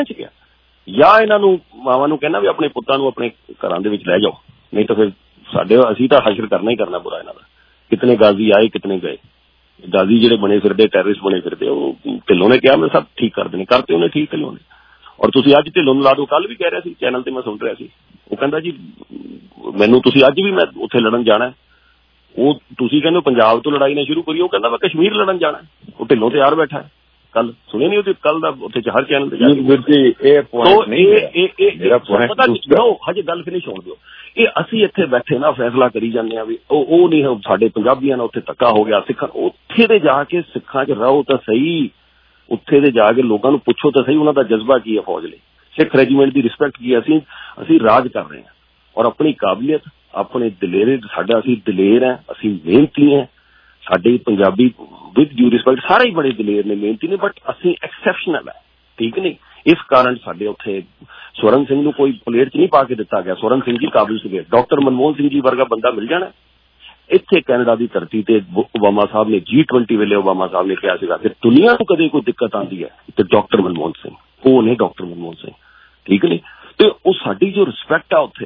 ਚ ਗਿਆ। ਜਾਂ ਇਹਨਾਂ ਨੂੰ ਮਾਵਾਂ ਨੂੰ ਕਹਿਣਾ ਵੀ ਆਪਣੇ ਪੁੱਤਾਂ ਨੂੰ ਆਪਣੇ ਘਰਾਂ ਦੇ ਵਿੱਚ ਲੈ ਜਾਓ, ਨਹੀਂ ਤਾਂ ਫਿਰ ਅਸੀਂ ਤਾਂ ਹਸ਼ਰ ਕਰਨਾ ਹੀ ਕਰਨਾ ਬੁਰਾ ਇਹਨਾਂ ਦਾ। ਕਿਤਨੇ ਗਾਜ਼ੀ ਆਏ ਕਿਤਨੇ ਗਏ, ਗਾਜ਼ੀ ਜਿਹੜੇ ਬਣੇ ਫਿਰਦੇ ਟੈਰਰਿਸਟ ਬਣੇ ਫਿਰਦੇ ਉਹ ਢਿੱਲੋਂ ਨੇ ਕਿਹਾ ਮੈਂ ਸਭ ਠੀਕ ਕਰ ਦੇਣੇ, ਕਰਤੇ ਉਹਨੇ ਠੀਕ ਢਿੱਲੋਂ ਨੇ। ਔਰ ਤੁਸੀਂ ਅੱਜ ਢਿੱਲੋਂ ਨੂੰ ਲਾ ਦਿਓ, ਕੱਲ ਵੀ ਕਹਿ ਰਿਹਾ ਸੀ ਚੈਨਲ ਤੇ ਮੈਂ ਸੁਣ ਰਿਹਾ ਸੀ, ਉਹ ਕਹਿੰਦਾ ਜੀ ਮੈਨੂੰ ਤੁਸੀਂ ਅੱਜ ਵੀ ਮੈਂ ਉੱਥੇ ਲੜਨ ਜਾਣਾ। ਉਹ ਤੁਸੀਂ ਕਹਿੰਦੇ ਪੰਜਾਬ ਤੋਂ ਲੜਾਈ ਨਾ ਸ਼ੁਰੂ ਕਰੀਏ, ਉਹ ਕਹਿੰਦਾ ਮੈਂ ਕਸ਼ਮੀਰ ਲੜਨ ਜਾਣਾ। ਉਹ ਢਿੱਲੋਂ ਤਿਆਰ ਬੈਠਾ ਹੈ, ਕੱਲ ਸੁਣਿਆ ਨਹੀਂ ਉਹਦੇ ਕੱਲ ਦਾ ਉੱਥੇ ਹਰ ਚੈਨਲ ਤੇ ਹਜੇ ਗੱਲ ਫਿਨਿਸ਼ ਹੋਣ ਦਿਓ। ਇਹ ਅਸੀਂ ਇੱਥੇ ਬੈਠੇ ਨਾ ਫੈਸਲਾ ਕਰੀ ਜਾਂਦੇ ਹਾਂ ਵੀ ਉਹ ਨਹੀਂ ਸਾਡੇ ਪੰਜਾਬੀਆਂ ਨਾਲ ਉੱਥੇ ਧੱਕਾ ਹੋ ਗਿਆ ਸਿੱਖਾਂ, ਉੱਥੇ ਦੇ ਜਾ ਕੇ ਸਿੱਖਾਂ 'ਚ ਰਹੋ ਤਾਂ ਸਹੀ, ਉੱਥੇ ਦੇ ਜਾ ਕੇ ਲੋਕਾਂ ਨੂੰ ਪੁੱਛੋ ਤਾਂ ਸਹੀ ਉਹਨਾਂ ਦਾ ਜਜ਼ਬਾ ਕੀ ਹੈ ਫੌਜ ਲਈ, ਸਿੱਖ ਰੈਜੀਮੈਂਟ ਦੀ ਰਿਸਪੈਕਟ ਕੀ ਹੈ। ਅਸੀਂ ਰਾਜ ਕਰ ਰਹੇ ਹਾਂ ਔਰ ਆਪਣੀ ਕਾਬਲੀਅਤ ਆਪਣੇ ਦਲੇਰੇ ਸਾਡਾ, ਅਸੀਂ ਦਲੇਰ ਹੈ, ਅਸੀਂ ਮਿਹਨਤੀ ਹੈ, ਸਾਡੇ ਪੰਜਾਬੀ ਵਿਦ ਡਿਊ ਰਿਸਪੈਕਟ ਸਾਰੇ ਹੀ ਬੜੇ ਦਲੇਰ ਨੇ, ਮਿਹਨਤੀ ਨੇ, ਬਟ ਅਸੀਂ ਐਕਸੈਪਸ਼ਨਲ ਹੈ, ਠੀਕ ਨਹੀਂ। ਇਸ ਕਾਰਨ ਸਾਡੇ ਉੱਥੇ ਸਵਰਨ ਸਿੰਘ ਨੂੰ ਕੋਈ ਪਲੇਟ 'ਚ ਨਹੀਂ ਪਾ ਕੇ ਦਿੱਤਾ ਗਿਆ। ਸਵਰਨ ਸਿੰਘ ਜੀ ਕਾਬਲ ਸੀਗੇ, ਡਾਕਟਰ ਮਨਮੋਹਨ ਸਿੰਘ ਜੀ ਵਰਗਾ ਬੰਦਾ ਮਿਲ ਜਾਣਾ ਇੱਥੇ ਕੈਨੇਡਾ ਦੀ ਧਰਤੀ ਤੇ। ਓਬਾਮਾ ਸਾਹਿਬ ਨੇ G20 ਵੇਲੇ ਓਬਾਮਾ ਸਾਹਿਬ ਨੇ ਕਿਹਾ ਸੀਗਾ ਕਿ ਦੁਨੀਆ ਨੂੰ ਕਦੇ ਕੋਈ ਦਿੱਕਤ ਆਉਂਦੀ ਹੈ ਤੇ ਡਾਕਟਰ ਮਨਮੋਹਨ ਸਿੰਘ ਉਹ ਨੇ, ਡਾਕਟਰ ਮਨਮੋਹਨ ਸਿੰਘ, ਠੀਕ ਨਹੀਂ। ਤੇ ਉਹ ਸਾਡੀ ਜੋ ਰਿਸਪੈਕਟ ਆ ਉੱਥੇ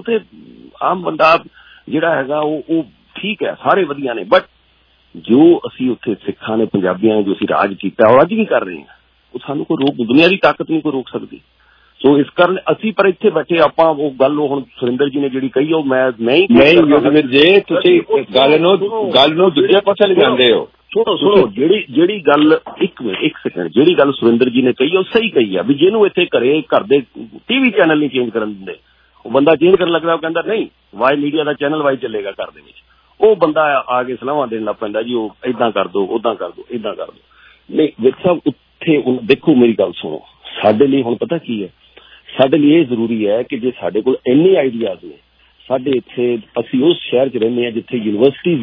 ਆਮ ਬੰਦਾ ਜਿਹੜਾ ਹੈਗਾ ਉਹ ਠੀਕ ਹੈ, ਸਾਰੇ ਵਧੀਆ ਨੇ, ਬਟ ਜੋ ਅਸੀਂ ਉੱਥੇ ਸਿੱਖਾਂ ਨੇ ਪੰਜਾਬੀਆਂ ਨੇ ਜੋ ਅਸੀਂ ਰਾਜ ਕੀਤਾ ਔਰ ਅੱਜ ਵੀ ਕਰ ਰਹੇ ਹਾਂ, ਉਹ ਸਾਨੂੰ ਕੋਈ ਰੋਕ, ਦੁਨੀਆ ਦੀ ਤਾਕਤ ਨਹੀਂ ਕੋਈ ਰੋਕ ਸਕਦੀ। ਸੋ ਇਸ ਕਾਰਨ ਅਸੀਂ ਪਰ ਇੱਥੇ ਬੈਠੇ ਆਪਾਂ ਉਹ ਗੱਲ ਹੁਣ ਸੁਰਿੰਦਰ ਜੀ ਨੇ ਜਿਹੜੀ ਕਹੀ ਉਹ ਮੈਂ ਹੀ ਜੇ ਤੁਸੀਂ ਗੱਲ ਨੂੰ ਦੂਜੇ ਪਾਸੇ ਲਿਜਾਂਦੇ ਹੋ। ਸੁਣੋ ਜਿਹੜੀ ਗੱਲ ਇੱਕ ਸੈਕਿੰਡ, ਜਿਹੜੀ ਗੱਲ ਸੁਰਿੰਦਰ ਜੀ ਨੇ ਕਹੀ ਉਹ ਸਹੀ ਕਹੀ ਆ ਵੀ ਜਿਹਨੂੰ ਇੱਥੇ ਘਰ ਦੇ TV ਚੈਨਲ ਨਹੀਂ ਚੇਂਜ ਕਰਨ ਦਿੰਦੇ, ਉਹ ਬੰਦਾ ਚੇਂਜ ਕਰਨ ਲੱਗਦਾ, ਉਹ ਕਹਿੰਦਾ ਨਹੀਂ ਵਾਈ ਮੀਡੀਆ ਦਾ ਚੈਨਲ ਵਾਈ ਚੱਲੇਗਾ ਘਰ ਦੇ ਵਿੱਚ, ਉਹ ਬੰਦਾ ਆ ਕੇ ਸਲਾਹਾਂ ਦੇਣ ਲੱਗ ਪੈਂਦਾ ਜੀ ਉਹ ਏਦਾਂ ਕਰ ਦੋ, ਉੱਦਾਂ ਕਰ ਦੋ, ਏਦਾਂ ਕਰ ਦੋ। ਨਹੀਂ ਵਿਕ ਸਾਹਿਬ ਉੱਥੇ ਦੇਖੋ ਮੇਰੀ ਗੱਲ ਸੁਣੋ, ਸਾਡੇ ਲਈ ਹੁਣ ਪਤਾ ਕੀ ਹੈ, ਸਾਡੇ ਲਈ ਇਹ ਜ਼ਰੂਰੀ ਹੈ ਕਿ ਜੇ ਸਾਡੇ ਕੋਲ ਇੰਨੇ ਆਈਡੀਆਜ਼ ਨੇ, ਸਾਡੇ ਇੱਥੇ ਅਸੀਂ ਉਸ ਸ਼ਹਿਰ 'ਚ ਰਹਿੰਦੇ ਹਾਂ ਜਿੱਥੇ ਯੂਨੀਵਰਸਿਟੀ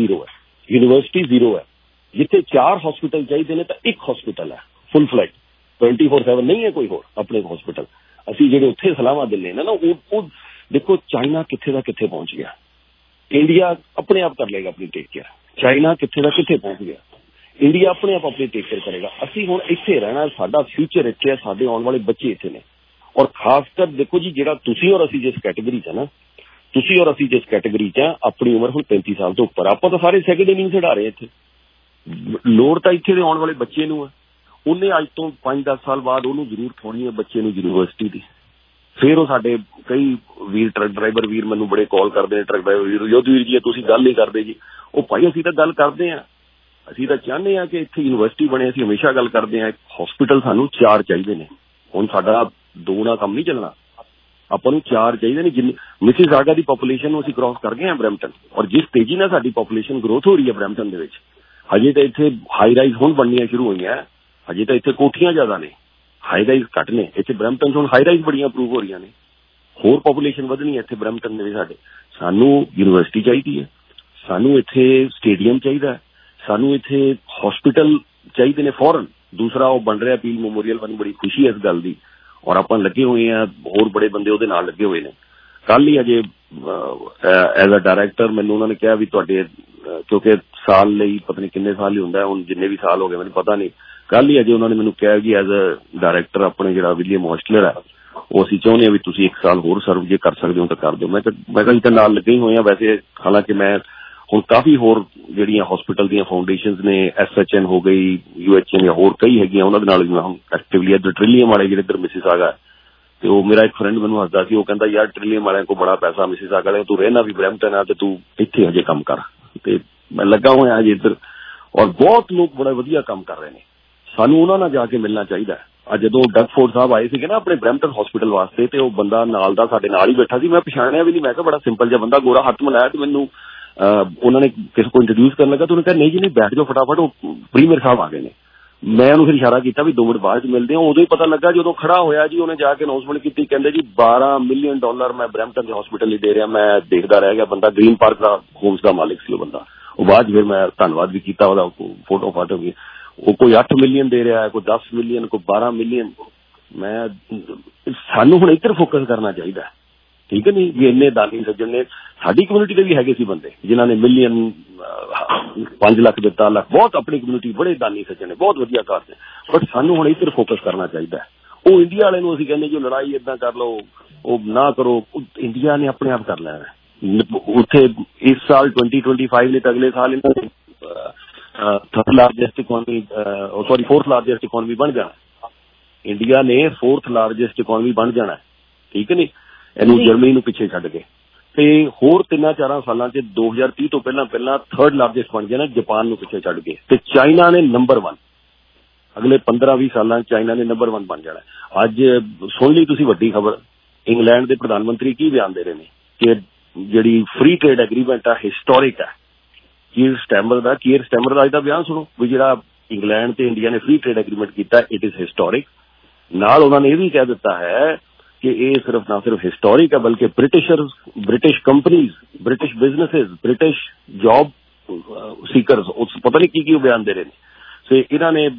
ਜ਼ੀਰੋ ਹੈ, ਜਿੱਥੇ 4 ਹਸਪੀਟਲ ਚਾਹੀਦੇ ਨੇ ਤਾਂ 1 ਹਸਪੀਟਲ ਹੈ ਫੁੱਲ ਫਲੈਟ 24/7 ਨਹੀਂ ਹੈ ਕੋਈ ਹੋਰ ਆਪਣੇ ਹਸਪੀਟਲ। ਅਸੀਂ ਜਿਹੜੇ ਉੱਥੇ ਸਲਾਹਾਂ ਦਿੰਦੇ ਨੇ ਨਾ ਉਹ ਦੇਖੋ ਚਾਈਨਾ ਕਿੱਥੇ ਦਾ ਕਿੱਥੇ ਪਹੁੰਚ ਗਿਆ, ਇੰਡੀਆ ਆਪਣੇ ਆਪ ਕਰ ਲਏਗਾ ਆਪਣੀ ਟੇਕ ਕੇਅਰ, ਚਾਈਨਾ ਕਿੱਥੇ ਦਾ ਕਿੱਥੇ ਪਹੁੰਚ ਗਿਆ, ਇੰਡੀਆ ਆਪਣੇ ਆਪ ਆਪਣੀ ਟੇਕ ਕੇਅਰ ਕਰੇਗਾ। ਅਸੀਂ ਹੁਣ ਇੱਥੇ ਰਹਿਣਾ, ਸਾਡਾ ਫਿਊਚਰ ਇੱਥੇ ਹੈ, ਸਾਡੇ ਆਉਣ ਵਾਲੇ ਬੱਚੇ ਇੱਥੇ ਨੇ। ਔਰ ਖਾਸ ਕਰ ਦੇਖੋ ਜੀ ਜਿਹੜਾ ਤੁਸੀਂ ਔਰ ਅਸੀਂ ਜਿਸ ਕੈਟੇਗਰੀ 'ਚ ਹੈ ਨਾ, ਤੁਸੀਂ ਔਰ ਅਸੀਂ ਜਿਸ ਕੈਟੇਗਰੀ 'ਚ ਆ, ਆਪਣੀ ਉਮਰ ਹੁਣ 35 ਸਾਲ ਤੋਂ ਉੱਪਰ, ਆਪਾਂ ਤਾਂ ਸਾਰੇ ਸੈਕਿੰਡ ਇਨਿੰਗ ਖਿਡਾ ਰਹੇ ਇੱਥੇ। ਲੋੜ ਤਾਂ ਇੱਥੇ ਦੇ ਆਉਣ ਵਾਲੇ ਬੱਚੇ ਨੂੰ ਹੈ, ਉਹਨੇ ਅੱਜ ਤੋਂ 5-10 ਸਾਲ ਬਾਅਦ ਉਹਨੂੰ ਜ਼ਰੂਰਤ ਹੋਣੀ ਹੈ ਬੱਚੇ ਨੂੰ ਯੂਨੀਵਰਸਿਟੀ ਦੀ। ਫਿਰ ਉਹ ਸਾਡੇ ਕਈ ਵੀਰ ਟਰੱਕ ਡਰਾਈਵਰ ਵੀਰ ਮੈਨੂੰ ਬੜੇ ਕਾਲ ਕਰਦੇ ਨੇ, ਟਰੱਕ ਡਰਾਈਵਰ ਵੀਰ ਯੋਧਵੀਰ ਜੀ ਤੁਸੀਂ ਗੱਲ ਨਹੀਂ ਕਰਦੇ ਜੀ। ਉਹ ਭਾਈ ਅਸੀਂ ਤਾਂ ਗੱਲ ਕਰਦੇ ਹਾਂ, ਅਸੀਂ ਤਾਂ ਚਾਹੁੰਦੇ ਹਾਂ ਕਿ ਇੱਥੇ ਯੂਨੀਵਰਸਿਟੀ ਬਣੇ, ਅਸੀਂ ਹਮੇਸ਼ਾ ਗੱਲ ਕਰਦੇ ਹਾਂ। ਹਸਪੀਟਲ ਸਾਨੂੰ 4 ਚਾਹੀਦੇ ਨੇ, ਹੁਣ ਸਾਡਾ 2 ਨਾਲ ਕੰਮ ਨਹੀਂ ਚੱਲਣਾ, ਆਪਾਂ ਨੂੰ 4 ਚਾਹੀਦੇ ਨੇ। ਜਿੰਨੀ ਮਿਸਿਸਾਗਾ ਦੀ ਪਾਪੂਲੇਸ਼ਨ ਨੂੰ ਅਸੀਂ ਕ੍ਰਾਸ ਕਰ ਗਏ ਹਾਂ ਬਰੈਂਪਟਨ, ਔਰ ਜਿਸ ਤੇਜ਼ੀ ਨਾਲ ਸਾਡੀ ਪਾਪੂਲੇਸ਼ਨ ਗਰੋਥ ਹੋ ਰਹੀ ਹੈ ਬਰੈਂਪਟਨ ਦੇ ਵਿੱਚ, ਹਜੇ ਤਾਂ ਇੱਥੇ ਹਾਈ ਰਾਈਜ਼ ਹੁਣ ਬਣਨੀਆਂ ਸ਼ੁਰੂ ਹੋਈਆਂ, ਹਜੇ ਤਾਂ ਇੱਥੇ ਕੋਠੀਆਂ ਜ਼ਿਆਦਾ ਨੇ, ਹਾਈ ਰਾਈਜ਼ ਘੱਟ ਨੇ। ਇੱਥੇ ਬਰੈਂਪਟਨ 'ਚ ਹੁਣ ਹਾਈ ਰਾਈਜ਼ ਬੜੀਆਂ ਅਪਰੂਵ ਹੋ ਰਹੀਆਂ ਨੇ, ਹੋਰ ਪਾਪੂਲੇਸ਼ਨ ਵਧਣੀ ਹੈ ਇੱਥੇ ਬਰੈਂਪਟਨ ਦੇ ਵਿੱਚ। ਸਾਨੂੰ ਯੂਨੀਵਰਸਿਟੀ ਚਾਹੀਦੀ ਹੈ, ਸਾਨੂੰ ਇੱਥੇ ਸਟੇਡੀਅਮ ਚਾਹੀਦਾ, ਸਾਨੂੰ ਇੱਥੇ ਹਸਪੀਟਲ ਚਾਹੀਦੇ ਨੇ ਫੌਰਨ। ਦੂਸਰਾ ਉਹ ਬਣ ਰਿਹਾ ਪੀਲ ਮੈਮੋਰੀਅਲ, ਮੈਨੂੰ ਬੜੀ ਖੁਸ਼ੀ ਹੈ ਇਸ ਗੱਲ ਦੀ, ਔਰ ਆਪਾਂ ਲੱਗੇ ਹੋਏ ਹਾਂ, ਹੋਰ ਬੜੇ ਬੰਦੇ ਉਹਦੇ ਨਾਲ ਲੱਗੇ ਹੋਏ ਨੇ। ਕੱਲ ਹੀ ਅਜੇ ਐਜ਼ ਅ ਡਾਇਰੈਕਟਰ ਮੈਨੂੰ ਉਹਨਾਂ ਨੇ ਕਿਹਾ ਵੀ ਤੁਹਾਡੇ, ਕਿਉਂਕਿ ਸਾਲ ਲਈ ਪਤਾ ਨਹੀਂ ਕਿੰਨੇ ਸਾਲ ਹੀ ਹੁੰਦਾ, ਹੁਣ ਜਿੰਨੇ ਵੀ ਸਾਲ ਹੋ ਗਏ ਮੈਨੂੰ ਪਤਾ ਨਹੀਂ, ਕੱਲ ਹੀ ਅਜੇ ਉਹਨਾਂ ਨੇ ਮੈਨੂੰ ਕਿਹਾ ਕਿ ਐਜ਼ ਅ ਡਾਇਰੈਕਟਰ ਆਪਣੇ ਜਿਹੜਾ ਵਿਲੀਅਮ ਹੋਸਟਲਰ ਹੈ ਉਹ ਅਸੀਂ ਚਾਹੁੰਦੇ ਹਾਂ ਵੀ ਤੁਸੀਂ 1 ਸਾਲ ਹੋਰ ਸਰਵ ਜੇ ਕਰ ਸਕਦੇ ਹੋ ਤਾਂ ਕਰ ਦਿਓ। ਮੈਂ ਕਿਹਾ ਅਸੀਂ ਤਾਂ ਨਾਲ ਲੱਗੇ ਹੀ ਹੋਏ ਹਾਂ ਵੈਸੇ, ਹਾਲਾਂਕਿ ਮੈਂ ਹੁਣ ਕਾਫੀ ਹੋਰ ਜਿਹੜੀਆਂ ਹਸਪੀਟਲ ਦੀਆਂ ਫਾਊਂਡੇਸ਼ਨਸ ਨੇ, SHN ਹੋ ਗਈ, UHN ਜਾਂ ਹੋਰ ਕਈ ਹੈਗੀਆਂ, ਉਹਨਾਂ ਦੇ ਨਾਲ ਵੀ ਮੈਂ ਹੁਣ ਐਕਟਿਵਲੀ ਇੱਧਰ ਟ੍ਰਿਲੀਅਮ ਵਾਲੇ ਜਿਹੜੇ ਇੱਧਰ ਮਿਸਿਸਾਗਾ, ਤੇ ਉਹ ਮੇਰਾ ਇੱਕ ਫਰੈਂਡ ਮੈਨੂੰ ਹੱਸਦਾ ਸੀ, ਉਹ ਕਹਿੰਦਾ ਯਾਰ ਟ੍ਰਿਲੀਅਮ ਵਾਲਿਆਂ ਕੋਲ ਬੜਾ ਪੈਸਾ, ਮਿਸਿਸਾਗਾ ਵਾਲੇ ਤੂੰ ਰਹਿਣਾ ਵੀ ਬਰੈਂਪਟਨ ਆ ਤੇ ਤੂੰ ਇੱਥੇ ਹਜੇ ਕੰਮ ਕਰ। ਤੇ ਮੈਂ ਲੱਗਾ ਹੋਇਆ ਹਜੇ ਇੱਧਰ, ਔਰ ਬਹੁਤ ਲੋਕ ਬੜਾ ਵਧੀਆ ਕੰਮ ਕਰ ਰਹੇ ਨੇ, ਸਾਨੂੰ ਉਹਨਾਂ ਨਾਲ ਜਾ ਕੇ ਮਿਲਣਾ ਚਾਹੀਦਾ। ਅੱਜ ਜਦੋਂ ਡਗਫੋਰਡ ਸਾਹਿਬ ਆਏ ਸੀਗੇ ਨਾ ਆਪਣੇ ਬਰੈਂਪਟਨ ਹਸਪੀਟਲ ਵਾਸਤੇ, ਤੇ ਉਹ ਬੰਦਾ ਨਾਲ ਦਾ ਸਾਡੇ ਨਾਲ ਹੀ ਬੈਠਾ ਸੀ, ਮੈਂ ਪਛਾਣਿਆ ਵੀ ਨਹੀਂ, ਮੈਂ ਕਿਹਾ ਬੜਾ ਸਿੰਪਲ ਜਿਹਾ ਬੰਦਾ, ਗੋਰਾ, ਹੱਥ ਮਿਲਾਇਆ ਤੇ ਮੈਨੂੰ ਉਹਨਾਂ ਨੇ ਕਿਸੇ ਕੋਲ ਇੰਟਰੋਡਿਊਸ ਕਰਨ ਲੱਗਾ, ਤੇ ਉਹਨੇ ਕਿਹਾ ਨਹੀਂ ਜੀ ਨਹੀਂ ਬੈਠ ਜਾਓ ਫਟਾਫਟ, ਉਹ ਪ੍ਰੀਮੀਅਰ ਸਾਹਿਬ ਆ ਗਏ ਨੇ। ਮੈਂ ਉਹਨੂੰ ਫਿਰ ਇਸ਼ਾਰਾ ਕੀਤਾ ਵੀ 2 ਮਿੰਟ ਬਾਅਦ ਮਿਲਦੇ ਹਾਂ। ਉਦੋਂ ਹੀ ਪਤਾ ਲੱਗਾ ਜਦੋਂ ਖੜਾ ਹੋਇਆ ਜੀ, ਉਹਨੇ ਜਾ ਕੇ ਅਨਾਊਂਸਮੈਂਟ ਕੀਤੀ, ਕਹਿੰਦੇ ਜੀ $12 ਮਿਲੀਅਨ ਮੈਂ ਬਰੈਂਪਟਨ ਦੇ ਹਸਪੀਟਲ ਲਈ ਦੇ ਰਿਹਾ। ਮੈਂ ਦੇਖਦਾ ਰਹਿ ਗਿਆ, ਬੰਦਾ ਗ੍ਰੀਨ ਪਾਰਕ ਦਾ ਹੋਮਸ ਦਾ ਮਾਲਿਕ ਸੀ ਉਹ ਬੰਦਾ। ਉਹ ਬਾਅਦ ਚ ਫਿਰ ਮੈਂ ਧੰਨਵਾਦ ਵੀ ਕੀਤਾ ਉਹਦਾ, ਫੋਟੋ ਫਾਟੋ ਵੀ, ਉਹ ਕੋਈ 8 ਮਿਲੀਅਨ ਦੇ ਰਿਹਾ, ਕੋਈ 10 ਮਿਲੀਅਨ, ਕੋਈ 12 ਮਿਲੀਅਨ। ਸਾਨੂੰ ਹੁਣ ਇੱਧਰ ਫੋਕਸ ਕਰਨਾ ਚਾਹੀਦਾ, ਠੀਕ ਹੈ ਨਹੀਂ ਵੀ ਇੰਨੇ ਦਾਨੀ ਸੱਜਣ ਨੇ, ਸਾਡੀ ਕਮਿਊਨਿਟੀ ਦੇ ਵੀ ਹੈਗੇ ਸੀ ਬੰਦੇ ਜਿਨ੍ਹਾਂ ਨੇ ਮਿਲੀਅਨ 5 ਲੱਖ ਦਿੱਤਾ, ਲੱਖ, ਬਹੁਤ ਆਪਣੀ ਕਮਿਊਨਿਟੀ ਬੜੇ ਦਾਨੀ ਸੱਜਣ ਨੇ, ਬਹੁਤ ਵਧੀਆ ਕਾਰਜ ਨੇ, ਬਟ ਸਾਨੂੰ ਹੁਣ ਇੱਧਰ ਫੋਕਸ ਕਰਨਾ ਚਾਹੀਦਾ। ਉਹ ਇੰਡੀਆ ਵਾਲੇ ਨੂੰ ਅਸੀਂ ਕਹਿੰਦੇ ਜੋ ਲੜਾਈ ਏਦਾਂ ਕਰ ਲਓ, ਉਹ ਨਾ ਕਰੋ, ਇੰਡੀਆ ਨੇ ਆਪਣੇ ਆਪ ਕਰ ਲੈਣਾ ਉੱਥੇ। ਇਸ ਸਾਲ 2025 ਲਈ ਤਾਂ ਅਗਲੇ ਸਾਲ ਇਹਨਾਂ ਨੇ third largest economy fourth largest economy ਬਣ ਜਾਣਾ। ਇੰਡੀਆ ਨੇ ਫੋਰਥ ਲਾਰਜੈਸਟ ਇਕੋਨਮੀ ਬਣ ਜਾਣਾ, ਠੀਕ ਹੈ ਨੀ, ਇਹਨੂੰ ਜਰਮਨੀ ਨੂੰ ਪਿੱਛੇ ਛੱਡ ਕੇ। ਤੇ ਹੋਰ 3-4 ਸਾਲਾਂ 'ਚ 2030 ਤੋਂ ਪਹਿਲਾਂ ਥਰਡ ਲਾਰਜੈਸਟ ਬਣ ਜਾਣਾ, ਜਾਪਾਨ ਨੂੰ ਪਿੱਛੇ ਛੱਡ ਕੇ। ਤੇ ਚਾਈਨਾ ਨੇ ਨੰਬਰ 1, ਅਗਲੇ 15-20 ਸਾਲਾਂ 'ਚ ਚਾਈਨਾ ਨੇ ਨੰਬਰ 1 ਬਣ ਜਾਣਾ। ਅੱਜ ਸੁਣ ਲਈ ਤੁਸੀਂ ਵੱਡੀ ਖਬਰ, ਇੰਗਲੈਂਡ ਦੇ ਪ੍ਰਧਾਨ ਮੰਤਰੀ ਕੀ ਬਿਆਨ ਦੇ ਰਹੇ ਨੇ ਕਿ ਜਿਹੜੀ ਫ੍ਰੀ ਟ੍ਰੇਡ ਐਗਰੀਮੈਂਟ ਆ ਹਿਸਟੋਰਿਕ ਹੈ। ਕੀਅਰ ਸਟੈਮਰ ਦਾ ਅੱਜ ਦਾ ਬਿਆਨ ਸੁਣੋ ਵੀ ਜਿਹੜਾ ਇੰਗਲੈਂਡ ਤੇ ਇੰਡੀਆ ਨੇ ਫ੍ਰੀ ਟ੍ਰੇਡ ਐਗਰੀਮੈਂਟ ਕੀਤਾ, ਇਟ ਇਜ਼ ਹਿਸਟੋਰਿਕ। ਨਾਲ ਉਹਨਾਂ ਨੇ ਇਹ ਵੀ ਕਹਿ ਦਿੱਤਾ ਹੈ ਕਿ ਇਹ ਨਾ ਸਿਰਫ ਹਿਸਟੋਰਿਕ ਹੈ ਬਲਕਿ British companies, British businesses, British job seekers, ਪਤਾ ਨਹੀਂ ਕੀ ਬਿਆਨ ਦੇ ਰਹੇ ਨੇ। ਤੇ ਇਹਨਾਂ ਨੇ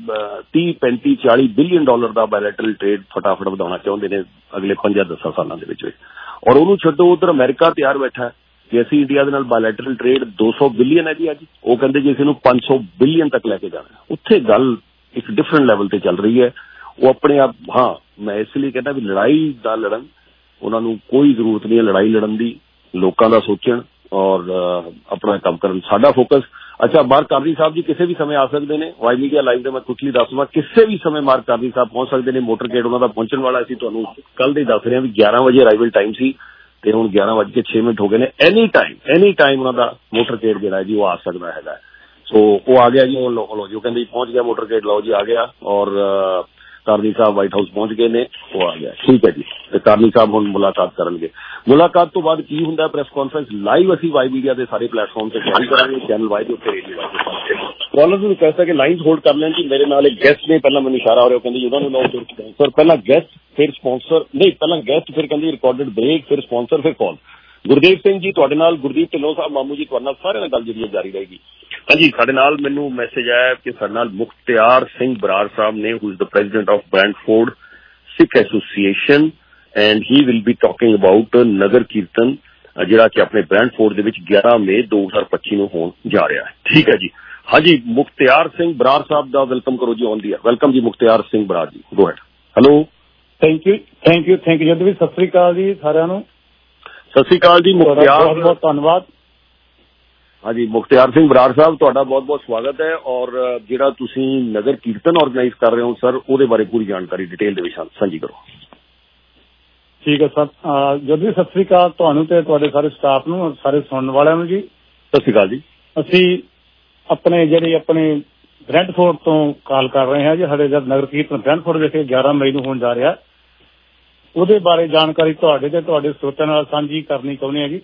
30-35-40 ਬਿਲੀਅਨ ਡਾਲਰ ਦਾ ਬਾਇਲੈਟਰਲ ਟ੍ਰੇਡ ਫਟਾਫਟ ਵਧਾਉਣਾ ਚਾਹੁੰਦੇ ਨੇ ਅਗਲੇ 5-10 ਸਾਲਾਂ ਦੇ ਵਿੱਚ। ਔਰ ਉਹਨੂੰ ਛੱਡੋ, ਉਧਰ ਅਮਰੀਕਾ ਤਿਆਰ ਬੈਠਾ ਕਿ ਅਸੀਂ ਇੰਡੀਆ ਦੇ ਨਾਲ ਬਾਇਲੈਟਰਲ ਟ੍ਰੇਡ 200 ਬਿਲੀਅਨ ਹੈ ਜੀ ਅੱਜ, ਉਹ ਕਹਿੰਦੇ ਜੀ ਅਸੀਂ ਇਹਨੂੰ 500 ਬਿਲੀਅਨ ਤੱਕ ਲੈ ਕੇ ਜਾਣਾ। ਉੱਥੇ ਗੱਲ ਇੱਕ ਡਿਫਰੈਂਟ ਲੈਵਲ ਤੇ ਚੱਲ ਰਹੀ ਹੈ। ਉਹ ਆਪਣੇ ਆਪ, ਹਾਂ ਮੈਂ ਇਸ ਲਈ ਕਹਿੰਦਾ ਵੀ ਲੜਾਈ ਦਾ ਲੜਨ, ਉਹਨਾਂ ਨੂੰ ਕੋਈ ਜ਼ਰੂਰਤ ਨਹੀਂ ਹੈ ਲੜਾਈ ਲੜਨ ਦੀ, ਲੋਕਾਂ ਦਾ ਸੋਚਣ ਔਰ ਆਪਣਾ ਕੰਮ ਕਰਨ। ਸਾਡਾ ਫੋਕਸ, ਅੱਛਾ ਮਾਰਕ ਕਾਦਰੀ ਸਾਹਿਬ ਜੀ ਕਿਸੇ ਵੀ ਸਮੇਂ ਆ ਸਕਦੇ ਨੇ, ਵਾਈ ਮੀਡੀਆ ਲਾਈਵ ਦੇ ਮੈਂ ਕੁਇਕਲੀ ਦੱਸਵਾਂ, ਕਿਸੇ ਵੀ ਸਮੇਂ ਮਾਰਕ ਕਾਦਰੀ ਸਾਹਿਬ ਪਹੁੰਚ ਸਕਦੇ ਨੇ। ਮੋਟਰਕੇਡ ਉਹਨਾਂ ਦਾ ਪਹੁੰਚਣ ਵਾਲਾ ਸੀ, ਤੁਹਾਨੂੰ ਕੱਲ ਦੇ ਦੱਸ ਰਹੇ ਹਾਂ ਵੀ 11 ਵਜੇ ਅਰਾਈਵਲ ਟਾਈਮ ਸੀ ਤੇ ਹੁਣ 11:06 ਹੋ ਗਏ ਨੇ। ਐਨੀ ਟਾਈਮ ਉਹਨਾਂ ਦਾ ਮੋਟਰਕੇਡ ਜਿਹੜਾ ਜੀ ਉਹ ਆ ਸਕਦਾ ਹੈਗਾ। ਸੋ ਉਹ ਆ ਗਿਆ ਜੀ, ਉਹ ਲਓ ਜੀ, ਉਹ ਕਹਿੰਦੇ ਪਹੁੰਚ ਗਿਆ ਮੋਟਰਕੇਡ, ਲਓ ਜੀ ਆ ਗਿਆ। ਔਰ ਕਾਰਨੀ ਸਾਹਿਬ ਵਾਈਟ ਹਾਊਸ ਪਹੁੰਚ ਗਏ ਨੇ, ਉਹ ਆ ਗਿਆ, ਠੀਕ ਹੈ ਜੀ। ਤੇ ਕਾਰਨੀ ਸਾਹਿਬ ਹੁਣ ਮੁਲਾਕਾਤ ਕਰਨਗੇ। ਮੁਲਾਕਾਤ ਤੋਂ ਬਾਅਦ ਕੀ ਹੁੰਦਾ ਪ੍ਰੈਸ ਕਾਨਫਰੰਸ ਲਾਈਵ ਅਸੀਂ ਵਾਈ ਮੀਡੀਆ ਦੇ ਸਾਰੇ ਪਲੇਟਫਾਰਮ ਤੇ ਜਾਰੀ ਕਰਾਂਗੇ, ਚੈਨਲ ਵਾਈ ਦੇ ਉੱਤੇ, ਰੇਡੀਓ ਵਾਈ। ਕਾਲਰਸ ਨੂੰ ਕਹਿ ਸਕੇ ਲਾਈਨਸ ਹੋਲਡ ਕਰ ਲੈਣ ਜੀ। ਮੇਰੇ ਨਾਲ ਇੱਕ ਗੈਸਟ ਨੇ, ਪਹਿਲਾਂ ਮੈਨੂੰ ਇਸ਼ਾਰਾ ਹੋ ਰਿਹਾ, ਕਹਿੰਦੇ ਉਹਨਾਂ ਨੂੰ ਲਾਓ ਸਰ, ਪਹਿਲਾਂ ਗੈਸਟ ਫਿਰ ਸਪਾਂਸਰ, ਨਹੀਂ ਪਹਿਲਾਂ ਗੈਸਟ ਫਿਰ ਕਹਿੰਦੇ ਰਿਕਾਰਡਡ ਬ੍ਰੇਕ, ਫਿਰ ਸਪਾਂਸਰ, ਫਿਰ ਕਾਲ। ਗੁਰਦੇਵ ਸਿੰਘ ਜੀ ਤੁਹਾਡੇ ਨਾਲ, ਗੁਰਦੀਪ ਢਿੱਲੋਂ ਸਾਹਿਬ, ਮਾਮੂ ਜੀ ਤੁਹਾਡੇ ਨਾਲ ਸਾਰਿਆਂ ਨਾਲ ਗੱਲ ਜਿਹੜੀ ਜਾਰੀ ਰਹੇਗੀ। ਹਾਂਜੀ, ਸਾਡੇ ਨਾਲ ਮੈਨੂੰ ਮੈਸੇਜ ਆਇਆ ਕਿ ਸਾਡੇ ਨਾਲ ਮੁਖਤਿਆਰ ਸਿੰਘ ਬਰਾੜ ਸਾਹਿਬ ਨੇ, who is the president of Brentford Sikh association, and he will be talking about Nagar Kirtan ਜਿਹੜਾ ਕਿ ਆਪਣੇ ਬ੍ਰੈਂਟਫੋਰਡ ਦੇ ਵਿੱਚ 11 ਮਈ 2025 ਨੂੰ ਹੋਣ ਜਾ ਰਿਹਾ ਹੈ। ਠੀਕ ਹੈ ਜੀ। ਹਾਂਜੀ, ਮੁਖਤਿਆਰ ਸਿੰਘ ਬਰਾੜ ਸਾਹਿਬ ਦਾ ਵੈਲਕਮ ਕਰੋ ਜੀ ਔਨ ਦੀ ਏਅਰ। ਵੈਲਕਮ ਜੀ ਮੁਖਤਿਆਰ Singh Brar ji, go ahead. Hello. Thank you ਜਦ ਵੀ। ਸਤਿ ਸ੍ਰੀ ਅਕਾਲ ਜੀ ਸਾਰਿਆਂ ਨੂੰ। ਸਤਿ ਸ੍ਰੀ ਅਕਾਲ ਜੀ ਮੁਖਤਿਆਰ, ਬਹੁਤ ਬਹੁਤ ਧੰਨਵਾਦ। ਹਾਂਜੀ, ਮੁਖਤਿਆਰ ਸਿੰਘ ਬਰਾੜ ਸਾਹਿਬ ਤੁਹਾਡਾ ਬਹੁਤ ਬਹੁਤ ਸਵਾਗਤ ਹੈ। ਔਰ ਜਿਹੜਾ ਤੁਸੀਂ ਨਗਰ ਕੀਰਤਨ ਆਰਗੇਨਾਈਜ਼ ਕਰ ਰਹੇ ਹੋ ਸਰ, ਉਹਦੇ ਬਾਰੇ ਪੂਰੀ ਜਾਣਕਾਰੀ ਡਿਟੇਲ ਦੇ ਵਿੱਚ ਸਾਂਝੀ ਕਰੋ। ਠੀਕ ਹੈ ਸਰ। ਜਦ ਵੀ ਸਤਿ ਸ੍ਰੀ ਅਕਾਲ ਤੁਹਾਨੂੰ ਤੇ ਤੁਹਾਡੇ ਸਾਰੇ ਸਟਾਫ ਨੂੰ, ਸਾਰੇ ਸੁਣਨ ਵਾਲਿਆਂ ਨੂੰ ਜੀ। ਸਤਿ ਸ੍ਰੀ ਅਕਾਲ ਜੀ। ਅਸੀਂ ਆਪਣੇ ਬ੍ਰੈਂਟਫੋਰਡ ਤੋਂ ਕਾਲ ਕਰ ਰਹੇ ਹਾਂ ਜੀ। ਸਾਡੇ ਜਦ ਨਗਰ ਕੀਰਤਨ ਬ੍ਰੈਂਟਫੋਰਡ ਵਿਖੇ 11 ਮਈ ਨੂੰ ਹੋਣ ਜਾ ਰਿਹਾ, ਉਹਦੇ ਬਾਰੇ ਜਾਣਕਾਰੀ ਤੁਹਾਡੇ ਤੇ ਤੁਹਾਡੇ ਸਰੋਤਿਆਂ ਨਾਲ ਸਾਂਝੀ ਕਰਨੀ ਚਾਹੁੰਦੇ ਹਾਂ ਜੀ।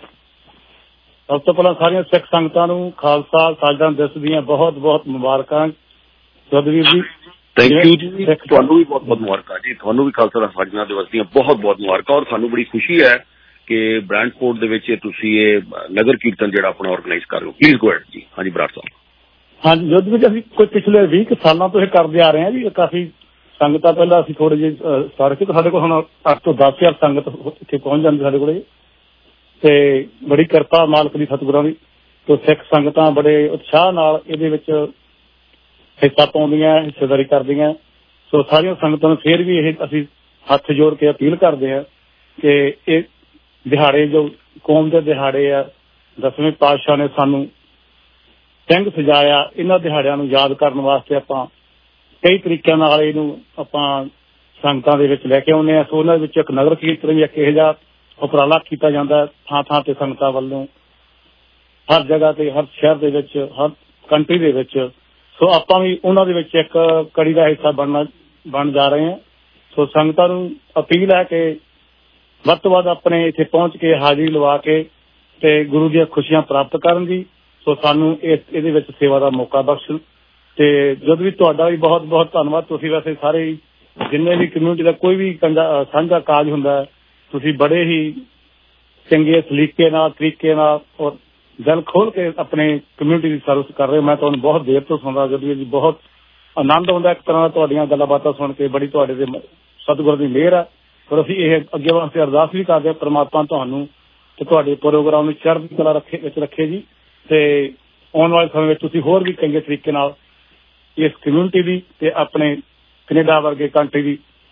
ਸਭ ਤੋਂ ਪਹਿਲਾਂ ਸਾਰੀਆਂ ਸਿੱਖ ਸੰਗਤਾਂ ਨੂੰ ਖਾਲਸਾ ਸਾਜਦਾਂ ਦਿਵਸ ਦੀਆਂ ਬਹੁਤ ਬਹੁਤ ਮੁਬਾਰਕਾਂ। ਜਦਵੀਰ ਜੀ ਥੈਂਕ ਯੂ ਜੀ, ਤੁਹਾਨੂੰ ਵੀ ਬਹੁਤ ਬਹੁਤ ਮੁਬਾਰਕਾਂ ਜੀ। ਤੁਹਾਨੂੰ ਵੀ ਖਾਲਸਾ ਸਾਜਦਾਂ ਦਿਵਸ ਦੀਆਂ ਬਹੁਤ ਬਹੁਤ ਮੁਬਾਰਕਾਂ। ਔਰ ਸਾਨੂੰ ਬੜੀ ਖੁਸ਼ੀ ਹੈ ਕਿ ਬ੍ਰੈਂਟਫੋਰਡ ਦੇ ਵਿੱਚ ਤੁਸੀਂ ਇਹ ਨਗਰ ਕੀਰਤਨ ਜਿਹੜਾ ਆਪਣਾ ਆਰਗੇਨਾਈਜ਼ ਕਰ ਰਹੇ ਹੋ। ਪਲੀਜ਼ ਗੋ ਹੈਡ ਜੀ। ਹਾਂਜੀ ਬਰਾੜ ਸਾਹਿਬ। ਹਾਂਜੀ, ਜਦ ਵਿੱਚ ਅਸੀਂ ਕੋਈ ਪਿਛਲੇ 20 ਸਾਲਾਂ ਤੋਂ ਇਹ ਕਰਦੇ ਆ ਰਹੇ ਹਾਂ ਜੀ। ਕਾਫੀ ਸੰਗਤਾਂ ਪਹਿਲਾਂ ਅਸੀਂ ਥੋੜੇ ਜਿਹੇ ਸਾਡੇ ਕੋਲ ਹੁਣ 8 ਤੋਂ 10,000 ਸੰਗਤ ਇੱਥੇ ਪਹੁੰਚ ਜਾਂਦੀ ਸਾਡੇ ਕੋਲ, ਤੇ ਬੜੀ ਕਿਰਪਾ ਮਾਲਕ ਦੀ, ਸਤਿਗੁਰਾਂ ਦੀ। ਤੇ ਸਿੱਖ ਸੰਗਤਾਂ ਬੜੇ ਉਤਸ਼ਾਹ ਨਾਲ ਇਹਦੇ ਵਿੱਚ ਹਿੱਸਾ ਪਾਉਂਦੀਆਂ, ਹਿੱਸੇਦਾਰੀ ਕਰਦੀਆਂ। ਸੋ ਸਾਰੀਆਂ ਸੰਗਤਾਂ ਨੂੰ ਫੇਰ ਵੀ ਇਹ ਅਸੀਂ ਹੱਥ ਜੋੜ ਕੇ ਅਪੀਲ ਕਰਦੇ ਹਾਂ ਕਿ ਇਹ ਦਿਹਾੜੇ ਜੋ ਕੌਮ ਦੇ ਦਿਹਾੜੇ ਆ, 10ਵੇਂ ਪਾਤਸ਼ਾਹ ਨੇ ਸਾਨੂੰ ਸਿੰਘ ਸਜਾਇਆ, ਇਹਨਾਂ ਦਿਹਾੜਿਆਂ ਨੂੰ ਯਾਦ ਕਰਨ ਵਾਸਤੇ ਆਪਾਂ ਕਈ ਤਰੀਕਿਆਂ ਨਾਲ ਇਹਨੂੰ ਆਪਾਂ ਸੰਗਤਾਂ ਦੇ ਵਿੱਚ ਲੈ ਕੇ ਆਉਂਦੇ ਹਾਂ। ਸੋ ਉਹਨਾਂ ਵਿੱਚ ਇੱਕ ਨਗਰ ਕੀਰਤਨ ਵੀ ਇੱਕ ਇਹੋ ਜਿਹਾ ਉਪਰਾਲਾ ਕੀਤਾ ਜਾਂਦਾ ਥਾਂ ਥਾਂ ਤੇ ਸੰਗਤਾਂ ਵੱਲੋਂ, ਹਰ ਜਗ੍ਹਾ ਤੇ, ਹਰ ਸ਼ਹਿਰ ਦੇ ਵਿੱਚ, ਹਰ ਕੰਟਰੀ ਦੇ ਵਿੱਚ। ਸੋ ਆਪਾਂ ਵੀ ਉਹਨਾਂ ਦੇ ਵਿੱਚ ਇੱਕ ਕੜੀ ਦਾ ਹਿੱਸਾ ਬਣ ਜਾ ਰਹੇ ਹਾਂ। ਸੋ ਸੰਗਤਾਂ ਨੂੰ ਅਪੀਲ ਹੈ ਕਿ ਵੱਧ ਤੋਂ ਵੱਧ ਆਪਣੇ ਇੱਥੇ ਪਹੁੰਚ ਕੇ ਹਾਜ਼ਰੀ ਲਵਾ ਕੇ ਤੇ ਗੁਰੂ ਦੀਆਂ ਖੁਸ਼ੀਆਂ ਪ੍ਰਾਪਤ ਕਰਨ ਦੀ। ਸੋ ਸਾਨੂੰ ਇਹਦੇ ਵਿੱਚ ਸੇਵਾ ਦਾ ਮੌਕਾ ਬਖਸ਼ਣ। ਤੇ ਜਦ ਵੀ ਤੁਹਾਡਾ ਵੀ ਬਹੁਤ ਬਹੁਤ ਧੰਨਵਾਦ। ਤੁਸੀਂ ਵੈਸੇ ਸਾਰੇ ਜਿੰਨੇ ਵੀ ਕਮਿਊਨਿਟੀ ਦਾ ਕੋਈ ਵੀ ਸਾਂਝਾ ਕਾਜ ਹੁੰਦਾ, ਤੁਸੀਂ ਬੜੇ ਹੀ ਚੰਗੇ ਸਲੀਕੇ ਨਾਲ, ਤਰੀਕੇ ਨਾਲ ਔਰ ਦਿਲ ਖੋਲ ਕੇ ਆਪਣੇ ਕਮਿਊਨਿਟੀ ਦੀ ਸਰਵਿਸ ਕਰ ਰਹੇ ਹੋ। ਮੈਂ ਤੁਹਾਨੂੰ ਬਹੁਤ ਦੇਰ ਤੋਂ ਸੁਣਦਾ, ਜਦੋਂ ਜੀ ਬਹੁਤ ਆਨੰਦ ਆਉਂਦਾ ਇੱਕ ਤਰ੍ਹਾਂ ਦਾ ਤੁਹਾਡੀਆਂ ਗੱਲਾਂ ਬਾਤਾਂ ਸੁਣ ਕੇ। ਬੜੀ ਤੁਹਾਡੇ ਦੇ ਸਤਿਗੁਰ ਦੀ ਮਿਹਰ ਹੈ। ਪਰ ਅਸੀਂ ਇਹ ਅੱਗੇ ਵਾਸਤੇ ਅਰਦਾਸ ਵੀ ਕਰਦੇ ਹਾਂ, ਪਰਮਾਤਮਾ ਤੁਹਾਨੂੰ ਤੇ ਤੁਹਾਡੇ ਪ੍ਰੋਗਰਾਮ ਨੂੰ ਚੜ੍ਹਦੀ ਕਲਾ ਵਿੱਚ ਰੱਖੇ ਜੀ। ਤੇ ਆਉਣ ਵਾਲੇ ਸਮੇਂ ਵਿੱਚ ਤੁਸੀਂ ਹੋਰ ਵੀ ਚੰਗੇ ਤਰੀਕੇ ਨਾਲ ਇਸ ਕਮਿਊਨਿਟੀ ਦੀ ਤੇ ਆਪਣੇ ਕੈਨੇਡਾ ਵਰਗੇ ਕੰਟਰੀ ਦੀ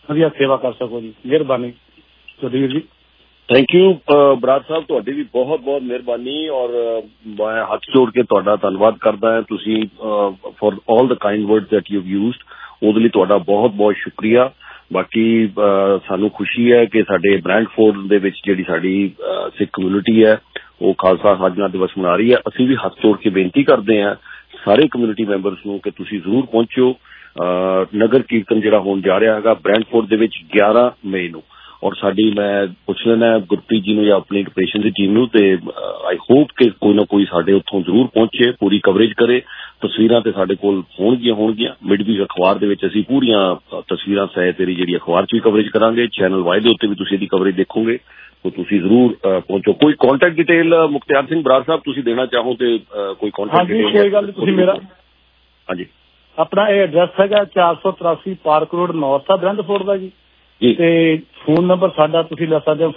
ਵਧੀਆ ਸੇਵਾ ਕਰ ਸਕੋ ਜੀ। ਮਿਹਰਬਾਨੀ ਤੁਹਾਡੀ ਵੀਰ ਜੀ। ਥੈਂਕ ਯੂ ਬਰਾੜ ਸਾਹਿਬ, ਤੁਹਾਡੀ ਵੀ ਬਹੁਤ ਬਹੁਤ ਮਿਹਰਬਾਨੀ। ਔਰ ਮੈਂ ਹੱਥ ਜੋੜ ਕੇ ਤੁਹਾਡਾ ਧੰਨਵਾਦ ਕਰਦਾ ਹਾਂ। ਤੁਸੀਂ for all the kind words that you used, ਉਹਦੇ ਲਈ ਤੁਹਾਡਾ ਬਹੁਤ ਬਹੁਤ ਸ਼ੁਕਰੀਆ। ਬਾਕੀ ਸਾਨੂੰ ਖੁਸ਼ੀ ਹੈ ਕਿ ਸਾਡੇ ਬ੍ਰੈਂਡਫੋਰਡ ਦੇ ਵਿੱਚ ਜਿਹੜੀ ਸਾਡੀ ਸਿੱਖ ਕਮਿਊਨਿਟੀ ਹੈ ਉਹ ਖਾਲਸਾ ਸਾਜਨਾ ਦਿਵਸ ਮਨਾ ਰਹੀ ਹੈ। ਅਸੀਂ ਵੀ ਹੱਥ ਜੋੜ ਕੇ ਬੇਨਤੀ ਕਰਦੇ ਹਾਂ ਸਾਰੇ ਕਮਿਊਨਿਟੀ ਮੈਂਬਰਸ ਨੂੰ ਕਿ ਤੁਸੀਂ ਜ਼ਰੂਰ ਪਹੁੰਚੋ। ਨਗਰ ਕੀਰਤਨ ਜਿਹੜਾ ਹੋਣ ਜਾ ਰਿਹਾ ਹੈਗਾ ਬ੍ਰੈਂਡਫੋਰਡ ਦੇ ਵਿੱਚ 11 ਮਈ ਨੂੰ। ਔਰ ਸਾਡੀ ਮੈਂ ਪੁੱਛ ਲੈਣਾ ਗੁਰਪ੍ਰੀਤ ਜੀ ਨੂੰ ਜਾਂ ਆਪਣੀ ਆਪਰੇਸ਼ਨ ਦੀ ਟੀਮ ਨੂੰ, ਤੇ ਆਈ ਹੋਪ ਕਿ ਕੋਈ ਨਾ ਕੋਈ ਸਾਡੇ ਉੱਥੋਂ ਜ਼ਰੂਰ ਪਹੁੰਚੇ, ਪੂਰੀ ਕਵਰੇਜ ਕਰੇ। ਤਸਵੀਰਾਂ ਤੇ ਸਾਡੇ ਕੋਲ ਹੋਣਗੀਆਂ। ਮਿਡਵੀਕ ਅਖਬਾਰ ਦੇ ਵਿੱਚ ਅਸੀਂ ਪੂਰੀਆਂ ਤਸਵੀਰਾਂ ਸਹਿਤ ਤੇਰੀ ਜਿਹੜੀ ਅਖਬਾਰ 'ਚ ਵੀ ਕਵਰੇਜ ਕਰਾਂਗੇ। ਚੈਨਲ ਵਾਈ ਦੇ ਉੱਤੇ ਵੀ ਤੁਸੀਂ ਇਹਦੀ ਕਵਰੇਜ ਦੇਖੋਗੇ, ਤਾਂ ਤੁਸੀਂ ਜ਼ਰੂਰ ਪਹੁੰਚੋ। ਕੋਈ ਕਾਂਟੈਕਟ ਡਿਟੇਲ ਮੁਖਤਿਆਰ ਸਿੰਘ ਬਰਾੜ ਸਾਹਿਬ ਤੁਸੀਂ ਦੇਣਾ ਚਾਹੋ ਤੇ ਕੋਈ ਕਾਂਟੈਕਟ ਡਿਟੇਲ? ਕੋਈ ਗੱਲ ਨਹੀਂ, ਤੁਸੀਂ ਮੇਰਾ ਹਾਂਜੀ ਆਪਣਾ ਇਹ ਐਡਰੈਸ ਹੈਗਾ 483 ਪਾਰਕ ਰੋਡ ਨੌਰਥ ਆ ਬ੍ਰੈਂਡਫੋਰਡ ਦਾ ਜੀ। ਤੇ ਫੋਨ ਨੰਬਰ ਸਾਡਾ ਤੁਸੀਂ ਲੈ ਸਕਦੇ ਹੋ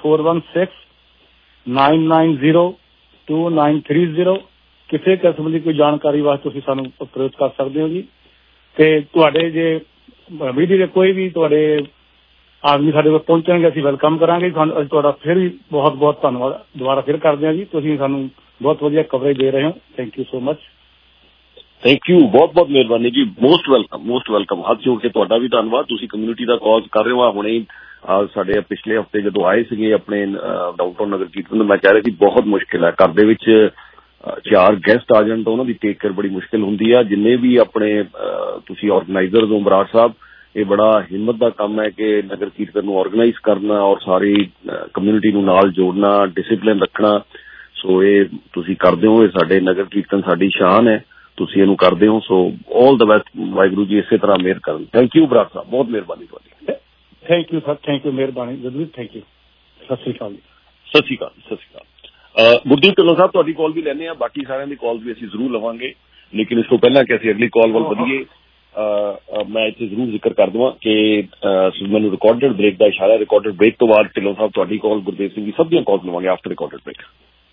4169902930। ਕਿਸੇ ਕਿਸਮ ਦੀ ਕੋਈ ਜਾਣਕਾਰੀ ਵਾਸਤੇ ਤੁਸੀਂ ਸਾਨੂੰ ਅਪਰੋਚ ਕਰ ਸਕਦੇ ਹੋ ਜੀ। ਤੇ ਤੁਹਾਡੇ ਜੇ ਮੀਡੀਆ ਦੇ ਕੋਈ ਵੀ ਤੁਹਾਡੇ ਆਦਮੀ ਸਾਡੇ ਕੋਲ ਪਹੁੰਚਣਗੇ ਅਸੀਂ ਵੈਲਕਮ ਕਰਾਂਗੇ। ਤੁਹਾਨੂੰ ਤੁਹਾਡਾ ਫਿਰ ਵੀ ਬਹੁਤ ਬਹੁਤ ਧੰਨਵਾਦ ਦੁਬਾਰਾ ਫਿਰ ਕਰਦੇ ਹਾਂ ਜੀ। ਤੁਸੀਂ ਸਾਨੂੰ ਬਹੁਤ ਵਧੀਆ ਕਵਰੇਜ ਦੇ ਰਹੇ ਹੋ। Thank you so much. Thank you, ਬਹੁਤ ਬਹੁਤ ਮਿਹਰਬਾਨੀ ਜੀ। Most welcome. ਹੱਥ ਜੋੜ ਕੇ ਤੁਹਾਡਾ ਵੀ ਧੰਨਵਾਦ। ਤੁਸੀਂ ਕਮਿਊਨਿਟੀ ਦਾ ਕਾਜ਼ ਕਰ ਰਹੇ ਹੋ। ਹੁਣੇ ਸਾਡੇ ਪਿਛਲੇ ਹਫ਼ਤੇ ਜਦੋਂ ਆਏ ਸੀਗੇ ਆਪਣੇ ਡਾਊਨਟਾਊਨ ਨਗਰ ਕੀਰਤਨ, ਮੈਂ ਕਹਿ ਰਿਹਾ ਸੀ ਬਹੁਤ ਮੁਸ਼ਕਿਲ ਹੈ। ਘਰ ਦੇ ਵਿੱਚ 4 ਗੈਸਟ ਆ ਜਾਣ ਤਾਂ ਉਹਨਾਂ ਦੀ ਟੇਕ ਕੇਅਰ ਬੜੀ ਮੁਸ਼ਕਿਲ ਹੁੰਦੀ ਆ। ਜਿੰਨੇ ਵੀ ਆਪਣੇ ਤੁਸੀਂ ਆਰਗੇਨਾਈਜ਼ਰ ਹੋ ਬਰਾੜ ਸਾਹਿਬ, ਇਹ ਬੜਾ ਹਿੰਮਤ ਦਾ ਕੰਮ ਹੈ ਕਿ ਨਗਰ ਕੀਰਤਨ ਨੂੰ ਆਰਗੇਨਾਈਜ਼ ਕਰਨਾ ਔਰ ਸਾਰੀ ਕਮਿਊਨਿਟੀ ਨੂੰ ਨਾਲ ਜੋੜਨਾ, ਡਿਸਿਪਲਿਨ ਰੱਖਣਾ। ਸੋ ਇਹ ਤੁਸੀਂ ਕਰਦੇ ਹੋ। ਇਹ ਸਾਡੇ ਨਗਰ ਕੀਰਤਨ ਸਾਡੀ ਸ਼ਾਨ ਹੈ, ਤੁਸੀਂ ਇਹਨੂੰ ਕਰਦੇ ਹੋ। ਸੋ ਆਲ ਦ ਬੈਸਟ। ਵਾਹਿਗੁਰੂ ਜੀ ਇਸੇ ਤਰ੍ਹਾਂ ਮਿਹਰ ਕਰਨ। ਥੈਂਕ ਯੂ ਬਰਾੜ ਸਾਹਿਬ, ਬਹੁਤ ਮਿਹਰਬਾਨੀ ਤੁਹਾਡੀ। Thank you sir, thank you, ਮਿਹਰਬਾਨੀ ਜ਼ਰੂਰ। Thank you. ਸਤਿ ਸ਼੍ਰੀ ਅਕਾਲ ਜੀ। ਸਤਿ ਸ਼੍ਰੀ ਅਕਾਲ। ਗੁਰਦੀਪ ਢਿੱਲੋਂ ਸਾਹਿਬ ਤੁਹਾਡੀ ਕਾਲ ਵੀ ਲੈਂਦੇ ਹਾਂ, ਬਾਕੀ ਸਾਰਿਆਂ ਦੀ ਕਾਲ ਵੀ ਅਸੀਂ ਜ਼ਰੂਰ ਲਵਾਂਗੇ। ਲੇਕਿਨ ਇਸ ਤੋਂ ਪਹਿਲਾਂ ਕਿ ਅਸੀਂ ਅਗਲੀ ਕਾਲ ਵੱਲ ਵਧੀਏ, ਮੈਂ ਇੱਥੇ ਜ਼ਰੂਰ ਜ਼ਿਕਰ ਕਰ ਦੇਵਾਂ ਕਿ ਮੈਨੂੰ ਰਿਕਾਰਡਡ ਬ੍ਰੇਕ ਦਾ ਇਸ਼ਾਰਾ। ਰਿਕਾਰਡਡ ਬ੍ਰੇਕ ਤੋਂ ਬਾਅਦ ਢਿੱਲੋਂ ਸਾਹਿਬ ਤੁਹਾਡੀ ਕਾਲ, ਗੁਰਦੇਵ ਸਿੰਘ ਜੀ ਸਭ ਦੀਆਂ ਕਾਲ ਲਵਾਂਗੇ after recorded break.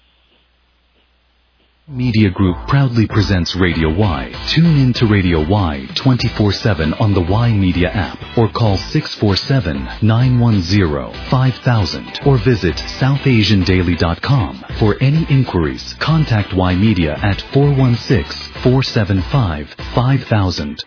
Media Group proudly presents Radio Y. Tune in to Radio Y 24/7 on the Y Media app or call 647-910-5000 or visit southasiandaily.com. For any inquiries, contact Y Media at 416-475-5000.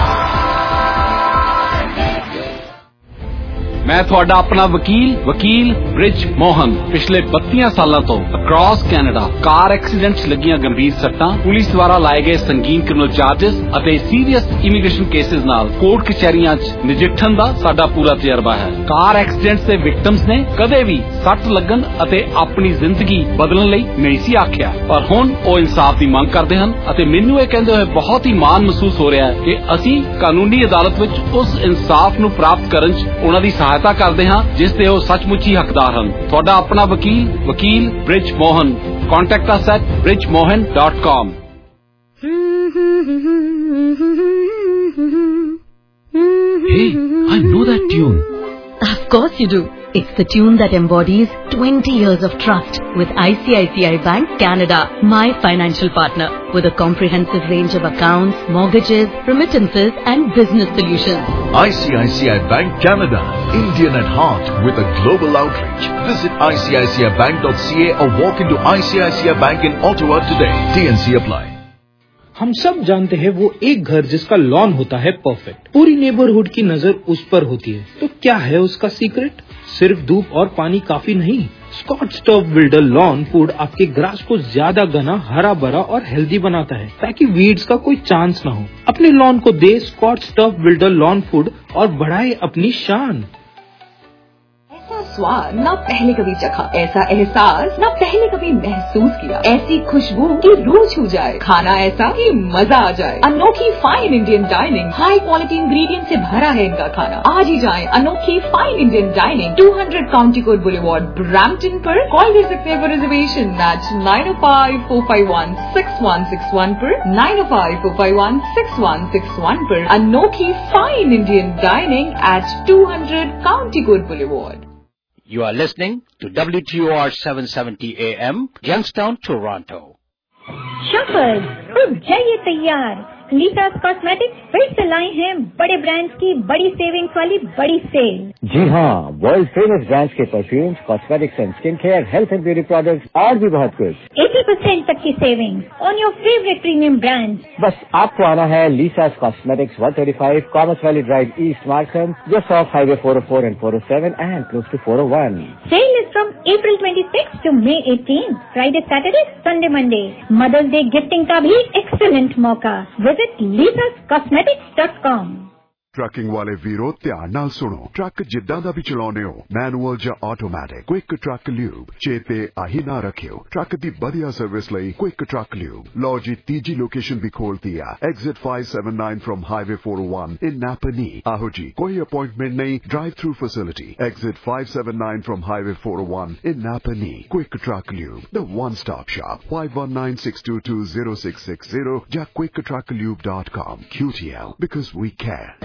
मैं ਤੁਹਾਡਾ ਆਪਣਾ ਵਕੀਲ ਬ੍ਰਿਜ ਮੋਹਨ। ਪਿਛਲੇ 32 ਸਾਲਾਂ ਤੋਂ across Canada ਕਾਰ accidents ਲੱਗੀਆਂ ਗੰਭੀਰ ਸੱਟਾਂ, ਪੁਲਿਸ ਦੁਆਰਾ ਲਾਏ ਗਏ ਸੰਗੀਨ ਕ੍ਰਿਮੀਨਲ ਚਾਰजेस ਅਤੇ ਸੀਰੀਅਸ ਇਮੀਗ੍ਰੇਸ਼ਨ ਕੇਸਿਸ ਨਾਲ ਕੋਰਟ ਕਚਹਿਰੀਆਂ 'ਚ ਨਜਿੱਠਣ ਦਾ ਸਾਡਾ ਪੂਰਾ ਤਜਰਬਾ ਹੈ। ਕਾਰ ਐਕਸੀਡੈਂਟਸ ਦੇ ਵਿਕਟਮਸ ਨੇ ਕਦੇ ਵੀ ਸੱਟ ਲੱਗਣ ਅਤੇ ਆਪਣੀ ਜ਼ਿੰਦਗੀ ਬਦਲਣ ਲਈ ਨਹੀਂ ਸੀ ਆਖਿਆ, ਪਰ ਹੁਣ ਉਹ ਇਨਸਾਫ ਦੀ ਮੰਗ ਕਰਦੇ ਹਨ ਅਤੇ ਮੈਨੂੰ ਇਹ ਕਹਿੰਦੇ ਹੋਏ ਬਹੁਤ ਹੀ ਮਾਣ ਮਹਿਸੂਸ ਹੋ ਰਿਹਾ ਹੈ ਕਿ ਅਸੀਂ ਕਾਨੂੰਨੀ ਅਦਾਲਤ ਵਿੱਚ ਉਸ ਇਨਸਾਫ ਨੂੰ ਪ੍ਰਾਪਤ ਕਰਨ 'ਚ ਉਹਨਾਂ ਦੀ ਸਹਾਇਤਾ ਕਰਦੇ ਹਾਂ ਜਿਸ ਦੇ ਉਹ ਸੱਚਮੁੱਚ ਹੀ ਹੱਕਦਾਰ ਹਨ। ਤੁਹਾਡਾ ਆਪਣਾ ਵਕੀਲ Brij Mohan. Contact us at bridgemohan.com. Hey, I know that tune. Of course you do. It's the tune that embodies 20 years of trust with ICICI Bank Canada, my financial partner, with a comprehensive range of accounts, mortgages, remittances and business solutions. ICICI Bank Canada, Indian at heart with a global outreach. Visit ICICIBank.ca or walk into ICICI Bank in Ottawa today. TNC apply. हम सब जानते हैं वो एक घर जिसका lawn होता है परफेक्ट, पूरी नेबरहुड की नजर उस पर होती है। तो क्या है उसका सीक्रेट? सिर्फ धूप और पानी काफी नहीं। Scotts turf builder lawn food आपके ग्रास को ज्यादा घना, हरा भरा और हेल्दी बनाता है ताकि वीड्स का कोई चांस न हो। अपने लॉन को दे Scotts turf builder lawn food और बढ़ाए अपनी शान। ऐसा स्वाद न पहले कभी चखा, ऐसा एहसास न पहले कभी महसूस किया, ऐसी खुशबू की रूह छू जाए, खाना ऐसा कि मजा आ जाए। Anokhi fine Indian dining, high quality ingredient से भरा है इनका खाना। आज ही जाएं Anokhi fine Indian dining 200 county court boulevard Brampton पर। कॉल कर सकते हैं फॉर रिजर्वेशन एट 905-451-6161 पर, 905-451-6161 पर। Anokhi fine Indian dining at 200 county court boulevard. You are listening to WTOR 770 AM, Youngstown, Toronto. शफर, अब जाइए तैयार, लीसास कॉस्मेटिक्स फिर से लाए हैं बड़े ब्रांड्स की बड़ी सेविंग्स वाली बड़ी सेल। जी हाँ, वर्ल्ड फेमस ब्रांड्स के perfumes, cosmetics and skin care, health and beauty products और भी बहुत कुछ। 80% तक की savings on your favourite premium brands. बस आपको आना है Lisa's cosmetics 135 commerce valley drive east Markham, just off highway 404 and 407 and close to 401. Sale is from April 26 to May 18. Friday, Saturday, Sunday, Monday. Mother's Day gifting का भी excellent मौका। Visit lisascosmetics.com। Trucking ਵਾਲੇ ਵੀਰੋ ਧਿਆਨ ਨਾਲ ਸੁਣੋ। Truck ਜਿੱਦਾਂ ਦਾ ਵੀ ਚਲਾਉਂਦੇ ਹੋ, ਮੈਨੂਅਲ ਜਾਂ ਆਟੋਮੈਟਿਕ, ਕੁਇਕ ਟਰੱਕ ਲਿਊਬ ਚੇਤੇ ਆਹੀ ਨਾ ਰੱਖਿਓ। ਟਰੱਕ ਦੀ ਵਧੀਆ ਸਰਵਿਸ ਲਈ ਕੁਇਕ ਟਰੱਕ ਲਿਊਬ। ਲਓ ਜੀ, ਤੀਜੀ ਲੋਕੇਸ਼ਨ ਵੀ ਖੋਲਤੀ ਆ, exit 579 from highway 401 in Napanee. ਆਹੋ ਜੀ, ਕੋਈ ਅਪਾਇੰਟਮੈਂਟ ਨਹੀਂ, drive through facility. Exit 579 from highway 401 in Napanee. Quick Truck Lube, the one-stop shop. 519-622-0660 ਜਾਂ quicktrucklube.com. QTL, because we care.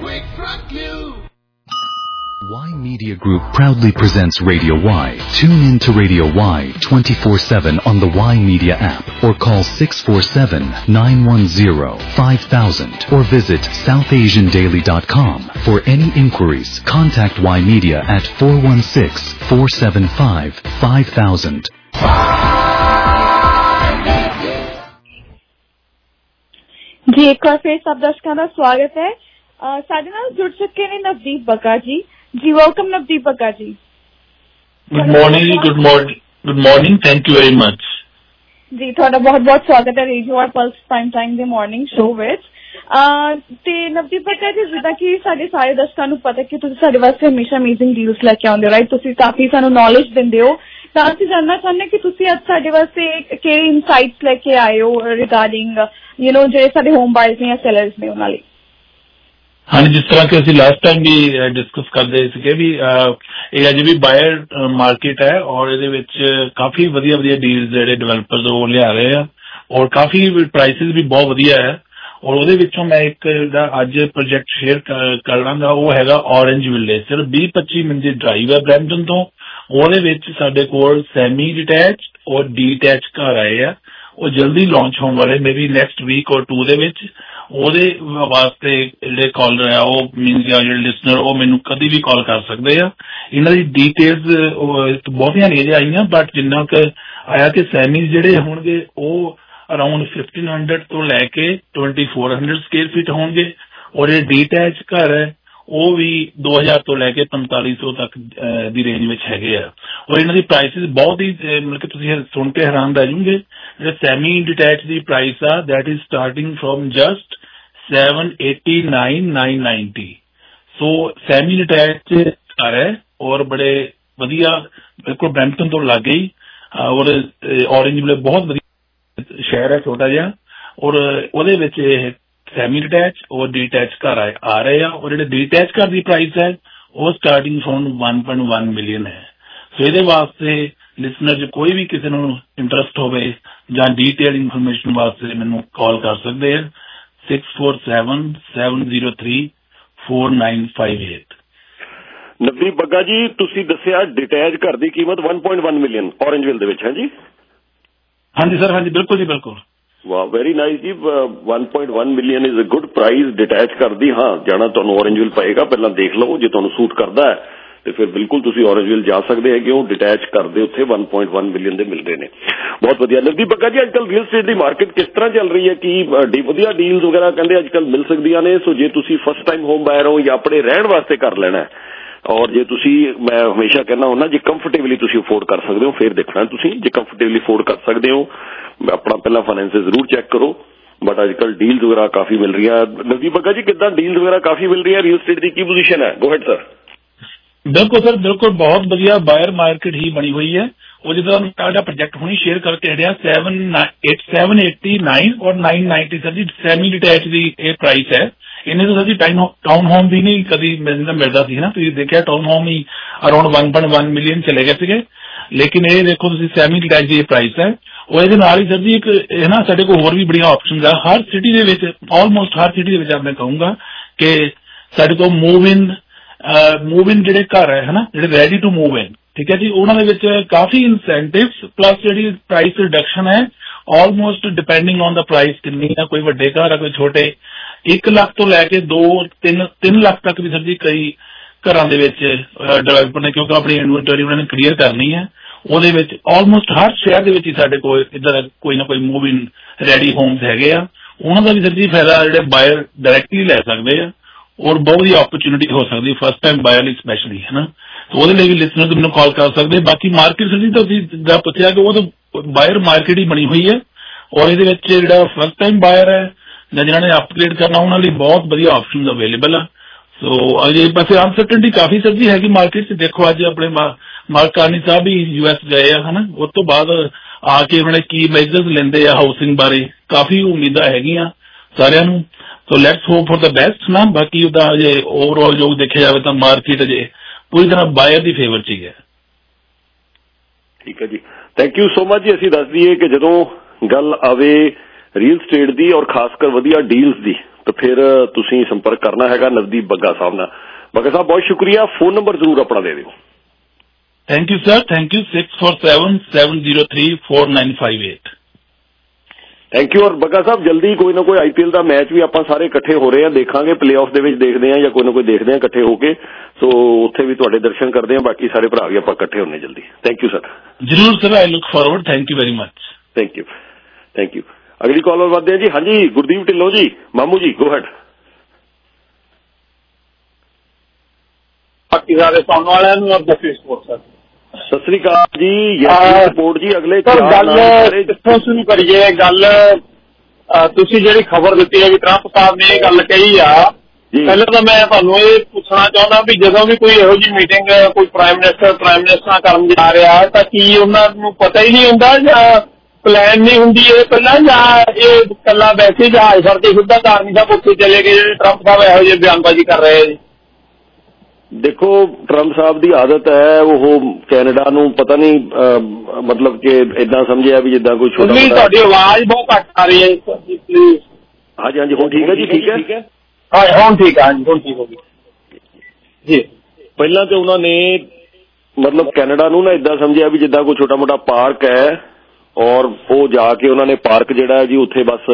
Y Media Group proudly presents Radio Y. Tune in to Radio Y 24/7 on the Y Media app or call 647-910-5000 or visit southasiandaily.com. For any inquiries, contact Y Media at 416-475-5000. जी, एक बार फिर सब दर्शकों का स्वागत है। ਸਾਡੇ ਨਾਲ ਜੁੜ ਚੁੱਕੇ ਨੇ ਨਵਦੀਪ ਬੱਗਾ ਜੀ। ਜੀ welcome Navdeep Bagga ji. Good morning ਜੀ। Good morning, thank you very much ਜੀ। ਤੁਹਾਡਾ ਬਹੁਤ ਬਹੁਤ ਸਵਾਗਤ ਹੈ ਰੇਡੀਓ ਔਰ ਪਲਸ ਪ੍ਰਾਈਮ ਟਾਈਮ ਦੇ ਮਾਰਨਿੰਗ ਸ਼ੋਅ ਵਿੱਚ। ਤੇ ਨਵਦੀਪ ਬੱਗਾ ਜੀ, ਜਿੱਦਾਂ ਕਿ ਸਾਡੇ ਸਾਰੇ ਦਰਸ਼ਕਾਂ ਨੂੰ ਪਤਾ ਕਿ ਤੁਸੀਂ ਸਾਡੇ ਵਾਸਤੇ ਹਮੇਸ਼ਾ ਅਮੇਜ਼ਿੰਗ ਡੀਲਸ ਲੈ ਕੇ ਆਉਂਦੇ ਹੋ, ਰਾਈਟ? ਤੁਸੀਂ ਕਾਫੀ ਸਾਨੂੰ ਨੌਲੇਜ ਦਿੰਦੇ ਹੋ, ਤਾਂ ਅਸੀਂ ਜਾਣਨਾ ਚਾਹੁੰਦੇ ਕਿ ਤੁਸੀਂ ਅੱਜ ਸਾਡੇ ਵਾਸਤੇ ਕਿਹੜੇ ਇਨਸਾਈਟਸ ਲੈ ਕੇ ਆਏ ਹੋ ਰਿਗਾਰਡਿੰਗ ਜਿਹੜੇ ਸਾਡੇ ਹੋਮ ਬਾਇਰਸ ਨੇ ਜਾਂ ਸੈਲਰਸ ਨੇ ਉਹਨਾਂ ਲਈ। ਹਾਂਜੀ, ਜਿਸ ਤਰ੍ਹਾਂ ਕਿ ਅਸੀਂ ਲਾਸਟ ਟਾਈਮ ਵੀ ਡਿਸਕਸ ਕਰਦੇ ਸੀਗੇ ਵੀ ਇਹ ਅਜੇ ਵੀ ਬਾਇਰ ਮਾਰਕੀਟ ਹੈ ਔਰ ਇਹਦੇ ਵਿੱਚ ਕਾਫੀ ਵਧੀਆ ਡੀਲਸ ਜਿਹੜੇ ਡਿਵੈਲਪਰਸ ਉਹ ਲਿਆ ਰਹੇ ਆ ਔਰ ਕਾਫੀ ਪ੍ਰਾਈਸਿਸ ਵੀ ਬਹੁਤ ਵਧੀਆ ਹੈ। ਔਰ ਉਹਦੇ ਵਿੱਚੋਂ ਮੈਂ ਇੱਕ ਜਿਹੜਾ ਅੱਜ ਪ੍ਰੋਜੈਕਟ ਸ਼ੇਅਰ ਕਰਾਂਗਾ ਉਹ ਹੈਗਾ ਔਰੇਂਜ ਵਿਲੇਜ। ਸਿਰਫ 20-25 ਮਿੰਟ ਦੀ ਡਰਾਈਵ ਹੈ ਬਰੈਂਪਟਨ ਤੋਂ। ਉਹਦੇ ਵਿੱਚ ਸਾਡੇ ਕੋਲ ਸੈਮੀ ਡਿਟੈਚ ਔਰ ਡੀਟੈਚ ਘਰ ਆਏ ਆ। ਉਹ ਜਲਦੀ ਲਾਂਚ ਹੋਣ ਵਾਲੇ, ਮੇਬੀ ਨੈਕਸਟ ਵੀਕ ਔਰ 2 ਦੇ ਵਿੱਚ। ਉਹਦੇ ਵਾਸਤੇ ਜਿਹੜੇ ਕਾਲਰ ਆ ਉਹ ਮੀਨਸ ਜਿਹੜੇ ਲਿਸਨਰ ਉਹ ਮੈਨੂੰ ਕਦੀ ਵੀ ਕਾਲ ਕਰ ਸਕਦੇ ਆ। ਇਹਨਾਂ ਦੀ ਡੀਟੇਲਸ ਬਹੁਤੀਆਂ ਨਹੀਂ ਅਜੇ ਆਈਆਂ, ਬਟ ਜਿੰਨਾ ਕੁ ਆਇਆ ਕਿ ਸੈਮੀਜ਼ ਜਿਹੜੇ ਹੋਣਗੇ ਉਹ ਅਰਾਊਂਡ 1500 ਤੋਂ ਲੈ ਕੇ 2400 ਸਕੁਅਰ ਫੀਟ ਹੋਣਗੇ ਔਰ ਇਹ ਡੀਟੈਚ ਘਰ ਹੈ ਉਹ ਵੀ 2000 ਤੋਂ ਲੈ ਕੇ 4500 ਤੱਕ ਦੀ ਰੇਂਜ ਵਿੱਚ ਹੈਗੇ ਆ। ਔਰ ਇਹਨਾਂ ਦੀ ਪ੍ਰਾਈਸਿਸ ਬਹੁਤ ਹੀ ਮਤਲਬ ਕਿ ਤੁਸੀਂ ਸੁਣ ਕੇ ਹੈਰਾਨ ਰਹਿ ਜਾਓਗੇ। ਜਿਹੜੇ ਸੈਮੀ ਡਿਟੈਚ ਦੀ ਪ੍ਰਾਈਸ ਆ that is starting from just 789,990। So semi detach ਘਰ ਹੈ ਔਰ ਬੜੇ ਵਧੀਆ, ਬਿਲਕੁਲ ਬਰੈਂਪਟਨ ਤੋਂ ਲਾਗੇ ਹੀ। ਔਰ ਔਰੇਂਜ ਵਿਲੇਜ ਬਹੁਤ ਵਧੀਆ ਸ਼ਹਿਰ ਹੈ, ਛੋਟਾ ਜਿਹਾ, ਔਰ ਉਹਦੇ ਵਿੱਚ ਇਹ ਸੈਮੀ ਡਿਟੈਚ ਔਰ ਡੀਟੈਚ ਘਰ ਆ ਰਹੇ ਆ। ਔਰ ਜਿਹੜੇ ਡੀਟੈਚ ਘਰ ਦੀ ਪ੍ਰਾਈਸ ਹੈ ਉਹ ਸਟਾਰਟਿੰਗ ਫਰੋਮ 1.1 ਮਿਲੀਅਨ ਹੈ। ਸੋ ਇਹਦੇ ਵਾਸਤੇ ਲਿਸਨਰ ਜੇ ਕੋਈ ਵੀ ਕਿਸੇ ਨੂੰ ਇੰਟਰਸਟ ਹੋਵੇ ਜਾਂ ਡੀਟੇਲ ਇਨਫੋਰਮੇਸ਼ਨ ਵਾਸਤੇ ਮੈਨੂੰ ਕਾਲ ਕਰ ਸਕਦੇ ਆ 647-703-4958। ਨਵਦੀਪ ਬੱਗਾ ਜੀ, ਤੁਸੀਂ ਦੱਸਿਆ ਡਿਟੈਚ ਘਰ ਦੀ ਕੀਮਤ 1.1 ਮਿਲੀਅਨ ਔਰੇਂਜ ਵਿਲ ਦੇ ਵਿੱਚ ਹੈ ਜੀ? ਹਾਂਜੀ ਸਰ, ਹਾਂਜੀ ਬਿਲਕੁਲ ਜੀ, ਬਿਲਕੁਲ। ਵਾਹ, ਵੈਰੀ ਨਾਈਸ ਜੀ। 1.1 million is a good price detach ਘਰ ਦੀ। ਹਾਂ, ਜਾਣਾ ਤੁਹਾਨੂੰ ਔਰੇਂਜ ਵਿਲ ਪਏਗਾ, ਪਹਿਲਾਂ ਦੇਖ ਲਓ, ਜੇ ਤੁਹਾਨੂੰ ਸੂਟ ਕਰਦਾ ਹੈ ਤੇ ਫਿਰ ਬਿਲਕੁਲ ਤੁਸੀਂ ਔਰੇਂਜ ਵਿਲ ਜਾ ਸਕਦੇ ਹੈਗੇ ਹੋ। ਡਿਟੈਚ ਘਰ ਦੇ ਉੱਥੇ 1.1 ਮਿਲੀਅਨ ਦੇ ਮਿਲ ਰਹੇ ਨੇ, ਬਹੁਤ ਵਧੀਆ। ਨਵਦੀਪ ਬੱਗਾ ਜੀ, ਅੱਜ ਕੱਲ੍ਹ ਰੀਅਲ ਸਟੇਟ ਦੀ ਮਾਰਕੀਟ ਕਿਸ ਤਰ੍ਹਾਂ ਚੱਲ ਰਹੀ ਹੈ? ਕੀ ਵਧੀਆ ਡੀਲਸ ਵਗੈਰਾ ਕਹਿੰਦੇ ਅੱਜ ਕੱਲ੍ਹ ਮਿਲ ਸਕਦੀਆਂ ਨੇ? ਸੋ ਜੇ ਤੁਸੀਂ ਫਸਟ ਟਾਈਮ ਹੋਮ ਬਾਇਰ ਹੋ ਜਾਂ ਆਪਣੇ ਰਹਿਣ ਵਾਸਤੇ ਘਰ ਲੈਣਾ ਔਰ ਜੇ ਤੁਸੀਂ, ਮੈਂ ਹਮੇਸ਼ਾ ਕਹਿੰਦਾ ਹੁੰਦਾ, ਜੇ ਕੰਫਰਟੇਬਲੀ ਤੁਸੀਂ ਅਫੋਰਡ ਕਰ ਸਕਦੇ ਹੋ ਫਿਰ ਦੇਖਣਾ ਤੁਸੀਂ। ਜੇ ਕੰਫਰਟੇਬਲੀ ਅਫੋਰਡ ਕਰ ਸਕਦੇ ਹੋ ਆਪਣਾ ਪਹਿਲਾਂ ਫਾਈਨੈਂਸਿਸ ਜ਼ਰੂਰ ਚੈੱਕ ਕਰੋ, ਬਟ ਅੱਜ ਕੱਲ੍ਹ ਡੀਲਸ ਵਗੈਰਾ ਕਾਫੀ ਮਿਲ ਰਹੀਆਂ। ਨਵਦੀਪ ਬੱਗਾ ਜੀ, ਕਿੱਦਾਂ ਡੀਲਸ ਵਗੈਰਾ ਕਾਫੀ ਮਿਲ ਰਹੀਆਂ? ਰੀਅਲ ਸਟੇਟ ਦੀ ਕੀ ਪੋਜੀਸ਼ਨ ਹੈ? Go ahead sir. ਬਿਲਕੁਲ ਸਰ, ਬਿਲਕੁਲ ਬਹੁਤ ਵਧੀਆ ਬਾਇਰ ਮਾਰਕੀਟ ਹੀ ਬਣੀ ਹੋਈ ਹੈ। ਉਹ ਜਿੱਦਾਂ ਤੁਹਾਡਾ ਪ੍ਰੋਜੈਕਟ ਹੁਣੀ ਸ਼ੇਅਰ ਕਰਕੇ ਹਟਿਆ 789 ਔਰ 990 ਸਰ ਜੀ ਸੈਮੀ ਡਿਟੈਚ ਦੀ ਇਹ ਪ੍ਰਾਈਸ ਹੈ। ਇਹਨੇ ਤਾਂ ਸਰ ਜੀ ਟਾਊਨ ਹੋਮ ਵੀ ਨਹੀਂ ਕਦੀ ਮਿਲਦਾ ਸੀ ਨਾ, ਤੁਸੀਂ ਦੇਖਿਆ ਟਾਊਨ ਹੋਮ ਹੀ ਅਰਾਊਂਡ 1.1 ਮਿਲੀਅਨ ਚਲੇ ਗਏ ਸੀਗੇ, ਲੇਕਿਨ ਇਹ ਦੇਖੋ ਤੁਸੀਂ ਸੈਮੀ ਡਿਟੈਚ ਦੀ ਇਹ ਪ੍ਰਾਈਸ ਹੈ। ਉਹ ਇਹਦੇ ਨਾਲ ਹੀ ਸਰ ਜੀ ਇੱਕ ਨਾ ਸਾਡੇ ਕੋਲ ਹੋਰ ਵੀ ਬੜੀਆਂ ਆਪਸ਼ਨਸ ਆ ਹਰ ਸਿਟੀ ਦੇ ਵਿੱਚ, ਆਲਮੋਸਟ ਹਰ ਸਿਟੀ ਦੇ ਵਿੱਚ। ਮੈਂ ਕਹੂੰਗਾ ਕਿ ਸਾਡੇ ਕੋਲ ਮੂਵ ਇਨ ਜਿਹੜੇ ਘਰ ਹੈ ਹਨਾ, ਜਿਹੜੇ ਰੈਡੀ ਟੂ ਮੂਵ ਇਨ, ਠੀਕ ਹੈ ਜੀ, ਉਹਨਾਂ ਦੇ ਵਿੱਚ ਕਾਫੀ ਇਨਸੈਂਟਿਵਸ ਪਲੱਸ ਜਿਹੜੀ ਪ੍ਰਾਈਸ ਰਿਡਕਸ਼ਨ ਹੈ almost depending on the price ਕਿੰਨੀ ਆ, ਕੋਈ ਵੱਡੇ ਘਰ ਆ ਕੋਈ ਛੋਟੇ, 1 ਲੱਖ ਤੋਂ ਲੈ ਕੇ 2-3 ਲੱਖ ਤੱਕ ਵੀ ਸਰ ਜੀ ਕਈ ਘਰਾਂ ਦੇ ਵਿੱਚ ਡਿਵੈਲਪਰ ਨੇ, ਕਿਉਂਕਿ ਆਪਣੀ ਇਨਵੈਂਟਰੀ ਉਹਨਾਂ ਨੇ ਕਲੀਅਰ ਕਰਨੀ ਹੈ। ਉਹਦੇ ਵਿੱਚ ਆਲਮੋਸਟ ਹਰ ਸ਼ਹਿਰ ਦੇ ਵਿੱਚ ਹੀ ਸਾਡੇ ਕੋਲ ਇੱਦਾਂ ਕੋਈ ਨਾ ਕੋਈ मूव इन ਰੈਡੀ ਹੋਮਸ ਹੈਗੇ ਆ। ਉਹਨਾਂ ਦਾ ਵੀ ਸਰ ਜੀ ਫਾਇਦਾ ਜਿਹੜੇ ਬਾਇਰ ਡਾਇਰੈਕਟਲੀ ਲੈ ਸਕਦੇ ਆ, ਔਰ ਬਹੁਤ ਹੀ ਓਪਰਚੁਨਿਟੀ ਹੋ ਸਕਦੀ ਫਸਟ ਟਾਈਮ ਬਾਇਰ ਲਈ ਸਪੈਸ਼ਲੀ, ਹੈ ਨਾ। ਉਹਦੇ ਲਈ ਵੀ ਲਿਸਨਰ ਮੈਨੂੰ ਕਾਲ ਕਰ ਸਕਦੇ। ਬਾਕੀ ਮਾਰਕੀਟ ਸਰ ਜੀ ਤੁਸੀਂ ਜਿੱਦਾਂ ਪੁੱਛਿਆ ਕਿ ਉਹ ਤਾਂ ਬਾਇਰ ਮਾਰਕੀਟ ਹੀ ਬਣੀ ਹੋਈ ਹੈ, ਔਰ ਇਹਦੇ ਵਿੱਚ ਜਿਹੜਾ ਫਸਟ ਟਾਈਮ ਬਾਇਰ ਹੈ ਜਾਂ ਜਿਹਨਾਂ ਨੇ ਅਪਗ੍ਰੇਡ ਕਰਨਾ ਉਹਨਾਂ ਲਈ ਬਹੁਤ ਵਧੀਆ ਆਪਸ਼ਨਸ ਅਵੇਲੇਬਲ ਆ। ਸੋ ਅਜੇ ਵੈਸੇ ਅਨਸਰਟਨਟੀ ਕਾਫੀ ਸਰ ਜੀ ਹੈਗੀ ਮਾਰਕੀਟ 'ਚ। ਦੇਖੋ ਅੱਜ ਆਪਣੇ ਮਾਰਕ ਕਾਰਨੀ ਸਾਹਿਬ ਵੀ US ਗਏ ਆ, ਹੈ ਨਾ। ਉਸ ਤੋਂ ਬਾਅਦ ਆ ਕੇ ਉਹਨਾਂ ਨੇ ਕੀ ਮੈਜਰਸ ਲੈਂਦੇ ਆ ਹਾਊਸਿੰਗ ਬਾਰੇ, ਕਾਫੀ ਉਮੀਦਾਂ ਹੈਗੀਆਂ ਸਾਰਿਆਂ ਨੂੰ। So let's hope for the best ਨਾ। ਬਾਕੀ ਉਹਦਾ ਅਜੇ ਓਵਰਆਲ ਜੋ ਦੇਖਿਆ ਜਾਵੇ ਤਾਂ ਮਾਰਕੀਟ ਅਜੇ ਪੂਰੀ ਤਰ੍ਹਾਂ ਬਾਇਰ ਦੀ ਫੇਵਰ 'ਚ ਹੀ ਹੈ। ਠੀਕ ਹੈ ਜੀ, ਥੈਂਕ ਯੂ ਸੋ ਮਚ ਜੀ। ਅਸੀਂ ਦੱਸ ਦਈਏ ਕਿ ਜਦੋਂ ਗੱਲ ਆਵੇ ਰੀਅਲ ਸਟੇਟ ਦੀ ਔਰ ਖਾਸ ਕਰ ਵਧੀਆ ਡੀਲਸ ਦੀ ਤਾਂ ਫਿਰ ਤੁਸੀਂ ਸੰਪਰਕ ਕਰਨਾ ਹੈਗਾ ਨਵਦੀਪ ਬੱਗਾ ਸਾਹਿਬ ਨਾਲ। ਬੱਗਾ ਸਾਹਿਬ ਬਹੁਤ ਸ਼ੁਕਰੀਆ। ਫੋਨ ਨੰਬਰ ਜ਼ਰੂਰ ਆਪਣਾ ਦੇ ਦਿਓ। Thank you sir, thank you. 6477034958। Thank you. ਔਰ ਬੱਗਾ ਸਾਹਿਬ ਜਲਦੀ ਕੋਈ ਨਾ ਕੋਈ IPL ਦਾ ਮੈਚ ਵੀ ਆਪਾਂ ਸਾਰੇ ਇਕੱਠੇ ਹੋ ਰਹੇ ਆ, ਦੇਖਾਂਗੇ ਪਲੇਆਫ ਦੇ ਵਿੱਚ ਦੇਖਦੇ ਆ ਜਾਂ ਕੋਈ ਨਾ ਕੋਈ ਦੇਖਦੇ ਆ ਇਕੱਠੇ ਹੋ ਕੇ। ਸੋ ਉੱਥੇ ਵੀ ਤੁਹਾਡੇ ਦਰਸ਼ਨ ਕਰਦੇ ਆ, ਬਾਕੀ ਸਾਰੇ ਭਰਾ ਵੀ ਆਪਾਂ ਇਕੱਠੇ ਹੁੰਨੇ ਜਲਦੀ। Thank you sir. ਜ਼ਰੂਰ sir, I look forward. Thank you very much. Thank you, thank you. ਅਗਲੀ ਕਾਲਰ ਵੱਧਦੇ ਆ ਜੀ। ਹਾਂਜੀ ਗੁਰਦੀਪ ਢਿੱਲੋਂ ਜੀ, ਮਾਮੂ ਜੀ, ਗੋ ਹੈਡ। ਬਾਕੀ ਸਾਰੇ ਸੁਣਨ ਵਾਲਿਆਂ ਨੂੰ ਦੱਸੀ ਸਪੋਰਟ ਸਰ। ਸਤਿ ਸ੍ਰੀ ਅਕਾਲ ਜੀ। ਸਪੋਰਟ ਜੀ। ਅਗਲੇ ਗੱਲ ਕਿੱਥੋਂ ਸ਼ੁਰੂ ਕਰੀਏ? ਗੱਲ ਤੁਸੀਂ ਜਿਹੜੀ ਖਬਰ ਦਿੱਤੀ ਹੈ ਵੀ ਟਰੰਪ ਸਾਹਿਬ ਨੇ ਇਹ ਗੱਲ ਕਹੀ ਆ, ਪਹਿਲਾਂ ਤਾਂ ਮੈਂ ਤੁਹਾਨੂੰ ਇਹ ਪੁੱਛਣਾ ਚਾਹੁੰਦਾ ਵੀ ਜਦੋਂ ਵੀ ਕੋਈ ਇਹੋ ਜਿਹੀ ਮੀਟਿੰਗ ਕੋਈ ਪ੍ਰਾਈਮ ਮਿਨਿਸਟਰ ਕਰਨ ਜਾ ਰਿਹਾ ਤਾਂ ਕੀ ਉਹਨਾਂ ਨੂੰ ਪਤਾ ਹੀ ਨਹੀਂ ਹੁੰਦਾ ਜਾਂ ਪਲਾਨ ਨਹੀਂ ਹੁੰਦੀ ਇਹ ਪਹਿਲਾਂ, ਜਾਂ ਇਹ ਇਕੱਲਾ ਵੈਸੇ ਜਹਾਜ਼ ਫੜ ਕੇ ਸਿੱਧਾ ਕਾਰਨੀ ਸਾਹਿਬ ਉੱਥੇ ਚਲੇ ਗਏ ਜਿਹੜੇ ਟਰੰਪ ਸਾਹਿਬ ਇਹੋ ਜਿਹੇ ਬਿਆਨਬਾਜ਼ੀ ਕਰ ਰਹੇ ਜੀ? ਦੇਖੋ ਟਰੰਪ ਸਾਹਿਬ ਦੀ ਆਦਤ ਹੈ, ਉਹ ਕੈਨੇਡਾ ਨੂੰ ਪਤਾ ਨਹੀਂ ਮਤਲਬ ਕਿ ਏਦਾਂ ਸਮਝਿਆ ਵੀ ਜਿੱਦਾਂ ਕੋਈ ਛੋਟਾ। ਤੁਹਾਡੀ ਆਵਾਜ਼ ਬਹੁਤ ਘੱਟ ਆ ਰਹੀ ਹੈ ਪਲੀਜ਼। ਹਾਂਜੀ ਹਾਂਜੀ ਹੁਣ ਠੀਕ ਹੈ ਜੀ। ਠੀਕ ਹੈ ਹਾਂ ਹੁਣ ਠੀਕ ਹੈ। ਹਾਂਜੀ ਹੁਣ ਠੀਕ ਹੋ ਗਈ ਜੀ। ਪਹਿਲਾਂ ਤੇ ਉਹਨਾਂ ਨੇ ਮਤਲਬ ਕੈਨੇਡਾ ਨੂੰ ਨਾ ਏਦਾਂ ਸਮਝਿਆ ਵੀ ਜਿੱਦਾਂ ਕੋਈ ਛੋਟਾ ਮੋਟਾ ਪਾਰਕ ਹੈ, ਔਰ ਉਹ ਜਾ ਕੇ ਉਹਨਾਂ ਨੇ ਪਾਰਕ ਜਿਹੜਾ ਜੀ ਉੱਥੇ ਬਸ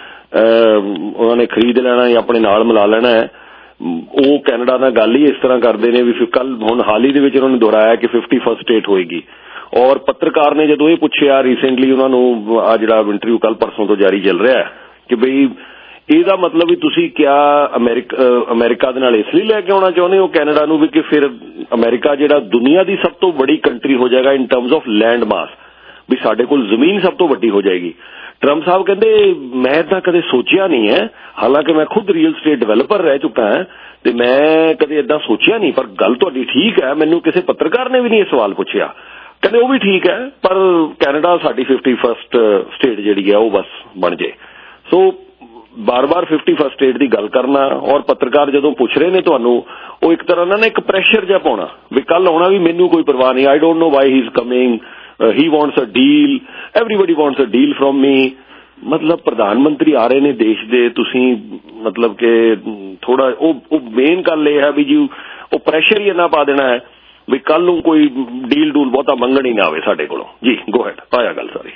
ਉਹਨਾਂ ਨੇ ਖਰੀਦ ਲੈਣਾ ਜਾਂ ਆਪਣੇ ਨਾਲ ਮਿਲਾ ਲੈਣਾ ਹੈ। ਉਹ ਕੈਨੇਡਾ ਨਾਲ ਗੱਲ ਹੀ ਇਸ ਤਰ੍ਹਾਂ ਕਰਦੇ ਨੇ ਵੀ ਕੱਲ ਹੁਣ ਹਾਲ ਹੀ ਦੇ ਵਿੱਚ ਉਹਨਾਂ ਨੇ ਦੁਹਰਾਇਆ ਕਿ 51st ਸਟੇਟ ਹੋਏਗੀ। ਔਰ ਪੱਤਰਕਾਰ ਨੇ ਜਦੋਂ ਇਹ ਪੁੱਛਿਆ ਰੀਸੈਂਟਲੀ ਉਹਨਾਂ ਨੂੰ, ਆ ਜਿਹੜਾ ਇੰਟਰਵਿਊ ਕੱਲ ਪਰਸੋਂ ਤੋਂ ਜਾਰੀ ਚੱਲ ਰਿਹਾ ਕਿ ਬਈ ਇਹਦਾ ਮਤਲਬ ਵੀ ਤੁਸੀਂ ਕਿਆ ਅਮਰੀਕਾ ਦੇ ਨਾਲ ਇਸ ਲਈ ਲੈ ਕੇ ਆਉਣਾ ਚਾਹੁੰਦੇ ਹੋ ਕੈਨੇਡਾ ਨੂੰ ਵੀ ਕਿ ਫਿਰ ਅਮਰੀਕਾ ਜਿਹੜਾ ਦੁਨੀਆ ਦੀ ਸਭ ਤੋਂ ਬੜੀ ਕੰਟਰੀ ਹੋ ਜਾਏਗਾ in terms of land mass, ਵੀ ਸਾਡੇ ਕੋਲ ਜ਼ਮੀਨ ਸਭ ਤੋਂ ਵੱਡੀ ਹੋ ਜਾਏਗੀ। ਟਰੰਪ ਸਾਹਿਬ ਕਹਿੰਦੇ ਮੈਂ ਤਾਂ ਕਦੇ ਸੋਚਿਆ ਨਹੀਂ ਹੈ, ਹਾਲਾਂਕਿ ਮੈਂ ਖੁਦ ਰੀਅਲ ਸਟੇਟ ਡਿਵੈਲਪਰ ਰਹਿ ਚੁੱਕਾ ਹਾਂ ਤੇ ਮੈਂ ਕਦੇ ਏਦਾਂ ਸੋਚਿਆ ਨਹੀਂ, ਪਰ ਗੱਲ ਤੁਹਾਡੀ ਠੀਕ ਹੈ। ਮੈਨੂੰ ਕਿਸੇ ਪੱਤਰਕਾਰ ਨੇ ਵੀ ਨਹੀਂ ਇਹ ਸਵਾਲ ਪੁੱਛਿਆ। ਕਹਿੰਦੇ ਉਹ ਵੀ ਠੀਕ ਹੈ, ਪਰ ਕੈਨੇਡਾ ਸਾਡੀ 51st ਸਟੇਟ ਜਿਹੜੀ ਹੈ ਉਹ ਬਸ ਬਣ ਜੇ। ਸੋ ਬਾਰ-ਬਾਰ 51st ਸਟੇਟ ਦੀ ਗੱਲ ਕਰਨਾ, ਔਰ ਪੱਤਰਕਾਰ ਜਦੋਂ ਪੁੱਛ ਰਹੇ ਨੇ ਤੁਹਾਨੂੰ, ਉਹ ਇੱਕ ਤਰ੍ਹਾਂ ਨਾਲ ਇੱਕ ਪ੍ਰੈਸ਼ਰ ਜਿਹਾ ਪਾਉਣਾ ਵੀ ਕੱਲ ਆਉਣਾ ਵੀ ਮੈਨੂੰ ਕੋਈ ਪਰਵਾਹ ਨਹੀਂ, I don't know why he is coming, he wants a deal, everybody wants a deal from me। ਮਤਲਬ ਪ੍ਰਧਾਨ ਮੰਤਰੀ ਆ ਰਹੇ ਨੇ ਦੇਸ਼ ਦੇ, ਤੁਸੀਂ ਮਤਲਬ ਕਿ ਥੋੜਾ ਉਹ ਮੇਨ ਗੱਲ ਇਹ ਹੈ ਵੀ ਜੀ ਉਹ ਪ੍ਰੈਸ਼ਰ ਹੀ ਇੰਨਾ ਪਾ ਦੇਣਾ ਹੈ ਵੀ ਕੱਲ ਨੂੰ ਕੋਈ ਡੀਲ ਡੂਲ ਬਹੁਤਾ ਮੰਗਣ ਹੀ ਨਾ ਆਵੇ ਸਾਡੇ ਕੋਲੋਂ। ਜੀ ਗੋ ਹੈਡ, ਆਇਆ ਗੱਲ ਸਾਰੀ।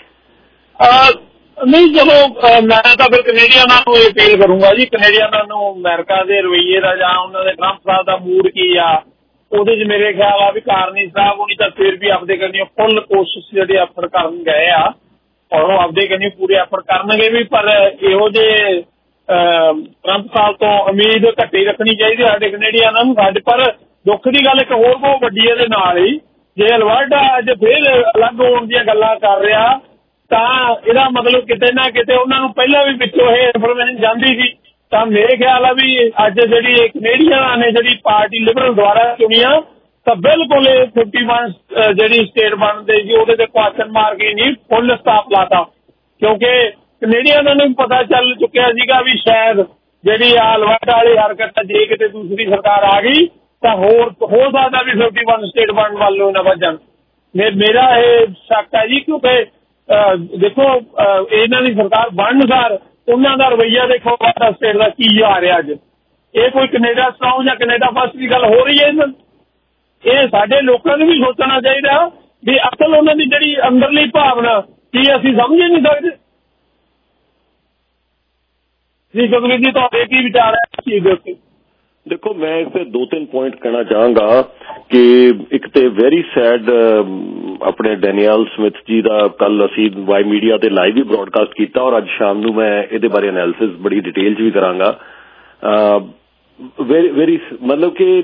ਨਹੀਂ ਚਲੋ ਮੈਂ ਤਾਂ ਫਿਰ ਕੈਨੇਡੀਅਨਾਂ ਨੂੰ ਇਹ ਅਪੀਲ ਕਰੂੰਗਾ ਜੀ, ਕੈਨੇਡੀਅਨਾਂ ਨੂੰ ਅਮਰੀਕਾ ਦੇ ਰਵੱਈਏ ਦਾ ਜਾਂ ਉਹਨਾਂ ਦੇ ਟਰੰਪ ਸਾਹਿਬ ਦਾ ਮੂਡ ਕੀ ਆ ਉਹਦੇ 'ਚ ਮੇਰੇ ਖਿਆਲ ਆ ਵੀ ਕਾਰਨੀ ਸਾਹਿਬ ਹੋਣੀ ਤਾਂ ਫਿਰ ਵੀ ਆਪਦੇ ਕੰਨੀ ਫੁੱਲ ਕੋਸ਼ਿਸ਼ ਜਿਹੜੇ ਐਫਰਟ ਕਰਨ ਗਏ ਆ, ਔਰ ਉਹ ਆਪਦੇ ਕੰਨੀ ਪੂਰੇ ਐਫਰਟ ਕਰਨਗੇ ਵੀ। ਪਰ ਇਹੋ ਜਿਹੇ ਟਰੰਪ ਸਾਹਿਬ ਤੋਂ ਉਮੀਦ ਘੱਟੀ ਰੱਖਣੀ ਚਾਹੀਦੀ ਸਾਡੇ ਕੈਨੇਡੀਅਨਾਂ ਨੂੰ। ਸਾਡੇ ਪਰ ਦੁੱਖ ਦੀ ਗੱਲ ਇੱਕ ਹੋਰ ਬਹੁਤ ਵੱਡੀ ਇਹਦੇ ਨਾਲ ਹੀ, ਜੇ ਅਲਬਰਟਾ ਅੱਜ ਫਿਰ ਅਲੱਗ ਹੋਣ ਦੀਆਂ ਗੱਲਾਂ ਕਰ ਰਿਹਾ ਤਾਂ ਇਹਦਾ ਮਤਲਬ ਕਿਤੇ ਨਾ ਕਿਤੇ ਉਹਨਾਂ ਨੂੰ ਪਹਿਲਾਂ ਵੀ ਵਿੱਚੋਂ ਇਹ ਇਨਫੋਰਮੇਸ਼ਨ ਜਾਂਦੀ ਸੀ। ਤਾਂ ਮੇਰੇ ਖਿਆਲ ਆ ਵੀ ਅੱਜ ਜਿਹੜੀ ਕੈਨੇਡੀਅਨਾਂ ਨੇ ਜਿਹੜੀ ਪਾਰਟੀ ਲਿਬਰਲ ਦੁਆਰਾ ਚੁਣੀਆਂ ਤਾਂ ਬਿਲਕੁਲ 51 ਜਿਹੜੀ ਸਟੇਟ ਬਣਦੇ ਸੀ ਉਹਦੇ ਤੇ ਕੁਐਸਚਨ ਮਾਰਕ ਹੀ ਨਹੀਂ, ਫੁੱਲ ਸਟਾਪ ਲਾਤਾ। ਕਿਉਂਕਿ ਕੈਨੇਡੀਅਨਾਂ ਨੂੰ ਪਤਾ ਚੱਲ ਚੁੱਕਿਆ ਸੀਗਾ ਵੀ ਸ਼ਾਇਦ ਜਿਹੜੀ ਆ ਅਲਬਰਟਾ ਵਾਲੀ ਹਰਕਤ ਜੇ ਕਿਤੇ ਦੂਸਰੀ ਸਰਕਾਰ ਆ ਗਈ ਤਾਂ ਹੋ ਸਕਦਾ ਵੀ 51 ਸਟੇਟ ਬਣਨ ਵੱਲ ਨੂੰ ਨਾ ਵੱਜਣ। ਮੇਰਾ ਇਹ ਸ਼ੱਕ ਹੈ ਜੀ, ਕਿਉਂਕਿ ਦੇਖੋ ਇਹਨਾਂ ਦੀ ਸਰਕਾਰ ਬਣਨ ਸਾਰ ਉਹਨਾਂ ਦਾ ਰਵੱਈਆ ਦੇਖੋ ਵਾਟਾ ਸਟੇਟ ਦਾ ਕੀ ਆ ਰਿਹਾ ਅੱਜ। ਇਹ ਕੋਈ ਕੈਨੇਡਾ ਸਟਰਾਂਗ ਜਾਂ ਕੈਨੇਡਾ ਫਸਟ ਦੀ ਗੱਲ ਹੋ ਰਹੀ ਹੈ। ਇਹ ਸਾਡੇ ਲੋਕਾਂ ਨੂੰ ਵੀ ਸੋਚਣਾ ਚਾਹੀਦਾ ਵੀ ਅਸਲ ਉਹਨਾਂ ਦੀ ਜਿਹੜੀ ਅੰਦਰਲੀ ਭਾਵਨਾ ਕੀ ਅਸੀਂ ਸਮਝ ਹੀ ਨਹੀਂ ਸਕਦੇ। ਜੀ ਜਗਵੀਰ ਜੀ ਤੁਹਾਡੇ ਕੀ ਵਿਚਾਰ ਹੈ ਇਸ ਚੀਜ਼ ਦੇ ਉੱਤੇ? ਦੇਖੋ ਮੈਂ ਇੱਥੇ 2-3 ਪੁਆਇੰਟ ਕਹਿਣਾ ਚਾਹਾਂਗਾ ਕਿ ਇੱਕ ਤੇ ਵੈਰੀ ਸੈਡ ਆਪਣੇ ਡੈਨੀਅਲ ਸਮਿਥ ਜੀ ਦਾ ਕੱਲ ਅਸੀਂ ਵਾਈ ਮੀਡੀਆ ਤੇ ਲਾਈਵ ਵੀ ਬ੍ਰੌਡਕਾਸਟ ਕੀਤਾ ਔਰ ਅੱਜ ਸ਼ਾਮ ਨੂੰ ਮੈਂ ਇਹਦੇ ਬਾਰੇ ਐਨਾਲਿਸਿਸ ਬੜੀ ਡਿਟੇਲ 'ਚ ਵੀ ਕਰਾਂਗਾ। ਵੈਰੀ ਮਤਲਬ ਕਿ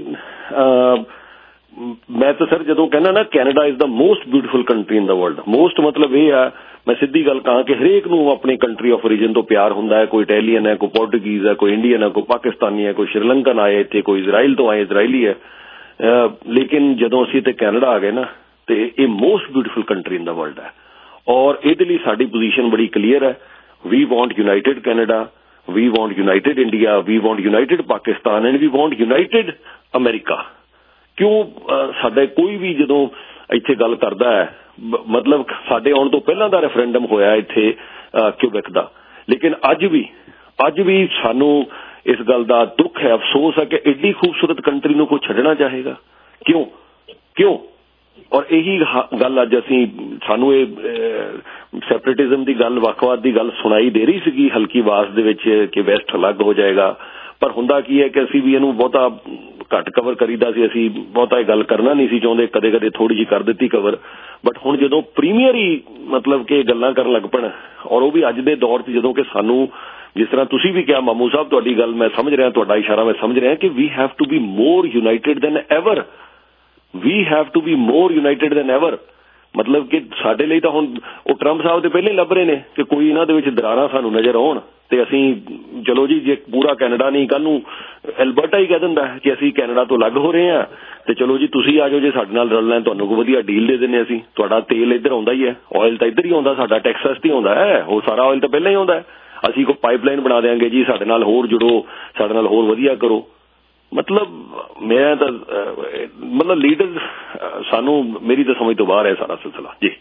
ਮੈਂ ਤਾਂ ਸਰ ਜਦੋਂ ਕਹਿੰਦਾ ਨਾ Canada is the most beautiful country in the world, most ਮਤਲਬ ਇਹ ਆ ਮੈਂ ਸਿੱਧੀ ਗੱਲ ਕਹਾਂ ਕਿ ਹਰੇਕ ਨੂੰ ਆਪਣੀ ਕੰਟਰੀ ਆਫ ਓਰੀਜਨ ਤੋਂ ਪਿਆਰ ਹੁੰਦਾ ਹੈ। ਕੋਈ ਇਟਾਲੀਅਨ ਹੈ, ਕੋਈ ਪੋਰਟੁਗੀਜ਼ ਹੈ, ਕੋਈ ਇੰਡੀਅਨ ਹੈ, ਕੋਈ ਪਾਕਿਸਤਾਨੀ ਹੈ, ਕੋਈ ਸ਼੍ਰੀਲੰਕਨ ਆਏ ਇੱਥੇ, ਕੋਈ ਇਜ਼ਰਾਈਲ ਤੋਂ ਆਏ ਇਜ਼ਰਾਈਲੀ ਹੈ। ਲੇਕਿਨ ਜਦੋਂ ਅਸੀਂ ਇੱਥੇ ਕੈਨੇਡਾ ਆ ਗਏ ਨਾ ਤੇ ਇਹ most beautiful country in the world ਹੈ ਔਰ ਇਹਦੇ ਲਈ ਸਾਡੀ ਪੋਜੀਸ਼ਨ ਬੜੀ ਕਲੀਅਰ ਹੈ। We want united Canada, we want united India, we want united Pakistan and we want united America। ਕਿਉਂ ਸਾਡੇ ਕੋਈ ਵੀ ਜਦੋਂ ਇੱਥੇ ਗੱਲ ਕਰਦਾ ਹੈ ਮਤਲਬ ਸਾਡੇ ਆਉਣ ਤੋਂ ਪਹਿਲਾਂ ਦਾ ਰੈਫਰੈਂਡਮ ਹੋਇਆ ਇੱਥੇ ਕਿਊਬੈਕ ਦਾ, ਲੇਕਿਨ ਅੱਜ ਵੀ ਸਾਨੂੰ ਇਸ ਗੱਲ ਦਾ ਦੁੱਖ ਹੈ, ਅਫਸੋਸ ਹੈ ਕਿ ਐਡੀ ਖੂਬਸੂਰਤ ਕੰਟਰੀ ਨੂੰ ਕੋਈ ਛੱਡਣਾ ਚਾਹੇਗਾ। ਕਿਉਂ ਔਰ ਇਹੀ ਗੱਲ ਅੱਜ ਸਾਨੂੰ ਇਹ ਸੈਪਰੇਟਿਜ਼ਮ ਦੀ ਗੱਲ, ਵੱਖਵਾਦ ਦੀ ਗੱਲ ਸੁਣਾਈ ਦੇ ਰਹੀ ਸੀਗੀ ਹਲਕੀ ਆਵਾਜ਼ ਦੇ ਵਿੱਚ ਕਿ ਵੈਸਟ ਅਲੱਗ ਹੋ ਜਾਏਗਾ, ਪਰ ਹੁੰਦਾ ਕੀ ਹੈ ਕਿ ਅਸੀਂ ਵੀ ਇਹਨੂੰ ਬਹੁਤਾ ਘੱਟ ਕਵਰ ਕਰੀਦਾ ਸੀ, ਅਸੀਂ ਬਹੁਤਾ ਇਹ ਗੱਲ ਕਰਨਾ ਨਹੀਂ ਸੀ ਚਾਹੁੰਦੇ, ਕਦੇ ਕਦੇ ਥੋੜੀ ਜਿਹੀ ਕਰ ਦਿੱਤੀ ਕਵਰ। ਬਟ ਹੁਣ ਜਦੋਂ ਪ੍ਰੀਮੀਅਰ ਹੀ ਮਤਲਬ ਕਿ ਗੱਲਾਂ ਕਰਨ ਲੱਗ ਪਣ ਔਰ ਉਹ ਵੀ ਅੱਜ ਦੇ ਦੌਰ 'ਚ ਜਦੋਂ ਕਿ ਸਾਨੂੰ ਜਿਸ ਤਰ੍ਹਾਂ ਤੁਸੀਂ ਵੀ ਕਿਹਾ ਮਾਮੂ ਸਾਹਿਬ, ਤੁਹਾਡੀ ਗੱਲ ਮੈਂ ਸਮਝ ਰਿਹਾ, ਤੁਹਾਡਾ ਇਸ਼ਾਰਾ ਮੈਂ ਸਮਝ ਰਿਹਾ ਕਿ we have to be more united than ever, we have to be more united than ever. ਮਤਲਬ ਕਿ ਸਾਡੇ ਲਈ ਤਾਂ ਹੁਣ ਉਹ ਟਰੰਪ ਸਾਹਿਬ ਦੇ ਪਹਿਲੇ ਲੱਭ ਰਹੇ ਨੇ ਕਿ ਕੋਈ ਇਹਨਾਂ ਦੇ ਵਿੱਚ ਦਰਾਰਾਂ ਸਾਨੂੰ ਨਜ਼ਰ ਆਉਣ ਤੇ ਅਸੀਂ ਚਲੋ ਜੀ ਜੇ ਪੂਰਾ ਕੈਨੇਡਾ ਨਹੀਂ, ਕੱਲ ਨੂੰ ਐਲਬਰਟਾ ਹੀ ਕਹਿ ਦਿੰਦਾ ਕਿ ਅਸੀਂ ਕੈਨੇਡਾ ਤੋਂ ਅਲੱਗ ਹੋ ਰਹੇ ਹਾਂ ਤੇ ਚਲੋ ਜੀ ਤੁਸੀਂ ਆ ਜਾਓ, ਜੇ ਸਾਡੇ ਨਾਲ ਰਲਣਾ ਤੁਹਾਨੂੰ ਕੋਈ ਵਧੀਆ ਡੀਲ ਦੇ ਦਿੰਦੇ ਅਸੀਂ, ਤੁਹਾਡਾ ਤੇਲ ਇੱਧਰ ਆਉਂਦਾ ਹੀ ਹੈ, ਆਇਲ ਤਾਂ ਇੱਧਰ ਹੀ ਆਉਂਦਾ, ਸਾਡਾ ਟੈਕਸਸ ਤੇ ਆਉਂਦਾ ਹੈ, ਉਹ ਸਾਰਾ ਆਇਲ ਤਾਂ ਪਹਿਲਾਂ ਹੀ ਆਉਂਦਾ ਹੈ, ਅਸੀਂ ਕੋਈ ਪਾਈਪਲਾਈਨ ਬਣਾ ਦਿਆਂਗੇ ਜੀ, ਸਾਡੇ ਨਾਲ ਹੋਰ ਜੁੜੋ, ਸਾਡੇ ਨਾਲ ਹੋਰ ਵਧੀਆ ਕਰੋ। ਮਤਲਬ ਮੈਂ ਤਾਂ ਮਤਲਬ ਲੀਡਰ ਸਾਨੂੰ ਮੇਰੀ ਤਾਂ ਸਮਝ ਤੋਂ ਬਾਹਰ ਹੈ ਸਾਰਾ ਸਿਲਸਿਲਾ ਜੀ।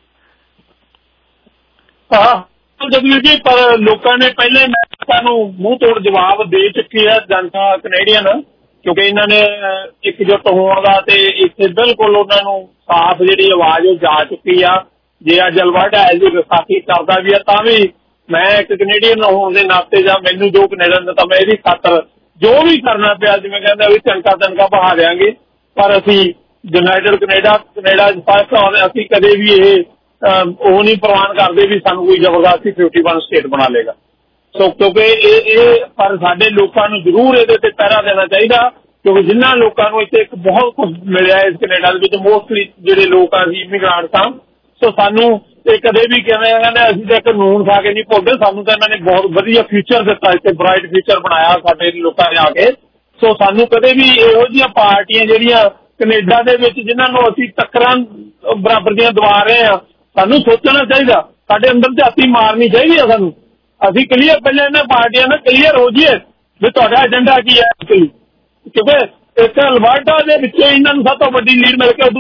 ਜਗਵੀਰ ਜੀ ਪਰ ਲੋਕਾਂ ਨੇ ਪਹਿਲੇ ਸਾਨੂੰ ਮੂੰਹ ਤੋੜ ਜਵਾਬ ਦੇ ਚੁੱਕੀ ਹੈ ਜਨਤਾ ਕੈਨੇਡੀਅਨ, ਕਿਉਂਕਿ ਇਹਨਾਂ ਨੇ ਇਕਜੁੱਟ ਹੋਣ ਦਾ ਤੇ ਇੱਥੇ ਬਿਲਕੁਲ ਉਹਨਾਂ ਨੂੰ ਸਾਫ਼ ਜਿਹੜੀ ਆਵਾਜ਼ ਉਹ ਜਾ ਚੁੱਕੀ ਆ। ਜੇ ਅੱਜ ਅਲਬਰਟਾ ਐਜ਼ ਦੀ ਵਿਸਾਖੀ ਕਰਦਾ ਵੀ ਆ ਤਾਂ ਵੀ ਮੈਂ ਇੱਕ ਕੈਨੇਡੀਅਨ ਹੋਣ ਦੇ ਨਾਤੇ ਜਾਂ ਮੈਨੂੰ ਜੋ ਕੈਨੇਡਾ ਨੇ ਤਾਂ ਮੈਂ ਇਹਦੀ ਖਾਤਰ ਜੋ ਵੀ ਕਰਨਾ ਪਿਆ ਜਿਵੇਂ ਕਹਿੰਦਾ ਵੀ ਤਨਖਾਹ ਬਹਾ ਦਿਆਂਗੇ, ਪਰ ਅਸੀਂ ਯੂਨਾਈਟਿਡ ਕੈਨੇਡਾ ਫਸਟ ਆਉਂਦੇ, ਅਸੀਂ ਕਦੇ ਵੀ ਇਹ ਉਹ ਨਹੀਂ ਪ੍ਰਵਾਨ ਕਰਦੇ ਵੀ ਸਾਨੂੰ ਕੋਈ ਜ਼ਬਰਦਸਤੀ 51 ਸਟੇਟ ਬਣਾ ਲੇਗਾ। ਸੋ ਕਿਉਂਕਿ ਇਹ ਪਰ ਸਾਡੇ ਲੋਕਾਂ ਨੂੰ ਜ਼ਰੂਰ ਇਹਦੇ ਤੇ ਪਹਿਰਾ ਦੇਣਾ ਚਾਹੀਦਾ, ਕਿਉਂਕਿ ਜਿਨ੍ਹਾਂ ਲੋਕਾਂ ਨੂੰ ਇੱਥੇ ਇੱਕ ਬਹੁਤ ਕੁਝ ਮਿਲਿਆ ਇਸ ਕੈਨੇਡਾ ਦੇ ਵਿੱਚ, ਮੋਸਟਲੀ ਜਿਹੜੇ ਲੋਕ ਆ ਅਸੀਂ ਇਮੀਗ੍ਰਾਂਟਸ ਹਾਂ, ਸੋ ਸਾਨੂੰ ਇਹ ਕਦੇ ਵੀ ਕਿਵੇਂ ਕਹਿੰਦੇ ਅਸੀਂ ਤਾਂ ਇੱਕ ਨੂਣ ਖਾ ਕੇ ਨਹੀਂ ਭੁੱਲਦੇ, ਸਾਨੂੰ ਤਾਂ ਇਹਨਾਂ ਨੇ ਬਹੁਤ ਵਧੀਆ ਫਿਊਚਰ ਦਿੱਤਾ, ਇੱਥੇ ਬ੍ਰਾਈਟ ਫਿਊਚਰ ਬਣਾਇਆ ਸਾਡੇ ਲੋਕਾਂ ਨੇ ਆ ਕੇ। ਸੋ ਸਾਨੂੰ ਕਦੇ ਵੀ ਇਹੋ ਜਿਹੀਆਂ ਪਾਰਟੀਆਂ ਜਿਹੜੀਆਂ ਕੈਨੇਡਾ ਦੇ ਵਿੱਚ ਜਿਨ੍ਹਾਂ ਨੂੰ ਅਸੀਂ ਟੱਕਰਾਂ ਬਰਾਬਰ ਦੀਆਂ ਦਵਾ ਰਹੇ ਹਾਂ, ਸਾਨੂੰ ਸੋਚਣਾ ਚਾਹੀਦਾ, ਸਾਡੇ ਅੰਦਰ ਝਾਤੀ ਮਾਰਨੀ ਚਾਹੀਦੀ ਆ ਸਾਨੂੰ। ਅਸੀਂ ਕਲੀਅਰ ਪਹਿਲਾਂ ਇਹਨਾਂ ਪਾਰਟੀਆਂ ਨਾਲ ਕਲੀਅਰ ਹੋ ਜਾਈਏ ਵੀ ਤੁਹਾਡਾ ਏਜੰਡਾ ਕੀ ਹੈ, ਕਿਉਂਕਿ ਇੱਕ ਅਲਬਰਟਾ ਦੇ ਵਿੱਚੋਂ ਇਹਨਾਂ ਨੂੰ ਸਭ ਤੋਂ ਵੱਡੀ ਲੀਡ ਮਿਲ ਕੇ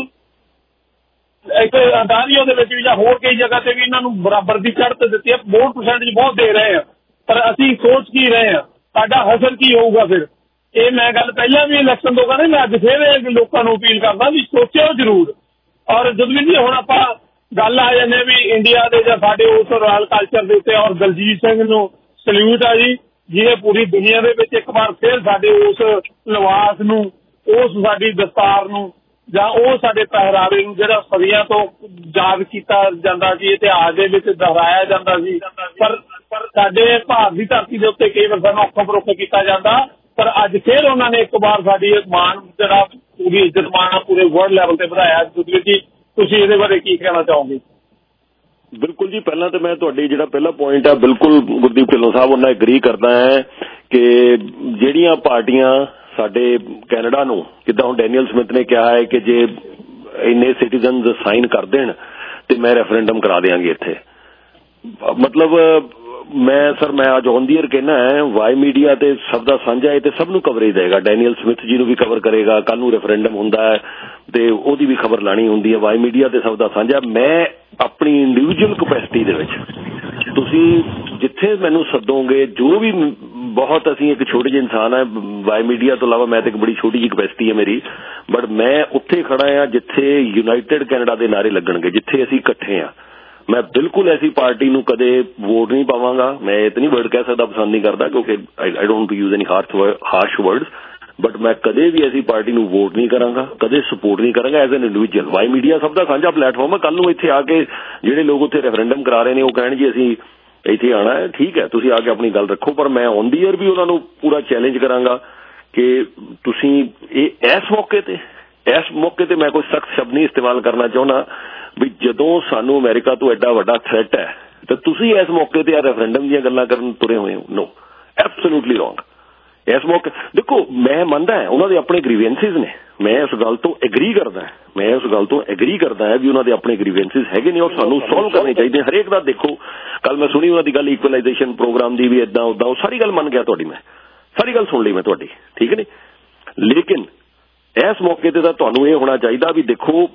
ਇੱਕ ਅੰਟਾਰੀਓ ਦੇ ਵਿੱਚ ਵੀ ਜਾਂ ਹੋਰ ਕਈ ਜਗ੍ਹਾ ਤੇ ਵੀ ਇਹਨਾਂ ਨੂੰ ਬਰਾਬਰ ਦੀ ਚੜ੍ਹਤ ਦਿੱਤੀ ਹੈ, ਵੋਟ ਪਰਸੈਂਟੇਜ ਬਹੁਤ ਦੇ ਰਹੇ ਆ, ਪਰ ਅਸੀਂ ਸੋਚ ਕੀ ਰਹੇ ਹਾਂ, ਸਾਡਾ ਹਸਲ ਕੀ ਹੋਊਗਾ ਫਿਰ। ਇਹ ਮੈਂ ਗੱਲ ਪਹਿਲਾਂ ਵੀ ਇਲੈਕਸ਼ਨ ਤੋਂ ਕਹਿੰਦੇ, ਮੈਂ ਅੱਜ ਫਿਰ ਲੋਕਾਂ ਨੂੰ ਅਪੀਲ ਕਰਦਾ ਵੀ ਸੋਚਿਓ ਜ਼ਰੂਰ। ਔਰ ਜਦਵੀਰ ਜੀ ਹੁਣ ਆਪਾਂ ਗੱਲ ਆ ਜਾਂਦੇ ਵੀ ਇੰਡੀਆ ਦੇ ਜਾਂ ਸਾਡੇ ਉਸ ਰਾਇਲ ਕਲਚਰ ਦੇ ਉੱਤੇ, ਔਰ ਦਲਜੀਤ ਸਿੰਘ ਨੂੰ ਸਲੂਟ ਆ ਜੀ, ਜਿਹਨੇ ਪੂਰੀ ਦੁਨੀਆ ਦੇ ਵਿੱਚ ਇੱਕ ਵਾਰ ਫਿਰ ਸਾਡੇ ਉਸ ਲਿਬਾਸ ਨੂੰ, ਉਸ ਸਾਡੀ ਦਸਤਾਰ ਨੂੰ ਜਾਂ ਉਹ ਸਾਡੇ ਪਹਿਰਾਵੇ ਨੂੰ ਜਿਹੜਾ ਸਦੀਆਂ ਤੋਂ ਯਾਦ ਕੀਤਾ ਜਾਂਦਾ ਸੀ, ਇਤਿਹਾਸ ਦੇ ਵਿੱਚ ਦੁਹਰਾਇਆ ਜਾਂਦਾ ਸੀ, ਪਰ ਸਾਡੇ ਭਾਰਤ ਦੀ ਧਰਤੀ ਦੇ ਉੱਤੇ ਕਈ ਵਾਰ ਸਾਨੂੰ ਔਖਾ ਪਰੋਖਾ ਕੀਤਾ ਜਾਂਦਾ, ਪਰ ਅੱਜ ਫਿਰ ਉਹਨਾਂ ਨੇ ਇੱਕ ਵਾਰ ਸਾਡੀ ਮਾਣ ਜਿਹੜਾ ਪੂਰੀ ਇੱਜ਼ਤ ਮਾਣ ਪੂਰੇ ਵਰਲਡ ਲੈਵਲ ਤੇ ਵਧਾਇਆ। ਜੁਗਵੀਰ ਜੀ ਤੁਸੀਂ ਇਹਦੇ ਬਾਰੇ ਕੀ ਕਹਿਣਾ ਚਾਹੋਗੇ? ਬਿਲਕੁਲ ਜੀ, ਪਹਿਲਾਂ ਤਾਂ ਮੈਂ ਤੁਹਾਡੀ ਜਿਹੜਾ ਪਹਿਲਾ ਪੁਆਇੰਟ ਹੈ ਬਿਲਕੁਲ ਗੁਰਦੀਪ ਢਿੱਲੋਂ ਸਾਹਿਬ ਉਹਨਾਂ ਐਗਰੀ ਕਰਦਾ ਹੈ ਕਿ ਜਿਹੜੀਆਂ ਪਾਰਟੀਆਂ ਸਾਡੇ ਕੈਨੇਡਾ ਨੂੰ, ਜਿੱਦਾਂ ਹੁਣ ਡੈਨੀਅਲ ਸਮਿਥ ਨੇ ਕਿਹਾ ਹੈ ਕਿ ਜੇ ਇੰਨੇ ਸਿਟੀਜ਼ਨਜ਼ ਸਾਈਨ ਕਰ ਦੇਣ ਤੇ ਮੈਂ ਰੈਫਰੈਂਡਮ ਕਰਾ ਦਿਆਂਗੀ ਇੱਥੇ, ਮਤਲਬ ਮੈਂ ਅੱਜ ਔਨ ਦੀ ਏਅਰ ਕਹਿਣਾ ਹੈ ਵਾਈ ਮੀਡੀਆ ਤੇ ਸਭ ਦਾ ਸਾਂਝਾ ਹੈ ਤੇ ਸਭ ਨੂੰ ਕਵਰੇਜ ਦੇਗਾ। ਡੈਨੀਅਲ ਸਮਿਥ ਜੀ ਨੂੰ ਵੀ ਕਵਰ ਕਰੇਗਾ, ਕੱਲ ਨੂੰ ਰੈਫਰੈਂਡਮ ਹੁੰਦਾ ਹੈ ਤੇ ਉਹਦੀ ਵੀ ਖਬਰ ਲਾਣੀ ਹੁੰਦੀ ਹੈ, ਵਾਈ ਮੀਡੀਆ ਤੇ ਸਭ ਦਾ ਸਾਂਝਾ। ਮੈਂ ਆਪਣੀ ਇੰਡੀਵਿਜੂਅਲ ਕਪੈਸਿਟੀ ਦੇ ਵਿੱਚ ਤੁਸੀਂ ਜਿੱਥੇ ਮੈਨੂੰ ਸੱਦੋਗੇ, ਜੋ ਵੀ ਬਹੁਤ ਅਸੀਂ ਇੱਕ ਛੋਟੇ ਜਿਹੇ ਇਨਸਾਨ ਹੈ, ਵਾਈ ਮੀਡੀਆ ਤੋਂ ਇਲਾਵਾ ਮੈਂ ਤਾਂ ਇੱਕ ਬੜੀ ਛੋਟੀ ਜਿਹੀ ਕਪੈਸਿਟੀ ਹੈ ਮੇਰੀ, ਬਟ ਮੈਂ ਉੱਥੇ ਖੜਾ ਹਾਂ ਜਿੱਥੇ ਯੂਨਾਈਟਿਡ ਕੈਨੇਡਾ ਦੇ ਨਾਅਰੇ ਲੱਗਣਗੇ, ਜਿੱਥੇ ਅਸੀਂ ਇਕੱਠੇ ਹਾਂ। मैं बिल्कुल ऐसी पार्टी नूं कदे वोट नहीं पावांगा। मैं ये तो नहीं वर्ड कह सकता, पसंद नहीं करता, क्योंकि I don't to use any harsh words, but मैं कदे भी ऐसी पार्टी नूं वोट नहीं करांगा, कदे सपोर्ट नहीं करांगा as an individual. Y media सब दा साझा प्लेटफॉर्म है। कल नूं इत्थे आके जिहड़े लोग उत्थे रेफरेंडम करा रहे ने, वो कहण जी असीं ਇੱਥੇ ਆਣਾ है, ठीक है, ਤੁਸੀਂ ਆ ਕੇ ਆਪਣੀ ਗੱਲ ਰੱਖੋ, ਪਰ ਮੈਂ ਔਨ ਦੀ ਏਅਰ ਵੀ ਉਹਨਾਂ ਨੂੰ ਪੂਰਾ ਚੈਲੰਜ ਕਰਾਂਗਾ ਕਿ ਤੁਸੀਂ ਇਸ ਮੌਕੇ ਤੇ ਮੈਂ ਕੋਈ ਸਖਤ ਸ਼ਬਦ ਨਹੀਂ ਇਸਤੇਮਾਲ ਕਰਨਾ ਚਾਹੁੰਦਾ ਵੀ ਜਦੋਂ ਸਾਨੂੰ ਅਮਰੀਕਾ ਤੋਂ ਐਡਾ ਵੱਡਾ ਥ੍ਰੈਟ ਹੈ ਤਾਂ ਤੁਸੀਂ ਇਸ ਮੌਕੇ ਤੇ ਆ ਰੈਫਰੈਂਡਮ ਦੀਆਂ ਗੱਲਾਂ ਕਰਨ ਤੁਰੇ ਹੋਏ ਹੋ। No, absolutely wrong. ਇਸ ਮੌਕੇ ਦੇਖੋ, ਮੈਂ ਮੰਨਦਾ ਉਹਨਾਂ ਦੇ ਆਪਣੇ ਗ੍ਰੀਵੈਂਸਿਸ ਨੇ, ਮੈਂ ਇਸ ਗੱਲ ਤੋਂ ਐਗਰੀ ਕਰਦਾ ਹੈ ਵੀ ਉਹਨਾਂ ਦੇ ਆਪਣੇ ਗ੍ਰੀਵੈਂਸਿਸ ਹੈਗੇ ਨੇ ਔਰ ਸਾਨੂੰ ਸੋਲਵ ਕਰਨੇ ਚਾਹੀਦੇ ਹਰੇਕ ਦਾ। ਦੇਖੋ ਕੱਲ ਮੈਂ ਸੁਣੀ ਉਹਨਾਂ ਦੀ ਗੱਲ ਇਕੁਅਲਾਈਜੇਸ਼ਨ ਪ੍ਰੋਗਰਾਮ ਦੀ ਵੀ ਏਦਾਂ ਉਦਾਂ, ਉਹ ਸਾਰੀ ਗੱਲ ਮੰਨ ਗਿਆ ਤੁਹਾਡੀ, ਮੈਂ ਸਾਰੀ ਗੱਲ ਸੁਣ ਲਈ ਮੈਂ ਤੁਹਾਡੀ, ਠੀਕ ਹੈ ਨੀ। ਲੇਕਿਨ ਇਸ ਮੌਕੇ ਤੇ ਤਾਂ ਤੁਹਾਨੂੰ ਇਹ ਹੋਣਾ ਚਾਹੀਦਾ ਵੀ ਦੇਖੋ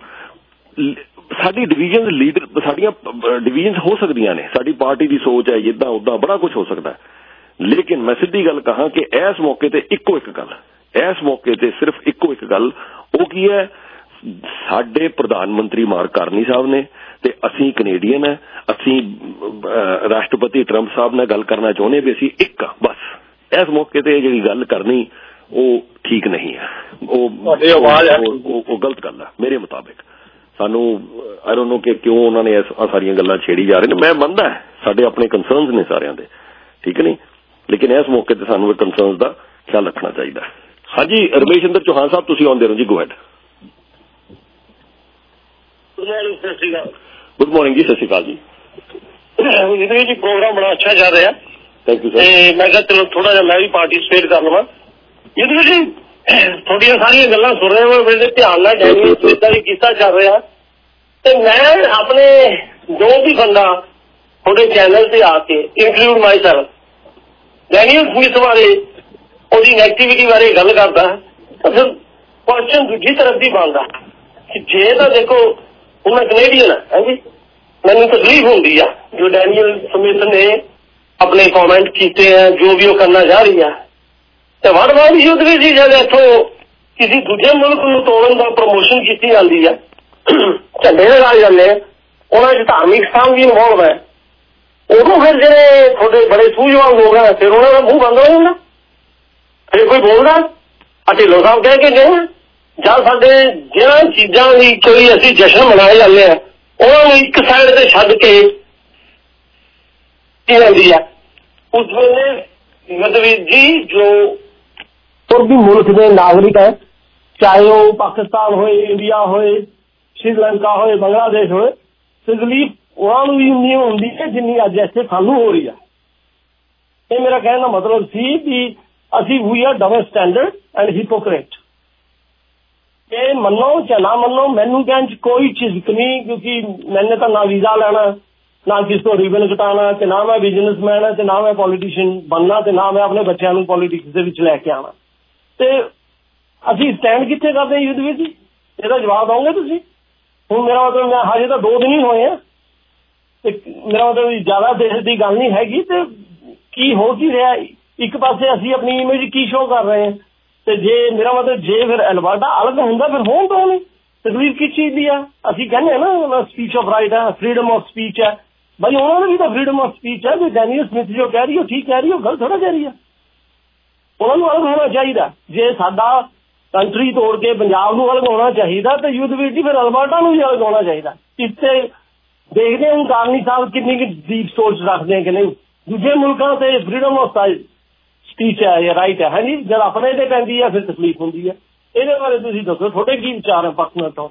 ਸਾਡੀ ਡਿਵੀਜ਼ਨ ਲੀਡਰ, ਸਾਡੀਆਂ ਡਿਵੀਜ਼ਨ ਹੋ ਸਕਦੀਆਂ ਨੇ, ਸਾਡੀ ਪਾਰਟੀ ਦੀ ਸੋਚ ਹੈ ਜਿੱਦਾਂ ਉਦਾਂ ਬੜਾ ਕੁਝ ਹੋ ਸਕਦਾ, ਲੇਕਿਨ ਮੈਂ ਸਿੱਧੀ ਗੱਲ ਕਹਾਂ ਕਿ ਇਸ ਮੌਕੇ ਤੇ ਇੱਕੋ ਇੱਕ ਗੱਲ, ਇਸ ਮੌਕੇ ਤੇ ਸਿਰਫ ਇੱਕੋ ਇੱਕ ਗੱਲ, ਉਹ ਕੀ ਹੈ, ਸਾਡੇ ਪ੍ਰਧਾਨ ਮੰਤਰੀ ਮਾਰਕ ਕਾਰਨੀ ਸਾਹਿਬ ਨੇ ਤੇ ਅਸੀਂ ਕੈਨੇਡੀਅਨ ਹੈ, ਅਸੀਂ ਰਾਸ਼ਟਰਪਤੀ ਟਰੰਪ ਸਾਹਿਬ ਨਾਲ ਗੱਲ ਕਰਨਾ ਚਾਹੁੰਦੇ ਵੀ ਅਸੀਂ ਇੱਕ ਬਸ ਇਸ ਮੌਕੇ ਤੇ ਜਿਹੜੀ ਗੱਲ ਕਰਨੀ ਉਹ ਠੀਕ ਨਹੀਂ ਹੈ, ਉਹ ਗਲਤ ਗੱਲ ਹੈ ਮੇਰੇ ਮੁਤਾਬਿਕ। ਸਾਨੂੰ ਆਈ ਡੋਨਟ ਨੋ ਕਿ ਕਿਉਂ ਉਹਨਾਂ ਨੇ ਸਾਰੀਆਂ ਗੱਲਾਂ ਛੇੜੀ ਜਾ ਰਹੇ ਨੇ। ਮੈਂ ਮੰਨਦਾ ਸਾਡੇ ਆਪਣੇ ਕੰਸਰਨਸ ਨੇ ਸਾਰਿਆਂ ਦੇ, ਠੀਕ ਹੈ ਨਹੀਂ, ਲੇਕਿਨ ਇਸ ਮੌਕੇ ਤੇ ਸਾਨੂੰ ਇਹ ਕੰਸਰਨਸ ਦਾ ਖਿਆਲ ਰੱਖਣਾ ਚਾਹੀਦਾ। ਹਾਂਜੀ ਰਮੇਸ਼ਿੰਦਰ ਚੌਹਾਨ ਸਾਹਿਬ ਤੁਸੀਂ ਆਉਂਦੇ ਰਹੋ ਜੀ, ਗੋ ਹੈਡ। ਗੁੱਡ ਮਾਰਨਿੰਗ ਜੀ, ਸਤਿ ਸ਼੍ਰੀ ਅਕਾਲ ਜੀ। ਇਹਦੇ ਵਿੱਚ ਪ੍ਰੋਗਰਾਮ ਬੜਾ ਅੱਛਾ ਚੱਲ ਰਿਹਾ, ਥੈਂਕ ਯੂ ਸਰ। ਤੇ ਮੈਂ ਕਿਹਾ ਚਲੋ ਥੋੜਾ ਜਿਹਾ ਮੈਂ ਵੀ ਪਾਰਟੀਸਪੇਟ ਕਰ ਲਵਾਂ ਇਹਦੇ ਵਿੱਚ। ਤੁਹਾਡੀਆਂ ਸਾਰੀਆਂ ਗੱਲਾਂ ਸੁਣ ਰਿਹਾ ਮੈਂ, ਮੇਰੇ ਧਿਆਨ ਨਾਲ ਡੈਨੀਅਲ ਸਮਿਥ ਦਾ ਵੀ ਕੀਤਾ ਚੱਲ ਰਿਹਾ, ਤੇ ਮੈਂ ਆਪਣੇ ਜੋ ਵੀ ਬੰਦਾ ਤੁਹਾਡੇ ਚੈਨਲ ਤੇ ਆ ਕੇ include myself Danielle Smith ਬਾਰੇ, ਉਹਦੀ ਨੈਗੇਟਿਵਿਟੀ ਬਾਰੇ ਗੱਲ ਕਰਦਾ, ਤਾਂ ਫਿਰ ਕੁਐਸਚਨ ਦੂਜੀ ਤਰਫ ਦੀ ਬਣਦਾ ਕਿ ਜੇ ਤਾਂ ਦੇਖੋ ਹੁਣ ਮੈਂ ਕੈਨੇਡੀਅਨ ਹਾਂ ਜੀ, ਮੈਨੂੰ ਤਕਲੀਫ ਹੁੰਦੀ ਆ ਜੋ ਡੈਨੀਅਲ ਸਮਿਥ ਨੇ ਆਪਣੇ ਕੌਮੈਂਟ ਕੀਤੇ ਆ, ਜੋ ਵੀ ਉਹ ਕਰਨਾ ਚਾਹ ਰਹੀ ਆ, ਤੇ ਵਰਲਡ ਯੁੱਧ ਵਿੱਚ ਜਦ ਇੱਥੋਂ ਕਿਸੇ ਦੂਜੇ ਮੁਲਕ ਨੂੰ ਤੋੜਨ ਦਾ ਪ੍ਰਮੋਸ਼ਨ ਕੀਤੀ ਜਾਂਦੀ ਆ, ਝੰਡੇ ਲਗਾਏ ਜਾਂਦੇ ਆ, ਉਹਨਾਂ 'ਚ ਧਾਰਮਿਕ ਸਥਾਨ ਵੀ ਇਨਵੋਲਵ ਹੈ, ਉਦੋਂ ਫਿਰ ਜਿਹੜੇ ਤੁਹਾਡੇ ਬੜੇ ਸੂਝਵਾਨ ਲੋਕ ਆ ਫਿਰ ਉਹਨਾਂ ਦਾ ਮੂੰਹ ਬੰਦ ਹੋ ਜਾਂਦਾ, ਫਿਰ ਕੋਈ ਬੋਲਦਾ। ਢਿੱਲੋਂ ਸਾਹਿਬ ਕਹਿ ਕੇ ਗਏ ਜਦ ਸਾਡੇ ਜਿਹਨਾਂ ਚੀਜ਼ਾਂ ਦੀ ਕੋਈ ਅਸੀਂ ਜਸ਼ਨ ਮਨਾਏ ਜਾਂਦੇ ਆ ਉਹਨਾਂ ਨੂੰ ਇੱਕ ਸਾਈਡ ਤੇ ਛੱਡ ਕੇ ਕੀ ਜਾਂਦੀ ਆ, ਉਸ ਵੇਲੇ ਮਤਲਬ ਜੀ ਜੋ ਹੋਰ ਵੀ ਮੁਲਕ ਦੇ ਨਾਗਰਿਕ ਹੈ, ਚਾਹੇ ਉਹ ਪਾਕਿਸਤਾਨ ਹੋਏ, ਇੰਡੀਆ ਹੋਏ, ਸ਼੍ਰੀਲੰਕਾ ਹੋਏ, ਬੰਗਲਾਦੇਸ਼ ਹੋਏ, ਤਕਲੀਫ ਉਹਨਾਂ ਨੂੰ ਵੀ ਉਨੀ ਹੁੰਦੀ ਹੈ ਜਿੰਨੀ ਅੱਜ ਇੱਥੇ ਸਾਨੂੰ ਹੋ ਰਹੀ ਆ। ਇਹ ਮੇਰਾ ਕਹਿਣ ਦਾ ਮਤਲਬ ਸੀ ਵੀ ਅਸੀਂ we are double standard and hypocrite. ਇਹ ਮੰਨੋ ਜਾਂ ਨਾ ਮੰਨੋ, ਮੈਨੂੰ ਕਹਿਣ 'ਚ ਕੋਈ ਝਿਜਕ ਨਹੀਂ, ਕਿਉਂਕਿ ਮੈਨੇ ਤਾਂ ਨਾ ਵੀਜ਼ਾ ਲੈਣਾ, ਨਾ ਕਿਸੇ ਤੋਂ ਰਿਬਨ ਕਟਾਉਣਾ, ਤੇ ਨਾ ਮੈਂ ਬਿਜ਼ਨਸਮੈਨ ਹਾਂ, ਤੇ ਨਾ ਮੈਂ ਪੋਲੀਟੀਸ਼ੀਅਨ ਬਣਨਾ, ਤੇ ਨਾ ਮੈਂ ਆਪਣੇ ਬੱਚਿਆਂ ਨੂੰ ਪੋਲੀਟਿਕਸ ਦੇ ਵਿੱਚ ਲੈ ਕੇ ਆਉਣਾ। ਤੇ ਅਸੀਂ ਸਟੈਂਡ ਕਿੱਥੇ ਕਰਦੇ ਯੁੱਧ ਵਿੱਚ, ਇਹਦਾ ਜਵਾਬ ਦਓਗੇ ਤੁਸੀਂ? ਹੁਣ ਮੇਰਾ ਮਤਲਬ ਮੈਂ ਹਜੇ ਤਾਂ 2 ਦਿਨ ਹੀ ਹੋਏ ਆ, ਤੇ ਮੇਰਾ ਮਤਲਬ ਜ਼ਿਆਦਾ ਦੇਸ਼ ਦੀ ਗੱਲ ਨਹੀਂ ਹੈਗੀ। ਤੇ ਕੀ ਹੋ ਕੀ ਰਿਹਾ, ਇੱਕ ਪਾਸੇ ਅਸੀਂ ਆਪਣੀ ਇਮੇਜ ਕੀ ਸ਼ੋਅ ਕਰ ਰਹੇ ਹਾਂ, ਤੇ ਜੇ ਮੇਰਾ ਮਤਲਬ ਜੇ ਫਿਰ ਅਲਬਰਟਾ ਅਲੱਗ ਹੁੰਦਾ ਫਿਰ ਹੋਣ ਤੋਂ ਨਹੀਂ ਤਕਲੀਫ ਕਿਸ ਚੀਜ਼ ਦੀ ਆ? ਅਸੀਂ ਕਹਿੰਦੇ ਨਾ ਸਪੀਚ ਆਫ ਰਾਈਟ ਹੈ, ਫਰੀडम ਆਫ ਸਪੀਚ ਹੈ, भाई उन्होंने भी तो फ्रीडम ऑफ स्पीच है, जो डैनियल स्मिथ जो कह रही हो ठीक कह रही हो, गलत थोड़ा कह रही है। उन्होंने अलग होना चाहिए, जे साडा कंट्री तोड़ के पंजाब नूं अलग होना चाहिए तो युद्ध विच फिर अल्बर्टा नूं भी अलग होना चाहिए। इससे देखते हैं कालनी साहब कितनी की डीप सोच रखते हैं कि नहीं। दूसरे मुल्कों से फ्रीडम ऑफ स्पीच है या राइट है जी, जब अपने ते पैंदी है फिर तकलीफ होंदी है। ਇਹਦੇ ਬਾਰੇ ਤੁਸੀਂ ਦੱਸੋ ਤੁਹਾਡੇ ਕੀ ਵਿਚਾਰ ਹੈ ਪਰਸਨਲ ਤੌਰ?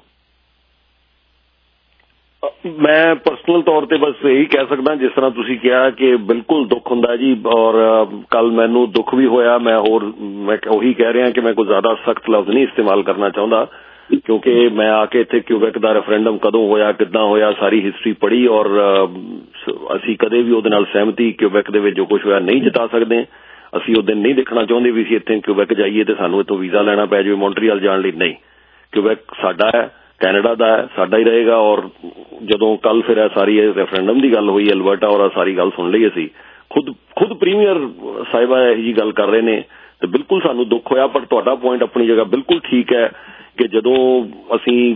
ਮੈਂ ਪਰਸਨਲ ਤੌਰ ਤੇ ਬਸ ਇਹੀ ਕਹਿ ਸਕਦਾ ਜਿਸ ਤਰ੍ਹਾਂ ਤੁਸੀਂ ਕਿਹਾ ਕਿ ਬਿਲਕੁਲ ਦੁੱਖ ਹੁੰਦਾ ਜੀ, ਔਰ ਕੱਲ ਮੈਨੂੰ ਦੁੱਖ ਵੀ ਹੋਇਆ। ਮੈਂ ਉਹੀ ਕਹਿ ਰਿਹਾ ਕਿ ਮੈਂ ਕੋਈ ਜ਼ਿਆਦਾ ਸਖਤ ਲਫ਼ਜ਼ ਨਹੀਂ ਇਸਤੇਮਾਲ ਕਰਨਾ ਚਾਹੁੰਦਾ, ਕਿਉਂਕਿ ਮੈਂ ਆ ਕੇ ਇੱਥੇ ਕਿਊਬੈਕ ਦਾ ਰੈਫਰੈਂਡਮ ਕਦੋਂ ਹੋਇਆ, ਕਿੱਦਾਂ ਹੋਇਆ, ਸਾਰੀ ਹਿਸਟਰੀ ਪੜ੍ਹੀ, ਔਰ ਅਸੀਂ ਕਦੇ ਵੀ ਉਹਦੇ ਨਾਲ ਸਹਿਮਤੀ ਕਿਊਬੈਕ ਦੇ ਵਿੱਚ ਜੋ ਕੁਝ ਹੋਇਆ ਨਹੀਂ ਜਿਤਾ ਸਕਦੇ। ਅਸੀਂ ਉਹ ਦਿਨ ਨਹੀਂ ਦੇਖਣਾ ਚਾਹੁੰਦੇ ਵੀ ਅਸੀਂ ਇੱਥੇ ਕਿਊਬੈਕ ਜਾਈਏ ਤੇ ਸਾਨੂੰ ਇੱਥੋਂ ਵੀਜ਼ਾ ਲੈਣਾ ਪੈ ਜਾਵੇ ਮੌਂਟਰੀਅਲ ਜਾਣ ਲਈ। ਨਹੀਂ, ਕਿਊਬੈਕ ਸਾਡਾ ਹੈ, ਕੈਨੇਡਾ ਦਾ ਹੈ, ਸਾਡਾ ਹੀ ਰਹੇਗਾ। ਔਰ ਜਦੋਂ ਕੱਲ ਫਿਰ ਸਾਰੀ ਰੈਫਰੈਂਡਮ ਦੀ ਗੱਲ ਹੋਈ ਅਲਬਰਟਾ ਔਰ ਸਾਰੀ ਗੱਲ ਸੁਣ ਲਈ, ਅਸੀਂ ਖੁਦ ਪ੍ਰੀਮੀਅਰ ਸਾਹਿਬਾ ਇਹੋ ਜਿਹੀ ਗੱਲ ਕਰ ਰਹੇ ਨੇ ਤੇ ਬਿਲਕੁਲ ਸਾਨੂੰ ਦੁੱਖ ਹੋਇਆ। ਪਰ ਤੁਹਾਡਾ ਪੁਆਇੰਟ ਆਪਣੀ ਜਗ੍ਹਾ ਬਿਲਕੁਲ ਠੀਕ ਹੈ ਕਿ ਜਦੋਂ ਅਸੀਂ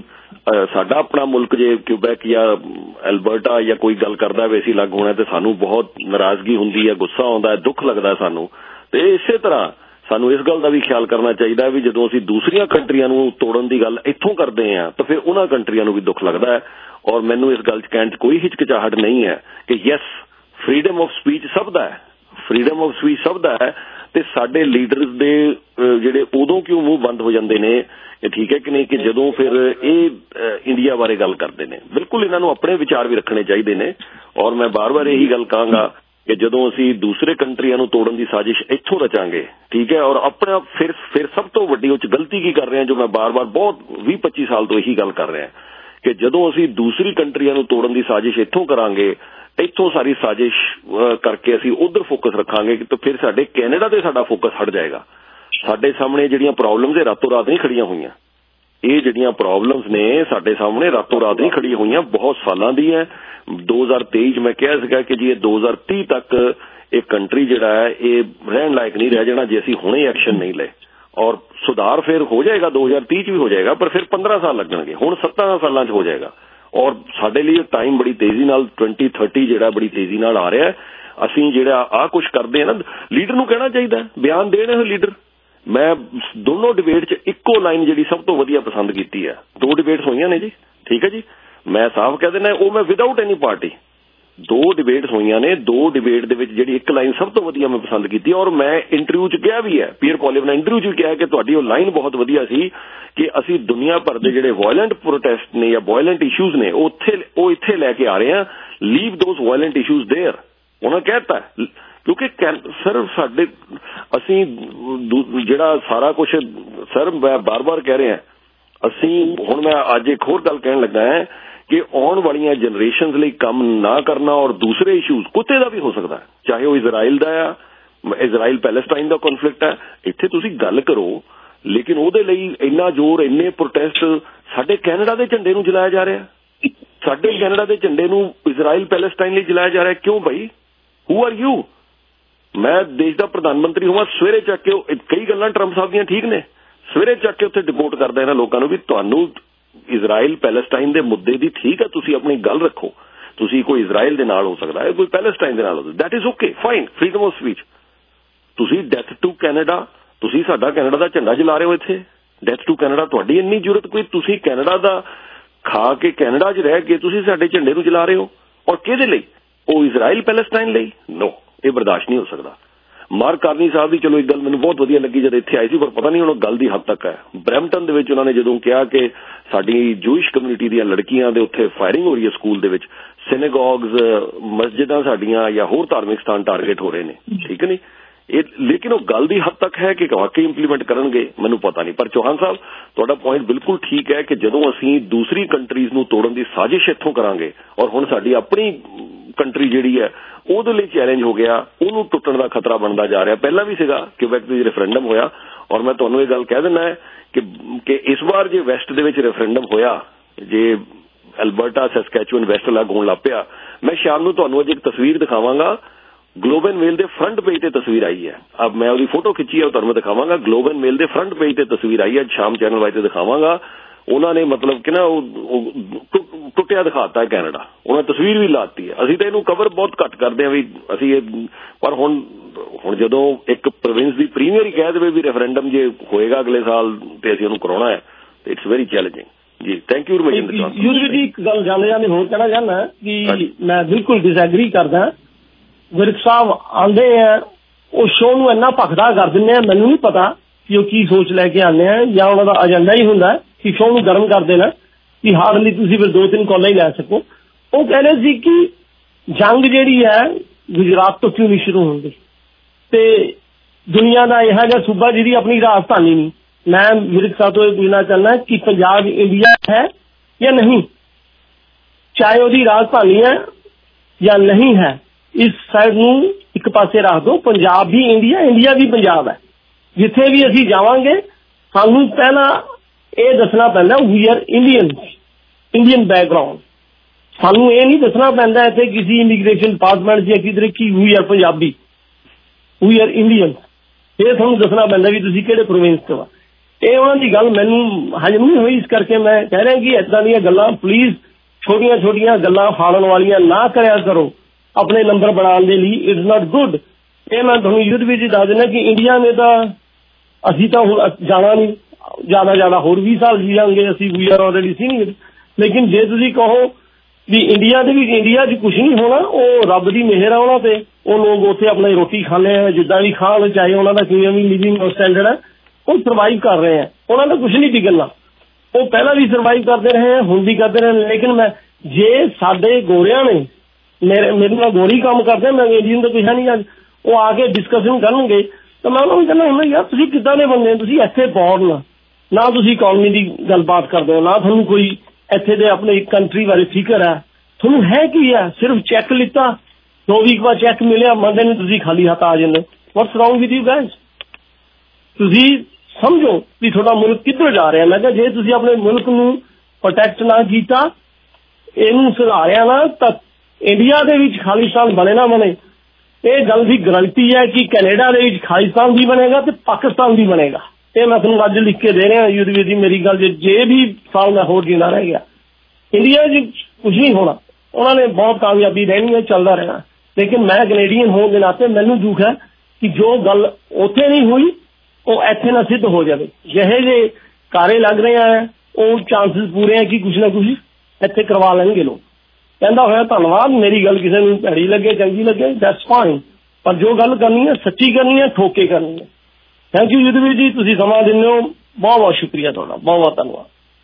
ਸਾਡਾ ਆਪਣਾ ਮੁਲਕ ਜੇ ਕਿਊਬੈਕ ਜਾਂ ਐਲਬਰਟਾ ਜਾਂ ਕੋਈ ਗੱਲ ਕਰਦਾ ਵੀ ਅਸੀਂ ਅਲੱਗ ਹੋਣਾ ਤੇ ਸਾਨੂੰ ਬਹੁਤ ਨਾਰਾਜ਼ਗੀ ਹੁੰਦੀ ਹੈ, ਗੁੱਸਾ ਆਉਂਦਾ ਹੈ, ਦੁੱਖ ਲੱਗਦਾ ਸਾਨੂੰ। ਤੇ ਇਸੇ ਤਰ੍ਹਾਂ ਸਾਨੂੰ ਇਸ ਗੱਲ ਦਾ ਵੀ ਖਿਆਲ ਕਰਨਾ ਚਾਹੀਦਾ ਵੀ ਜਦੋਂ ਅਸੀਂ ਦੂਸਰੀਆਂ ਕੰਟਰੀਆਂ ਨੂੰ ਤੋੜਨ ਦੀ ਗੱਲ ਇੱਥੋਂ ਕਰਦੇ ਹਾਂ ਤਾਂ ਫਿਰ ਉਹਨਾਂ ਕੰਟਰੀਆਂ ਨੂੰ ਵੀ ਦੁੱਖ ਲੱਗਦਾ ਹੈ। ਔਰ ਮੈਨੂੰ ਇਸ ਗੱਲ 'ਚ ਕਹਿਣ 'ਚ ਕੋਈ ਹਿਚਕਿਚਾਹਟ ਨਹੀਂ ਹੈ ਕਿ ਯੈਸ ਫਰੀडम ਆਫ ਸਪੀਚ ਸਭ ਦਾ ਹੈ, ਫਰੀडम ਆਫ ਸਪੀਚ ਸਭ ਦਾ ਹੈ। ਤੇ ਸਾਡੇ ਲੀਡਰਸ ਦੇ ਜਿਹੜੇ ਉਦੋਂ ਕਿਉਂ ਮੂੰਹ ਬੰਦ ਹੋ ਜਾਂਦੇ ਨੇ, ਇਹ ਠੀਕ ਹੈ ਕਿ ਨਹੀਂ, ਕਿ ਜਦੋਂ ਫਿਰ ਇਹ ਇੰਡੀਆ ਬਾਰੇ ਗੱਲ ਕਰਦੇ ਨੇ। ਬਿਲਕੁਲ ਇਹਨਾਂ ਨੂੰ ਆਪਣੇ ਵਿਚਾਰ ਵੀ ਰੱਖਣੇ ਚਾਹੀਦੇ ਨੇ। ਔਰ ਮੈਂ ਬਾਰ-ਬਾਰ ਇਹੀ ਗੱਲ ਕਹਾਂਗਾ ਕਿ ਜਦੋਂ ਅਸੀਂ ਦੂਸਰੇ ਕੰਟਰੀਆਂ ਨੂੰ ਤੋੜਨ ਦੀ ਸਾਜ਼ਿਸ਼ ਇੱਥੋਂ ਰਚਾਂਗੇ, ਠੀਕ ਹੈ, ਔਰ ਆਪਣਾ ਫਿਰ ਸਭ ਤੋਂ ਵੱਡੀ ਉਹ 'ਚ ਗਲਤੀ ਕੀ ਕਰ ਰਹੇ ਹਾਂ, ਜੋ ਮੈਂ ਬਾਰ-ਬਾਰ ਬਹੁਤ 20-25 ਸਾਲ ਤੋਂ ਇਹੀ ਗੱਲ ਕਰ ਰਿਹਾ ਕਿ ਜਦੋਂ ਅਸੀਂ ਦੂਸਰੀ ਕੰਟਰੀਆਂ ਨੂੰ ਤੋੜਨ ਦੀ ਸਾਜ਼ਿਸ਼ ਇੱਥੋਂ ਕਰਾਂਗੇ, ਇੱਥੋਂ ਸਾਰੀ ਸਾਜ਼ਿਸ਼ ਕਰਕੇ ਅਸੀਂ ਉਧਰ ਫੋਕਸ ਰੱਖਾਂਗੇ ਤਾਂ ਫਿਰ ਸਾਡੇ ਕੈਨੇਡਾ ਤੇ ਸਾਡਾ ਫੋਕਸ ਹਟ ਜਾਏਗਾ। ਸਾਡੇ ਸਾਹਮਣੇ ਜਿਹੜੀਆਂ ਪ੍ਰੋਬਲਮਸ ਇਹ ਰਾਤੋਂ ਰਾਤ ਨਹੀਂ ਖੜੀਆਂ ਹੋਈਆਂ, ਇਹ ਜਿਹੜੀਆਂ ਪ੍ਰੋਬਲਮਸ ਨੇ ਸਾਡੇ ਸਾਹਮਣੇ ਰਾਤੋਂ ਰਾਤ ਨਹੀਂ ਖੜੀਆਂ ਹੋਈਆਂ, ਬਹੁਤ ਸਾਲਾਂ ਦੀ ਹੈ। 2023 'ਚ ਮੈਂ ਕਿਹਾ ਸੀਗਾ ਕਿ ਜੀ ਇਹ 2030 ਤੱਕ ਇਹ ਕੰਟਰੀ ਜਿਹੜਾ ਹੈ ਇਹ ਰਹਿਣ ਲਾਇਕ ਨਹੀਂ ਰਹਿ ਜਾਣਾ ਜੇ ਅਸੀਂ ਹੁਣੇ ਐਕਸ਼ਨ ਨਹੀਂ ਲਏ। ਔਰ ਸੁਧਾਰ ਫਿਰ ਹੋ ਜਾਏਗਾ, 2030 'ਚ ਵੀ ਹੋ ਜਾਏਗਾ, ਪਰ ਫਿਰ 15 ਸਾਲ ਲੱਗਣਗੇ। ਹੁਣ 17 ਸਾਲਾਂ 'ਚ ਹੋ ਜਾਏਗਾ। ਔਰ ਸਾਡੇ ਲਈ ਟਾਈਮ ਬੜੀ ਤੇਜ਼ੀ ਨਾਲ 2030 ਜਿਹੜਾ ਬੜੀ ਤੇਜ਼ੀ ਨਾਲ ਆ ਰਿਹਾ। ਅਸੀਂ ਜਿਹੜਾ ਆਹ ਕੁਛ ਕਰਦੇ ਹਾਂ ਨਾ, ਲੀਡਰ ਨੂੰ ਕਹਿਣਾ ਚਾਹੀਦਾ, ਬਿਆਨ ਦੇਣ ਇਹ ਲੀਡਰ। ਮੈਂ ਦੋਨੋਂ ਡਿਬੇਟ 'ਚ ਇੱਕੋ ਲਾਈਨ ਜਿਹੜੀ ਸਭ ਤੋਂ ਵਧੀਆ ਪਸੰਦ ਕੀਤੀ ਹੈ, 2 ਡਿਬੇਟਸ ਹੋਈਆਂ ਨੇ ਜੀ, ਠੀਕ ਹੈ ਜੀ, ਮੈਂ ਸਾਫ਼ ਕਹਿ ਦਿੰਦਾ ਉਹ ਮੈਂ ਵਿਦਆਊਟ ਐਨੀ ਪਾਰਟੀ 2 ਡਿਬੇਟਸ ਹੋਈਆਂ ਨੇ। 2 ਡਿਬੇਟ ਦੇ ਵਿੱਚ ਜਿਹੜੀ ਇੱਕ ਲਾਈਨ ਸਭ ਤੋਂ ਵਧੀਆ ਮੈਂ ਪਸੰਦ ਕੀਤੀ, ਔਰ ਮੈਂ ਇੰਟਰਵਿਊ 'ਚ ਕਿਹਾ ਵੀ ਹੈ, ਪੀਅਰ ਪੋਲੀਵ ਨੇ ਇੰਟਰਵਿਊ 'ਚ ਕਿਹਾ ਕਿ ਤੁਹਾਡੀ ਉਹ ਲਾਈਨ ਬਹੁਤ ਵਧੀਆ ਸੀ ਕਿ ਅਸੀਂ ਦੁਨੀਆ ਭਰ ਦੇ ਜਿਹੜੇ ਵਾਇਲੈਂਟ ਪ੍ਰੋਟੈਸਟ ਨੇ ਜਾਂ ਵਾਇਲੈਂਟ ਇਸ਼ੂਜ਼ ਨੇ ਉਹ ਇੱਥੇ ਲੈ ਕੇ ਆ ਰਹੇ ਹਾਂ, leave those violent issues there. ਉਹਨਾਂ ਕਹਿਤਾ ਕਿਉਂਕਿ ਸਰ ਸਾਡੇ ਅਸੀਂ ਜਿਹੜਾ ਸਾਰਾ ਕੁਛ ਸਰ ਮੈਂ ਬਾਰ-ਬਾਰ ਕਹਿ ਰਿਹਾ, ਅਸੀਂ ਹੁਣ ਮੈਂ ਅੱਜ ਇੱਕ ਹੋਰ ਗੱਲ ਕਹਿਣ ਲੱਗਾ ਹੈ ਕਿ ਆਉਣ ਵਾਲੀਆਂ ਜਨਰੇਸ਼ਨਸ ਲਈ ਕੰਮ ਨਾ ਕਰਨਾ ਔਰ ਦੂਸਰੇ ਇਸ਼ੂਜ਼ ਕੁੱਤੇ ਦਾ ਵੀ ਹੋ ਸਕਦਾ, ਚਾਹੇ ਉਹ ਇਜ਼ਰਾਈਲ ਦਾ ਆ, ਇਜ਼ਰਾਈਲ ਪੈਲੇਸਟਾਈਨ ਦਾ ਕਨਫਲਿਕਟ ਹੈ, ਇੱਥੇ ਤੁਸੀਂ ਗੱਲ ਕਰੋ, ਲੇਕਿਨ ਉਹਦੇ ਲਈ ਇੰਨਾ ਜ਼ੋਰ, ਇੰਨੇ ਪ੍ਰੋਟੈਸਟ ਸਾਡੇ ਕੈਨੇਡਾ ਦੇ ਝੰਡੇ ਨੂੰ ਜਲਾਇਆ ਜਾ ਰਿਹਾ, ਸਾਡੇ ਕੈਨੇਡਾ ਦੇ ਝੰਡੇ ਨੂੰ ਇਜ਼ਰਾਈਲ ਪੈਲੇਸਟਾਈਨ ਲਈ ਜਲਾਇਆ ਜਾ ਰਿਹਾ। ਕਿਉਂ ਭਾਈ? Who are you? ਮੈਂ ਦੇਸ਼ ਦਾ ਪ੍ਰਧਾਨ ਮੰਤਰੀ ਹੋਵਾਂ, ਸਵੇਰੇ ਚੱਕ ਕੇ ਕਈ ਗੱਲਾਂ ਟਰੰਪ ਸਾਹਿਬ ਦੀਆਂ ਠੀਕ ਨੇ, ਸਵੇਰੇ ਚੱਕ ਕੇ ਉੱਥੇ ਡਿਪੋਰਟ ਕਰਦਾ ਇਹਨਾਂ ਲੋਕਾਂ ਨੂੰ ਵੀ ਤੁਹਾਨੂੰ ਇਜ਼ਰਾਈਲ ਪੈਲੇਸਟਾਈਨ ਦੇ ਮੁੱਦੇ ਦੀ ਠੀਕ ਹੈ, ਤੁਸੀਂ ਆਪਣੀ ਗੱਲ ਰੱਖੋ, ਤੁਸੀਂ ਕੋਈ ਇਜ਼ਰਾਈਲ ਦੇ ਨਾਲ ਹੋ ਸਕਦਾ ਹੈ, ਕੋਈ ਪੈਲੇਸਟਾਈਨ ਦੇ ਨਾਲ ਹੋ ਸਕਦਾ, that is okay fine, freedom of speech. ਤੁਸੀਂ ਡੈਥ ਟੂ ਕੈਨੇਡਾ, ਤੁਸੀਂ ਸਾਡਾ ਕੈਨੇਡਾ ਦਾ ਝੰਡਾ ਜਲਾ ਰਹੇ ਹੋ ਇੱਥੇ, ਡੈਥ ਟੂ ਕੈਨੇਡਾ, ਤੁਹਾਡੀ ਇੰਨੀ ਜ਼ਰੂਰਤ ਕੋਈ? ਤੁਸੀਂ ਕੈਨੇਡਾ ਦਾ ਖਾ ਕੇ ਕੈਨੇਡਾ 'ਚ ਰਹਿ ਕੇ ਤੁਸੀਂ ਸਾਡੇ ਝੰਡੇ ਨੂੰ ਜਲਾ ਰਹੇ ਹੋ, ਔਰ ਕਿਹਦੇ ਲਈ? ਉਹ ਇਜ਼ਰਾਈਲ ਪੈਲੇਸਟਾਈਨ ਲਈ? ਨੋ, ਇਹ ਬਰਦਾਸ਼ਤ ਨਹੀਂ ਹੋ ਸਕਦਾ। ਮਾਰਕ ਕਾਰਨੀ ਸਾਹਿਬ ਦੀ ਚਲੋ ਇੱਕ ਗੱਲ ਮੈਨੂੰ ਬਹੁਤ ਵਧੀਆ ਲੱਗੀ ਜਦ ਇੱਥੇ ਆਈ ਸੀ, ਪਰ ਪਤਾ ਨਹੀਂ ਹੁਣ ਗੱਲ ਦੀ ਹੱਦ ਤੱਕ ਹੈ। ਬਰੈਂਪਟਨ ਦੇ ਵਿੱਚ ਉਹਨਾਂ ਨੇ ਜਦੋਂ ਕਿਹਾ ਕਿ ਸਾਡੀ ਜੂਇਸ਼ ਕਮਿਊਨਿਟੀ ਦੀਆਂ ਲੜਕੀਆਂ ਦੇ ਉੱਥੇ ਫਾਇਰਿੰਗ ਹੋ ਰਹੀ ਹੈ ਸਕੂਲ ਦੇ ਵਿੱਚ, ਸਿਨੇਗੋਗਸ, ਮਸਜਿਦਾਂ ਸਾਡੀਆਂ ਜਾਂ ਹੋਰ ਧਾਰਮਿਕ ਸਥਾਨ ਟਾਰਗੇਟ ਹੋ ਰਹੇ ਨੇ, ਠੀਕ ਨਹੀਂ, ਇਹ ਲੇਕਿਨ ਉਹ ਗੱਲ ਦੀ ਹੱਦ ਤੱਕ ਹੈ ਕਿ ਵਾਕਈ ਇੰਪਲੀਮੈਂਟ ਕਰਨਗੇ ਮੈਨੂੰ ਪਤਾ ਨਹੀਂ। ਪਰ ਚੌਹਾਨ ਸਾਹਿਬ ਤੁਹਾਡਾ ਪੁਆਇੰਟ ਬਿਲਕੁਲ ਠੀਕ ਹੈ ਕਿ ਜਦੋਂ ਅਸੀਂ ਦੂਸਰੀ ਕੰਟਰੀਜ਼ ਨੂੰ ਤੋੜਨ ਦੀ ਸਾਜ਼ਿਸ਼ ਇੱਥੋਂ ਕਰਾਂਗੇ, ਔਰ ਹੁਣ ਸਾਡੀ ਆਪਣੀ ਕੰਟਰੀ ਜਿਹੜੀ ਹੈ ਉਹਦੇ ਲਈ ਚੈਲੰਜ ਹੋ ਗਿਆ, ਉਹਨੂੰ ਟੁੱਟਣ ਦਾ ਖਤਰਾ ਬਣਦਾ ਜਾ ਰਿਹਾ। ਪਹਿਲਾਂ ਵੀ ਸੀਗਾ ਕਿਊਬੈਕ ਵਿੱਚ ਰੈਫਰੈਂਡਮ ਹੋਇਆ, ਔਰ ਮੈਂ ਤੁਹਾਨੂੰ ਇਹ ਗੱਲ ਕਹਿ ਦਿੰਦਾ ਹੈ ਕਿ ਇਸ ਵਾਰ ਜੇ ਵੈਸਟ ਦੇ ਵਿੱਚ ਰੈਫਰੈਂਡਮ ਹੋਇਆ, ਜੇ ਐਲਬਰਟਾ, ਸੈਸਕੈਚੁਅਨ ਵੈਸਟ ਅਲੱਗ ਹੋਣ ਲੱਗ ਪਿਆ, ਮੈਂ ਸ਼ਾਮ ਨੂੰ ਤੁਹਾਨੂੰ ਅੱਜ ਇੱਕ ਤਸਵੀਰ ਦਿਖਾਵਾਂਗਾ, ਗਲੋਬ ਐਂਡ ਮੇਲ ਦੇ ਫਰੰਟ ਪੇਜ ਤੇ ਤਸਵੀਰ ਆਈ ਹੈ। ਅਬ ਮੈਂ ਉਹਦੀ ਫੋਟੋ ਖਿੱਚੀ ਹੈ, ਤੁਹਾਨੂੰ ਮੈਂ ਦਿਖਾਵਾਂਗਾ, ਗਲੋਬ ਐਂਡ ਮੇਲ ਦੇ ਫਰੰਟ ਪੇਜ ਤੇ ਤਸਵੀਰ ਆਈ ਹੈ, ਸ਼ਾਮ ਚੈਨਲ ਵਾਈ ਤੇ ਦਿਖਾਵਾਂਗਾ। ਉਹਨਾਂ ਨੇ ਮਤਲਬ ਕਿ ਨਾ ਉਹ ਟੁੱਟਿਆ ਦਿਖਾਤਾ ਹੈ ਕੈਨੇਡਾ, ਉਹਨਾਂ ਤਸਵੀਰ ਵੀ ਲਾਤੀ ਹੈ। ਅਸੀਂ ਤਾਂ ਇਹਨੂੰ ਕਵਰ ਬਹੁਤ ਘੱਟ ਕਰਦੇ ਹਾਂ ਵੀ ਅਸੀਂ ਇਹ, ਪਰ ਹੁਣ ਜਦੋਂ ਇੱਕ ਪ੍ਰੋਵਿੰਸ ਦੀ ਪ੍ਰੀਮੀਅਰ ਹੀ ਕਹਿ ਦੇਵੇ ਵੀ ਰੈਫਰੈਂਡਮ ਜੇ ਹੋਏਗਾ ਅਗਲੇ ਸਾਲ ਤੇ ਅਸੀਂ ਉਹਨੂੰ ਕਰਾਉਣਾ ਹੈ, ਤੇ ਇਟਸ ਵੈਰੀ ਚੈਲੰਜਿੰਗ। ਜੀ ਥੈਂਕ ਯੂ ਯੂਜ਼ਰ ਜੀ। ਇੱਕ ਗੱਲ ਜਾਂਦੇ ਹੋਰ ਕਹਿਣਾ ਚਾਹੁੰਦਾ ਕਿ ਮੈਂ ਬਿਲਕੁਲ ਡਿਸਐਗਰੀ ਕਰਦਾ। ਵਿਰਕ ਸਾਹਿਬ ਆਉਂਦੇ ਆ, ਉਹ ਸ਼ੋਅ ਨੂੰ ਇੰਨਾ ਭਖਦਾ ਕਰ ਦਿੰਦੇ ਆ, ਮੈਨੂੰ ਨਹੀਂ ਪਤਾ ਕਿ ਉਹ ਕੀ ਸੋਚ ਲੈ ਕੇ ਆਉਂਦੇ ਆ ਜਾਂ ਉਹਨਾਂ ਦਾ ਏਜੰਡਾ ਹੀ ਹੁੰਦਾ ਕਿ ਸ਼ੋਅ ਨੂੰ ਗਰਮ ਕਰ ਦੇਣਾ ਕਿ ਹਾਰਡਲੀ ਤੁਸੀਂ ਫਿਰ 2-3 ਕਾਲਾਂ ਹੀ ਲੈ ਸਕੋ। ਉਹ ਕਹਿ ਰਹੇ ਸੀ ਕਿ ਜੰਗ ਜਿਹੜੀ ਹੈ ਗੁਜਰਾਤ ਤੋਂ ਕਿਉਂ ਨਹੀਂ ਸ਼ੁਰੂ ਹੁੰਦੀ, ਤੇ ਦੁਨੀਆ ਦਾ ਇਹੋ ਜਿਹਾ ਸੂਬਾ ਜਿਹਦੀ ਆਪਣੀ ਰਾਜਧਾਨੀ ਨਹੀਂ। ਮੈਂ ਵਿਰਕ ਸਾਹਿਬ ਤੋਂ ਇਹ ਪੁੱਛਣਾ ਚਾਹੁੰਦਾ ਕਿ ਪੰਜਾਬ ਇੰਡੀਆ ਹੈ ਜਾਂ ਨਹੀਂ, ਚਾਹੇ ਉਹਦੀ ਰਾਜਧਾਨੀ ਹੈ ਜਾਂ ਨਹੀਂ ਹੈ, ਇਸ ਸਾਈਡ ਨੂੰ ਇੱਕ ਪਾਸੇ ਰੱਖ ਦੋ। ਪੰਜਾਬ ਵੀ ਇੰਡੀਆ, ਇੰਡੀਆ ਵੀ ਪੰਜਾਬ ਹੈ। ਜਿੱਥੇ ਵੀ ਅਸੀਂ ਜਾਵਾਂਗੇ ਸਾਨੂੰ ਪਹਿਲਾਂ ਇਹ ਦੱਸਣਾ ਪੈਂਦਾ we are Indian, Indian background. ਸਾਨੂੰ ਇਹ ਨਹੀਂ ਦੱਸਣਾ ਪੈਂਦਾ ਇੱਥੇ ਕਿਸੇ ਇਮੀਗ੍ਰੇਸ਼ਨ ਡਿਪਾਰਟਮੈਂਟ ਜਾਂ ਕਿਧਰੇ ਕੀ we are Punjabi, we are Indian. ਇਹ ਸਾਨੂੰ ਦੱਸਣਾ ਪੈਂਦਾ ਵੀ ਤੁਸੀਂ ਕਿਹੜੇ ਪ੍ਰੋਵਿੰਸ ਤੋਂ ਆ। ਇਹ ਉਹਨਾਂ ਦੀ ਗੱਲ ਮੈਨੂੰ ਹਜਮ ਨਹੀਂ ਹੋਈ, ਇਸ ਕਰਕੇ ਮੈਂ ਕਹਿ ਰਿਹਾ ਕਿ ਏਦਾਂ ਦੀਆਂ ਗੱਲਾਂ ਪਲੀਜ਼ ਛੋਟੀਆਂ ਛੋਟੀਆਂ ਗੱਲਾਂ ਫਾੜਨ ਵਾਲੀਆਂ ਨਾ ਕਰਿਆ ਕਰੋ ਆਪਣੇ ਨੰਬਰ ਬਣਾਉਣ ਦੇ ਲਈ। It's not good. ਇਹ ਮੈਂ ਤੁਹਾਨੂੰ ਯੁੱਧ ਵਿੱਚ ਹੀ ਦੱਸ ਦਿੰਦਾ ਕਿ ਇੰਡੀਆ ਨੇ ਤਾਂ ਅਸੀਂ ਤਾਂ ਹੁਣ ਜਾਣਾ ਨਹੀਂ, ਜ਼ਿਆਦਾ ਹੋਰ 20 ਸਾਲ ਜੀ ਜਾਵਾਂਗੇ ਅਸੀਂ, ਵੀ ਆਰ ਆਲਰੇਡੀ ਸੀਨੀਅਰ। ਲੇਕਿਨ ਜੇ ਤੁਸੀਂ ਕਹੋ ਵੀ ਇੰਡੀਆ 'ਚ ਕੁਝ ਨਹੀਂ ਹੋਣਾ, ਉਹ ਰੱਬ ਦੀ ਮਿਹਰ ਆ ਉਹਨਾਂ ਤੇ। ਉਹ ਲੋਕ ਉੱਥੇ ਆਪਣੀ ਰੋਟੀ ਖਾਂਦੇ ਆ ਜਿੱਦਾਂ ਵੀ ਖਾਣ, ਚਾਹੇ ਉਹਨਾਂ ਦਾ ਕਿਵੇਂ ਵੀ ਲਿਵਿੰਗ ਸਟੈਂਡਰਡ ਹੈ, ਉਹ ਸਰਵਾਈਵ ਕਰ ਰਹੇ ਆ। ਉਹਨਾਂ ਦਾ ਕੁਝ ਨਹੀਂ ਵਿਗੜਨਾ, ਉਹ ਪਹਿਲਾਂ ਵੀ ਸਰਵਾਈਵ ਕਰਦੇ ਰਹੇ ਆ, ਹੁਣ ਵੀ ਕਰਦੇ ਰਹੇ। ਲੇਕਿਨ ਜੇ ਸਾਡੇ ਗੋਰਿਆਂ ਨੇ ਮੇਰੇ ਨਾਲ ਗੋਰੀ ਕੰਮ ਕਰਦੇ, ਮੈਂ ਇੰਡੀਅਨ ਤਾਂ ਕਿਹਾ ਨਹੀਂ, ਅੱਜ ਉਹ ਆ ਕੇ ਡਿਸਕਸ਼ਨ ਕਰਨਗੇ ਤਾਂ ਮੈਂ ਉਹਨਾਂ ਨੂੰ ਕਹਿੰਦਾ ਹੁੰਦਾ ਯਾਰ ਤੁਸੀਂ ਕਿੱਦਾਂ ਦੇ ਬੰਦੇ, ਤੁਸੀਂ ਇੱਥੇ ਬੌਰਨ ਨਾ, ਤੁਸੀਂ ਇਕਨੋਮੀ ਦੀ ਗੱਲਬਾਤ ਕਰਦੇ ਹੋ ਨਾ, ਤੁਹਾਨੂੰ ਕੋਈ ਇੱਥੇ ਦੇ ਆਪਣੇ ਕੰਟਰੀ ਬਾਰੇ ਫਿਕਰ ਹੈ, ਤੁਹਾਨੂੰ ਹੈ ਕੀ ਹੈ? ਸਿਰਫ ਚੈੱਕ ਲਿੱਤਾ, 2 ਵੀਕ ਬਾਅਦ ਚੈੱਕ ਮਿਲਿਆ, ਮੰਡੇ ਨੂੰ ਤੁਸੀਂ ਖਾਲੀ ਹੱਥ ਆ ਜਾਂਦੇ। What's wrong with you guys? ਤੁਸੀਂ ਸਮਝੋ ਵੀ ਤੁਹਾਡਾ ਮੁਲਕ ਕਿੱਧਰ ਜਾ ਰਿਹਾ। ਮੈਂ ਕਿਹਾ ਜੇ ਤੁਸੀਂ ਆਪਣੇ ਮੁਲਕ ਨੂੰ ਪ੍ਰੋਟੈਕਟ ਨਾ ਕੀਤਾ, ਇਹਨੂੰ ਸੁਧਾਰਿਆ ਨਾ, ਤਾਂ ਇੰਡੀਆ ਦੇ ਵਿੱਚ ਖਾਲਿਸਤਾਨ ਬਣੇ ਨਾ ਬਣੇ, ਇਹ ਗੱਲ ਦੀ ਗਰੰਟੀ ਹੈ ਕਿ ਕੈਨੇਡਾ ਦੇ ਵਿੱਚ ਖਾਲਿਸਤਾਨ ਵੀ ਬਣੇਗਾ ਤੇ ਪਾਕਿਸਤਾਨ ਵੀ ਬਣੇਗਾ। ਇਹ ਮੈਂ ਤੁਹਾਨੂੰ ਅੱਜ ਲਿਖ ਕੇ ਦੇ ਰਿਹਾ ਯੁੱਧ ਦੀ ਮੇਰੀ ਗੱਲ। ਜੇ ਵੀ ਸਾਲ ਮੈਂ ਹੋਰ ਜਿੰਦਾ ਰਹਿ ਗਿਆ, ਇੰਡੀਆ 'ਚ ਕੁਝ ਨਹੀਂ ਹੋਣਾ, ਉਹਨਾਂ ਨੇ ਬਹੁਤ ਕਾਮਯਾਬੀ ਰਹਿਣੀ ਹੈ, ਚੱਲਦਾ ਰਹਿਣਾ। ਲੇਕਿਨ ਮੈਂ ਕੈਨੇਡੀਅਨ ਹੋਣ ਦੇ ਨਾਤੇ ਮੈਨੂੰ ਦੁੱਖ ਹੈ ਕਿ ਜੋ ਗੱਲ ਉੱਥੇ ਨਹੀਂ ਹੋਈ ਉਹ ਇੱਥੇ ਨਾ ਸਿੱਧ ਹੋ ਜਾਵੇ। ਜਿਹੇ ਜੇ ਕਾਰੇ ਲੱਗ ਰਹੇ ਆ, ਉਹ ਚਾਂਸਿਸ ਪੂਰੇ ਹੈ ਕਿ ਕੁਝ ਨਾ ਕੁਝ ਇੱਥੇ ਕਰਵਾ ਲੈਣਗੇ ਲੋਕ। ਕਹਿੰਦਾ ਹੋਇਆ ਧੰਨਵਾਦ। ਮੇਰੀ ਗੱਲ ਕਿਸੇ ਨੂੰ ਭੈੜੀ ਲੱਗੇ ਚੰਗੀ ਲੱਗੇ, ਦੈਟਸ ਫਾਈਨ, ਪਰ ਜੋ ਗੱਲ ਕਰਨੀ ਹੈ ਸੱਚੀ ਕਰਨੀ ਹੈ, ਠੋਕ ਕੇ ਕਰਨੀ ਹੈ। ਥੈਂਕ ਯੂ ਯੁੱਧਵੀਰ ਜੀ, ਤੁਸੀਂ ਸਮਾਂ ਦਿੰਦੇ ਹੋ, ਬਹੁਤ ਬਹੁਤ ਸ਼ੁਕਰੀਆ ਤੁਹਾਡਾ, ਬਹੁਤ ਬਹੁਤ ਧੰਨਵਾਦ।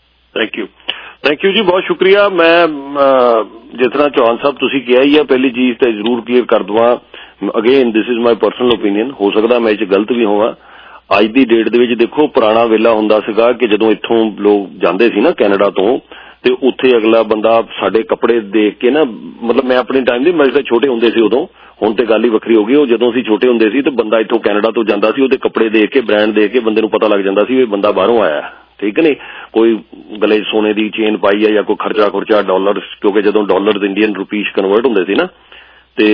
ਥੈਂਕ ਯੂ ਜੀ, ਬਹੁਤ ਸ਼ੁਕਰੀਆ। ਮੈਂ ਜਿਸ ਤਰ੍ਹਾਂ ਚੌਹਾਨ ਸਾਹਿਬ ਤੁਸੀਂ ਕਿਹਾ ਹੀ ਆ, ਪਹਿਲੀ ਚੀਜ਼ ਤਾਂ ਜ਼ਰੂਰ ਕਲੀਅਰ ਕਰ ਦਵਾਂ, again this is my personal opinion, ਹੋ ਸਕਦਾ ਮੈਂ ਇਹ 'ਚ ਗਲਤ ਵੀ ਹੋਵਾਂ। ਅੱਜ ਦੀ ਡੇਟ ਦੇ ਵਿੱਚ ਦੇਖੋ, ਪੁਰਾਣਾ ਵੇਲਾ ਹੁੰਦਾ ਸੀਗਾ ਕਿ ਜਦੋਂ ਇੱਥੋਂ ਲੋਕ ਜਾਂਦੇ ਸੀ ਨਾ ਕੈਨੇਡਾ ਤੋਂ, ਤੇ ਉੱਥੇ ਅਗਲਾ ਬੰਦਾ ਸਾਡੇ ਕੱਪੜੇ ਦੇਖ ਕੇ ਨਾ, ਮਤਲਬ ਮੈਂ ਆਪਣੇ ਟਾਈਮ ਦੇ, ਮੈਂ ਤਾਂ ਛੋਟੇ ਹੁੰਦੇ ਸੀ ਉਦੋਂ, ਹੁਣ ਤੇ ਗੱਲ ਹੀ ਵੱਖਰੀ ਹੋ ਗਈ। ਉਹ ਜਦੋਂ ਅਸੀਂ ਛੋਟੇ ਹੁੰਦੇ ਸੀ ਤੇ ਬੰਦਾ ਇੱਥੋਂ ਕੈਨੇਡਾ ਤੋਂ ਜਾਂਦਾ ਸੀ, ਉਹਦੇ ਕੱਪੜੇ ਦੇਖ ਕੇ, ਬ੍ਰਾਂਡ ਦੇਖ ਕੇ ਬੰਦੇ ਨੂੰ ਪਤਾ ਲੱਗ ਜਾਂਦਾ ਸੀ ਇਹ ਬੰਦਾ ਬਾਹਰੋਂ ਆਇਆ, ਠੀਕ ਨਹੀਂ। ਕੋਈ ਗਲੇ ਸੋਨੇ ਦੀ ਚੇਨ ਪਾਈ ਹੈ ਜਾਂ ਕੋਈ ਖਰਚਾ ਡਾਲਰ, ਕਿਉਂਕਿ ਜਦੋਂ ਡਾਲਰ ਇੰਡੀਅਨ ਰੁਪੀਸ ਕਨਵਰਟ ਹੁੰਦੇ ਸੀ ਨਾ, ਤੇ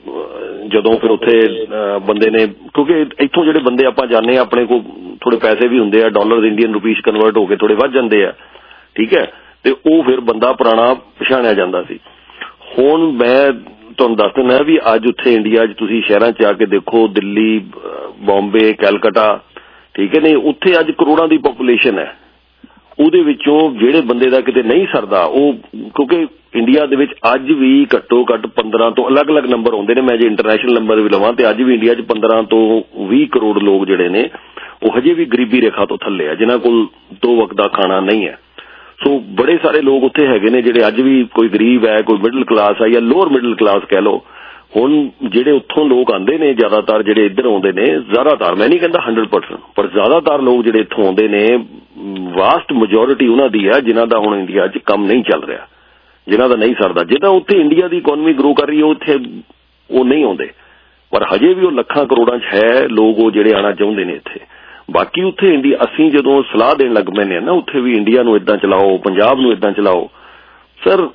ਜਦੋਂ ਫਿਰ ਉੱਥੇ ਬੰਦੇ ਨੇ, ਕਿਉਂਕਿ ਇੱਥੋਂ ਜਿਹੜੇ ਬੰਦੇ ਆਪਾਂ ਜਾਂਦੇ ਆ ਆਪਣੇ ਕੋਲ ਥੋੜੇ ਪੈਸੇ ਵੀ ਹੁੰਦੇ ਆ, ਡਾਲਰ ਇੰਡੀਅਨ ਰੁਪੀਸ ਕਨਵਰਟ ਹੋ ਕੇ ਥੋੜੇ ਵੱਧ ਜਾਂਦੇ ਆ, ਠੀਕ ਹੈ, ਤੇ ਉਹ ਫਿਰ ਬੰਦਾ ਪੁਰਾਣਾ ਪਛਾਣਿਆ ਜਾਂਦਾ ਸੀ। ਹੁਣ ਮੈਂ ਤੁਹਾਨੂੰ ਦੱਸ ਦਿੰਦਾ ਵੀ ਅੱਜ ਉੱਥੇ ਇੰਡੀਆ 'ਚ ਤੁਸੀਂ ਸ਼ਹਿਰਾਂ 'ਚ ਆ ਕੇ ਦੇਖੋ, ਦਿੱਲੀ, ਬੰਬੇ, ਕੈਲਕਟਾ, ਠੀਕ ਹੈ ਨਹੀਂ, ਉੱਥੇ ਅੱਜ ਕਰੋੜਾਂ ਦੀ ਪੋਪੂਲੇਸ਼ਨ ਹੈ। ਉਹਦੇ ਵਿੱਚੋਂ ਜਿਹੜੇ ਬੰਦੇ ਦਾ ਕਿਤੇ ਨਹੀਂ ਸਰਦਾ, ਉਹ ਕਿਉਂਕਿ ਇੰਡੀਆ ਦੇ ਵਿੱਚ ਅੱਜ ਵੀ ਘੱਟੋ ਘੱਟ 15 ਤੋਂ ਅਲੱਗ-ਅਲੱਗ ਨੰਬਰ ਆਉਂਦੇ ਨੇ, ਮੈਂ ਜੇ ਇੰਟਰਨੈਸ਼ਨਲ ਨੰਬਰ ਵੀ ਲਵਾਂ ਤੇ ਅੱਜ ਵੀ ਇੰਡੀਆ 'ਚ 15 ਤੋਂ 20 ਕਰੋੜ ਲੋਕ ਜਿਹੜੇ ਨੇ ਉਹ ਹਜੇ ਵੀ ਗਰੀਬੀ ਰੇਖਾ ਤੋਂ ਥੱਲੇ ਆ, ਜਿਨ੍ਹਾਂ ਕੋਲ 2 ਵਕਤ ਦਾ ਖਾਣਾ ਨਹੀਂ ਹੈ। ਸੋ ਬੜੇ ਸਾਰੇ ਲੋਕ ਉੱਥੇ ਹੈਗੇ ਨੇ ਜਿਹੜੇ ਅੱਜ ਵੀ, ਕੋਈ ਗਰੀਬ ਹੈ, ਕੋਈ ਮਿਡਲ ਕਲਾਸ ਹੈ ਜਾਂ ਲੋਅਰ ਮਿਡਲ ਕਲਾਸ ਕਹਿ ਲਓ। ਹੁਣ ਜਿਹੜੇ ਉੱਥੋਂ ਲੋਕ ਆਉਂਦੇ ਨੇ, ਜ਼ਿਆਦਾਤਰ ਜਿਹੜੇ ਇੱਧਰ ਆਉਂਦੇ ਨੇ, ਜ਼ਿਆਦਾਤਰ ਮੈਂ ਨਹੀਂ ਕਹਿੰਦਾ 100%, ਪਰ ਜ਼ਿਆਦਾਤਰ ਲੋਕ ਜਿਹੜੇ ਇੱਥੋਂ ਆਉਂਦੇ ਨੇ, ਵਾਸਟ ਮੈਜੋਰਿਟੀ ਉਹਨਾਂ ਦੀ ਹੈ ਜਿਨ੍ਹਾਂ ਦਾ ਹੁਣ ਇੰਡੀਆ 'ਚ ਕੰਮ ਨਹੀਂ ਚੱਲ ਰਿਹਾ, ਜਿਨ੍ਹਾਂ ਦਾ ਨਹੀਂ ਸਰਦਾ। ਜਿੱਦਾਂ ਉੱਥੇ ਇੰਡੀਆ ਦੀ ਇਕਨੋਮੀ ਗਰੋ ਕਰ ਰਹੀ ਹੈ, ਉੱਥੇ ਉਹ ਨਹੀਂ ਆਉਂਦੇ, ਪਰ ਹਜੇ ਵੀ ਉਹ ਲੱਖਾਂ ਕਰੋੜਾਂ 'ਚ ਹੈ ਲੋਕ ਉਹ ਜਿਹੜੇ ਆਉਣਾ ਚਾਹੁੰਦੇ ਨੇ ਇੱਥੇ। ਬਾਕੀ ਉੱਥੇ ਇੰਡੀਆ, ਅਸੀਂ ਜਦੋਂ ਸਲਾਹ ਦੇਣ ਲੱਗ ਪੈਂਦੇ ਹਾਂ ਨਾ, ਉੱਥੇ ਵੀ ਇੰਡੀਆ ਨੂੰ ਇੱਦਾਂ ਚਲਾਓ, ਪੰਜਾਬ ਨੂੰ ਇੱਦਾਂ ਚਲਾਓ, ਸਰ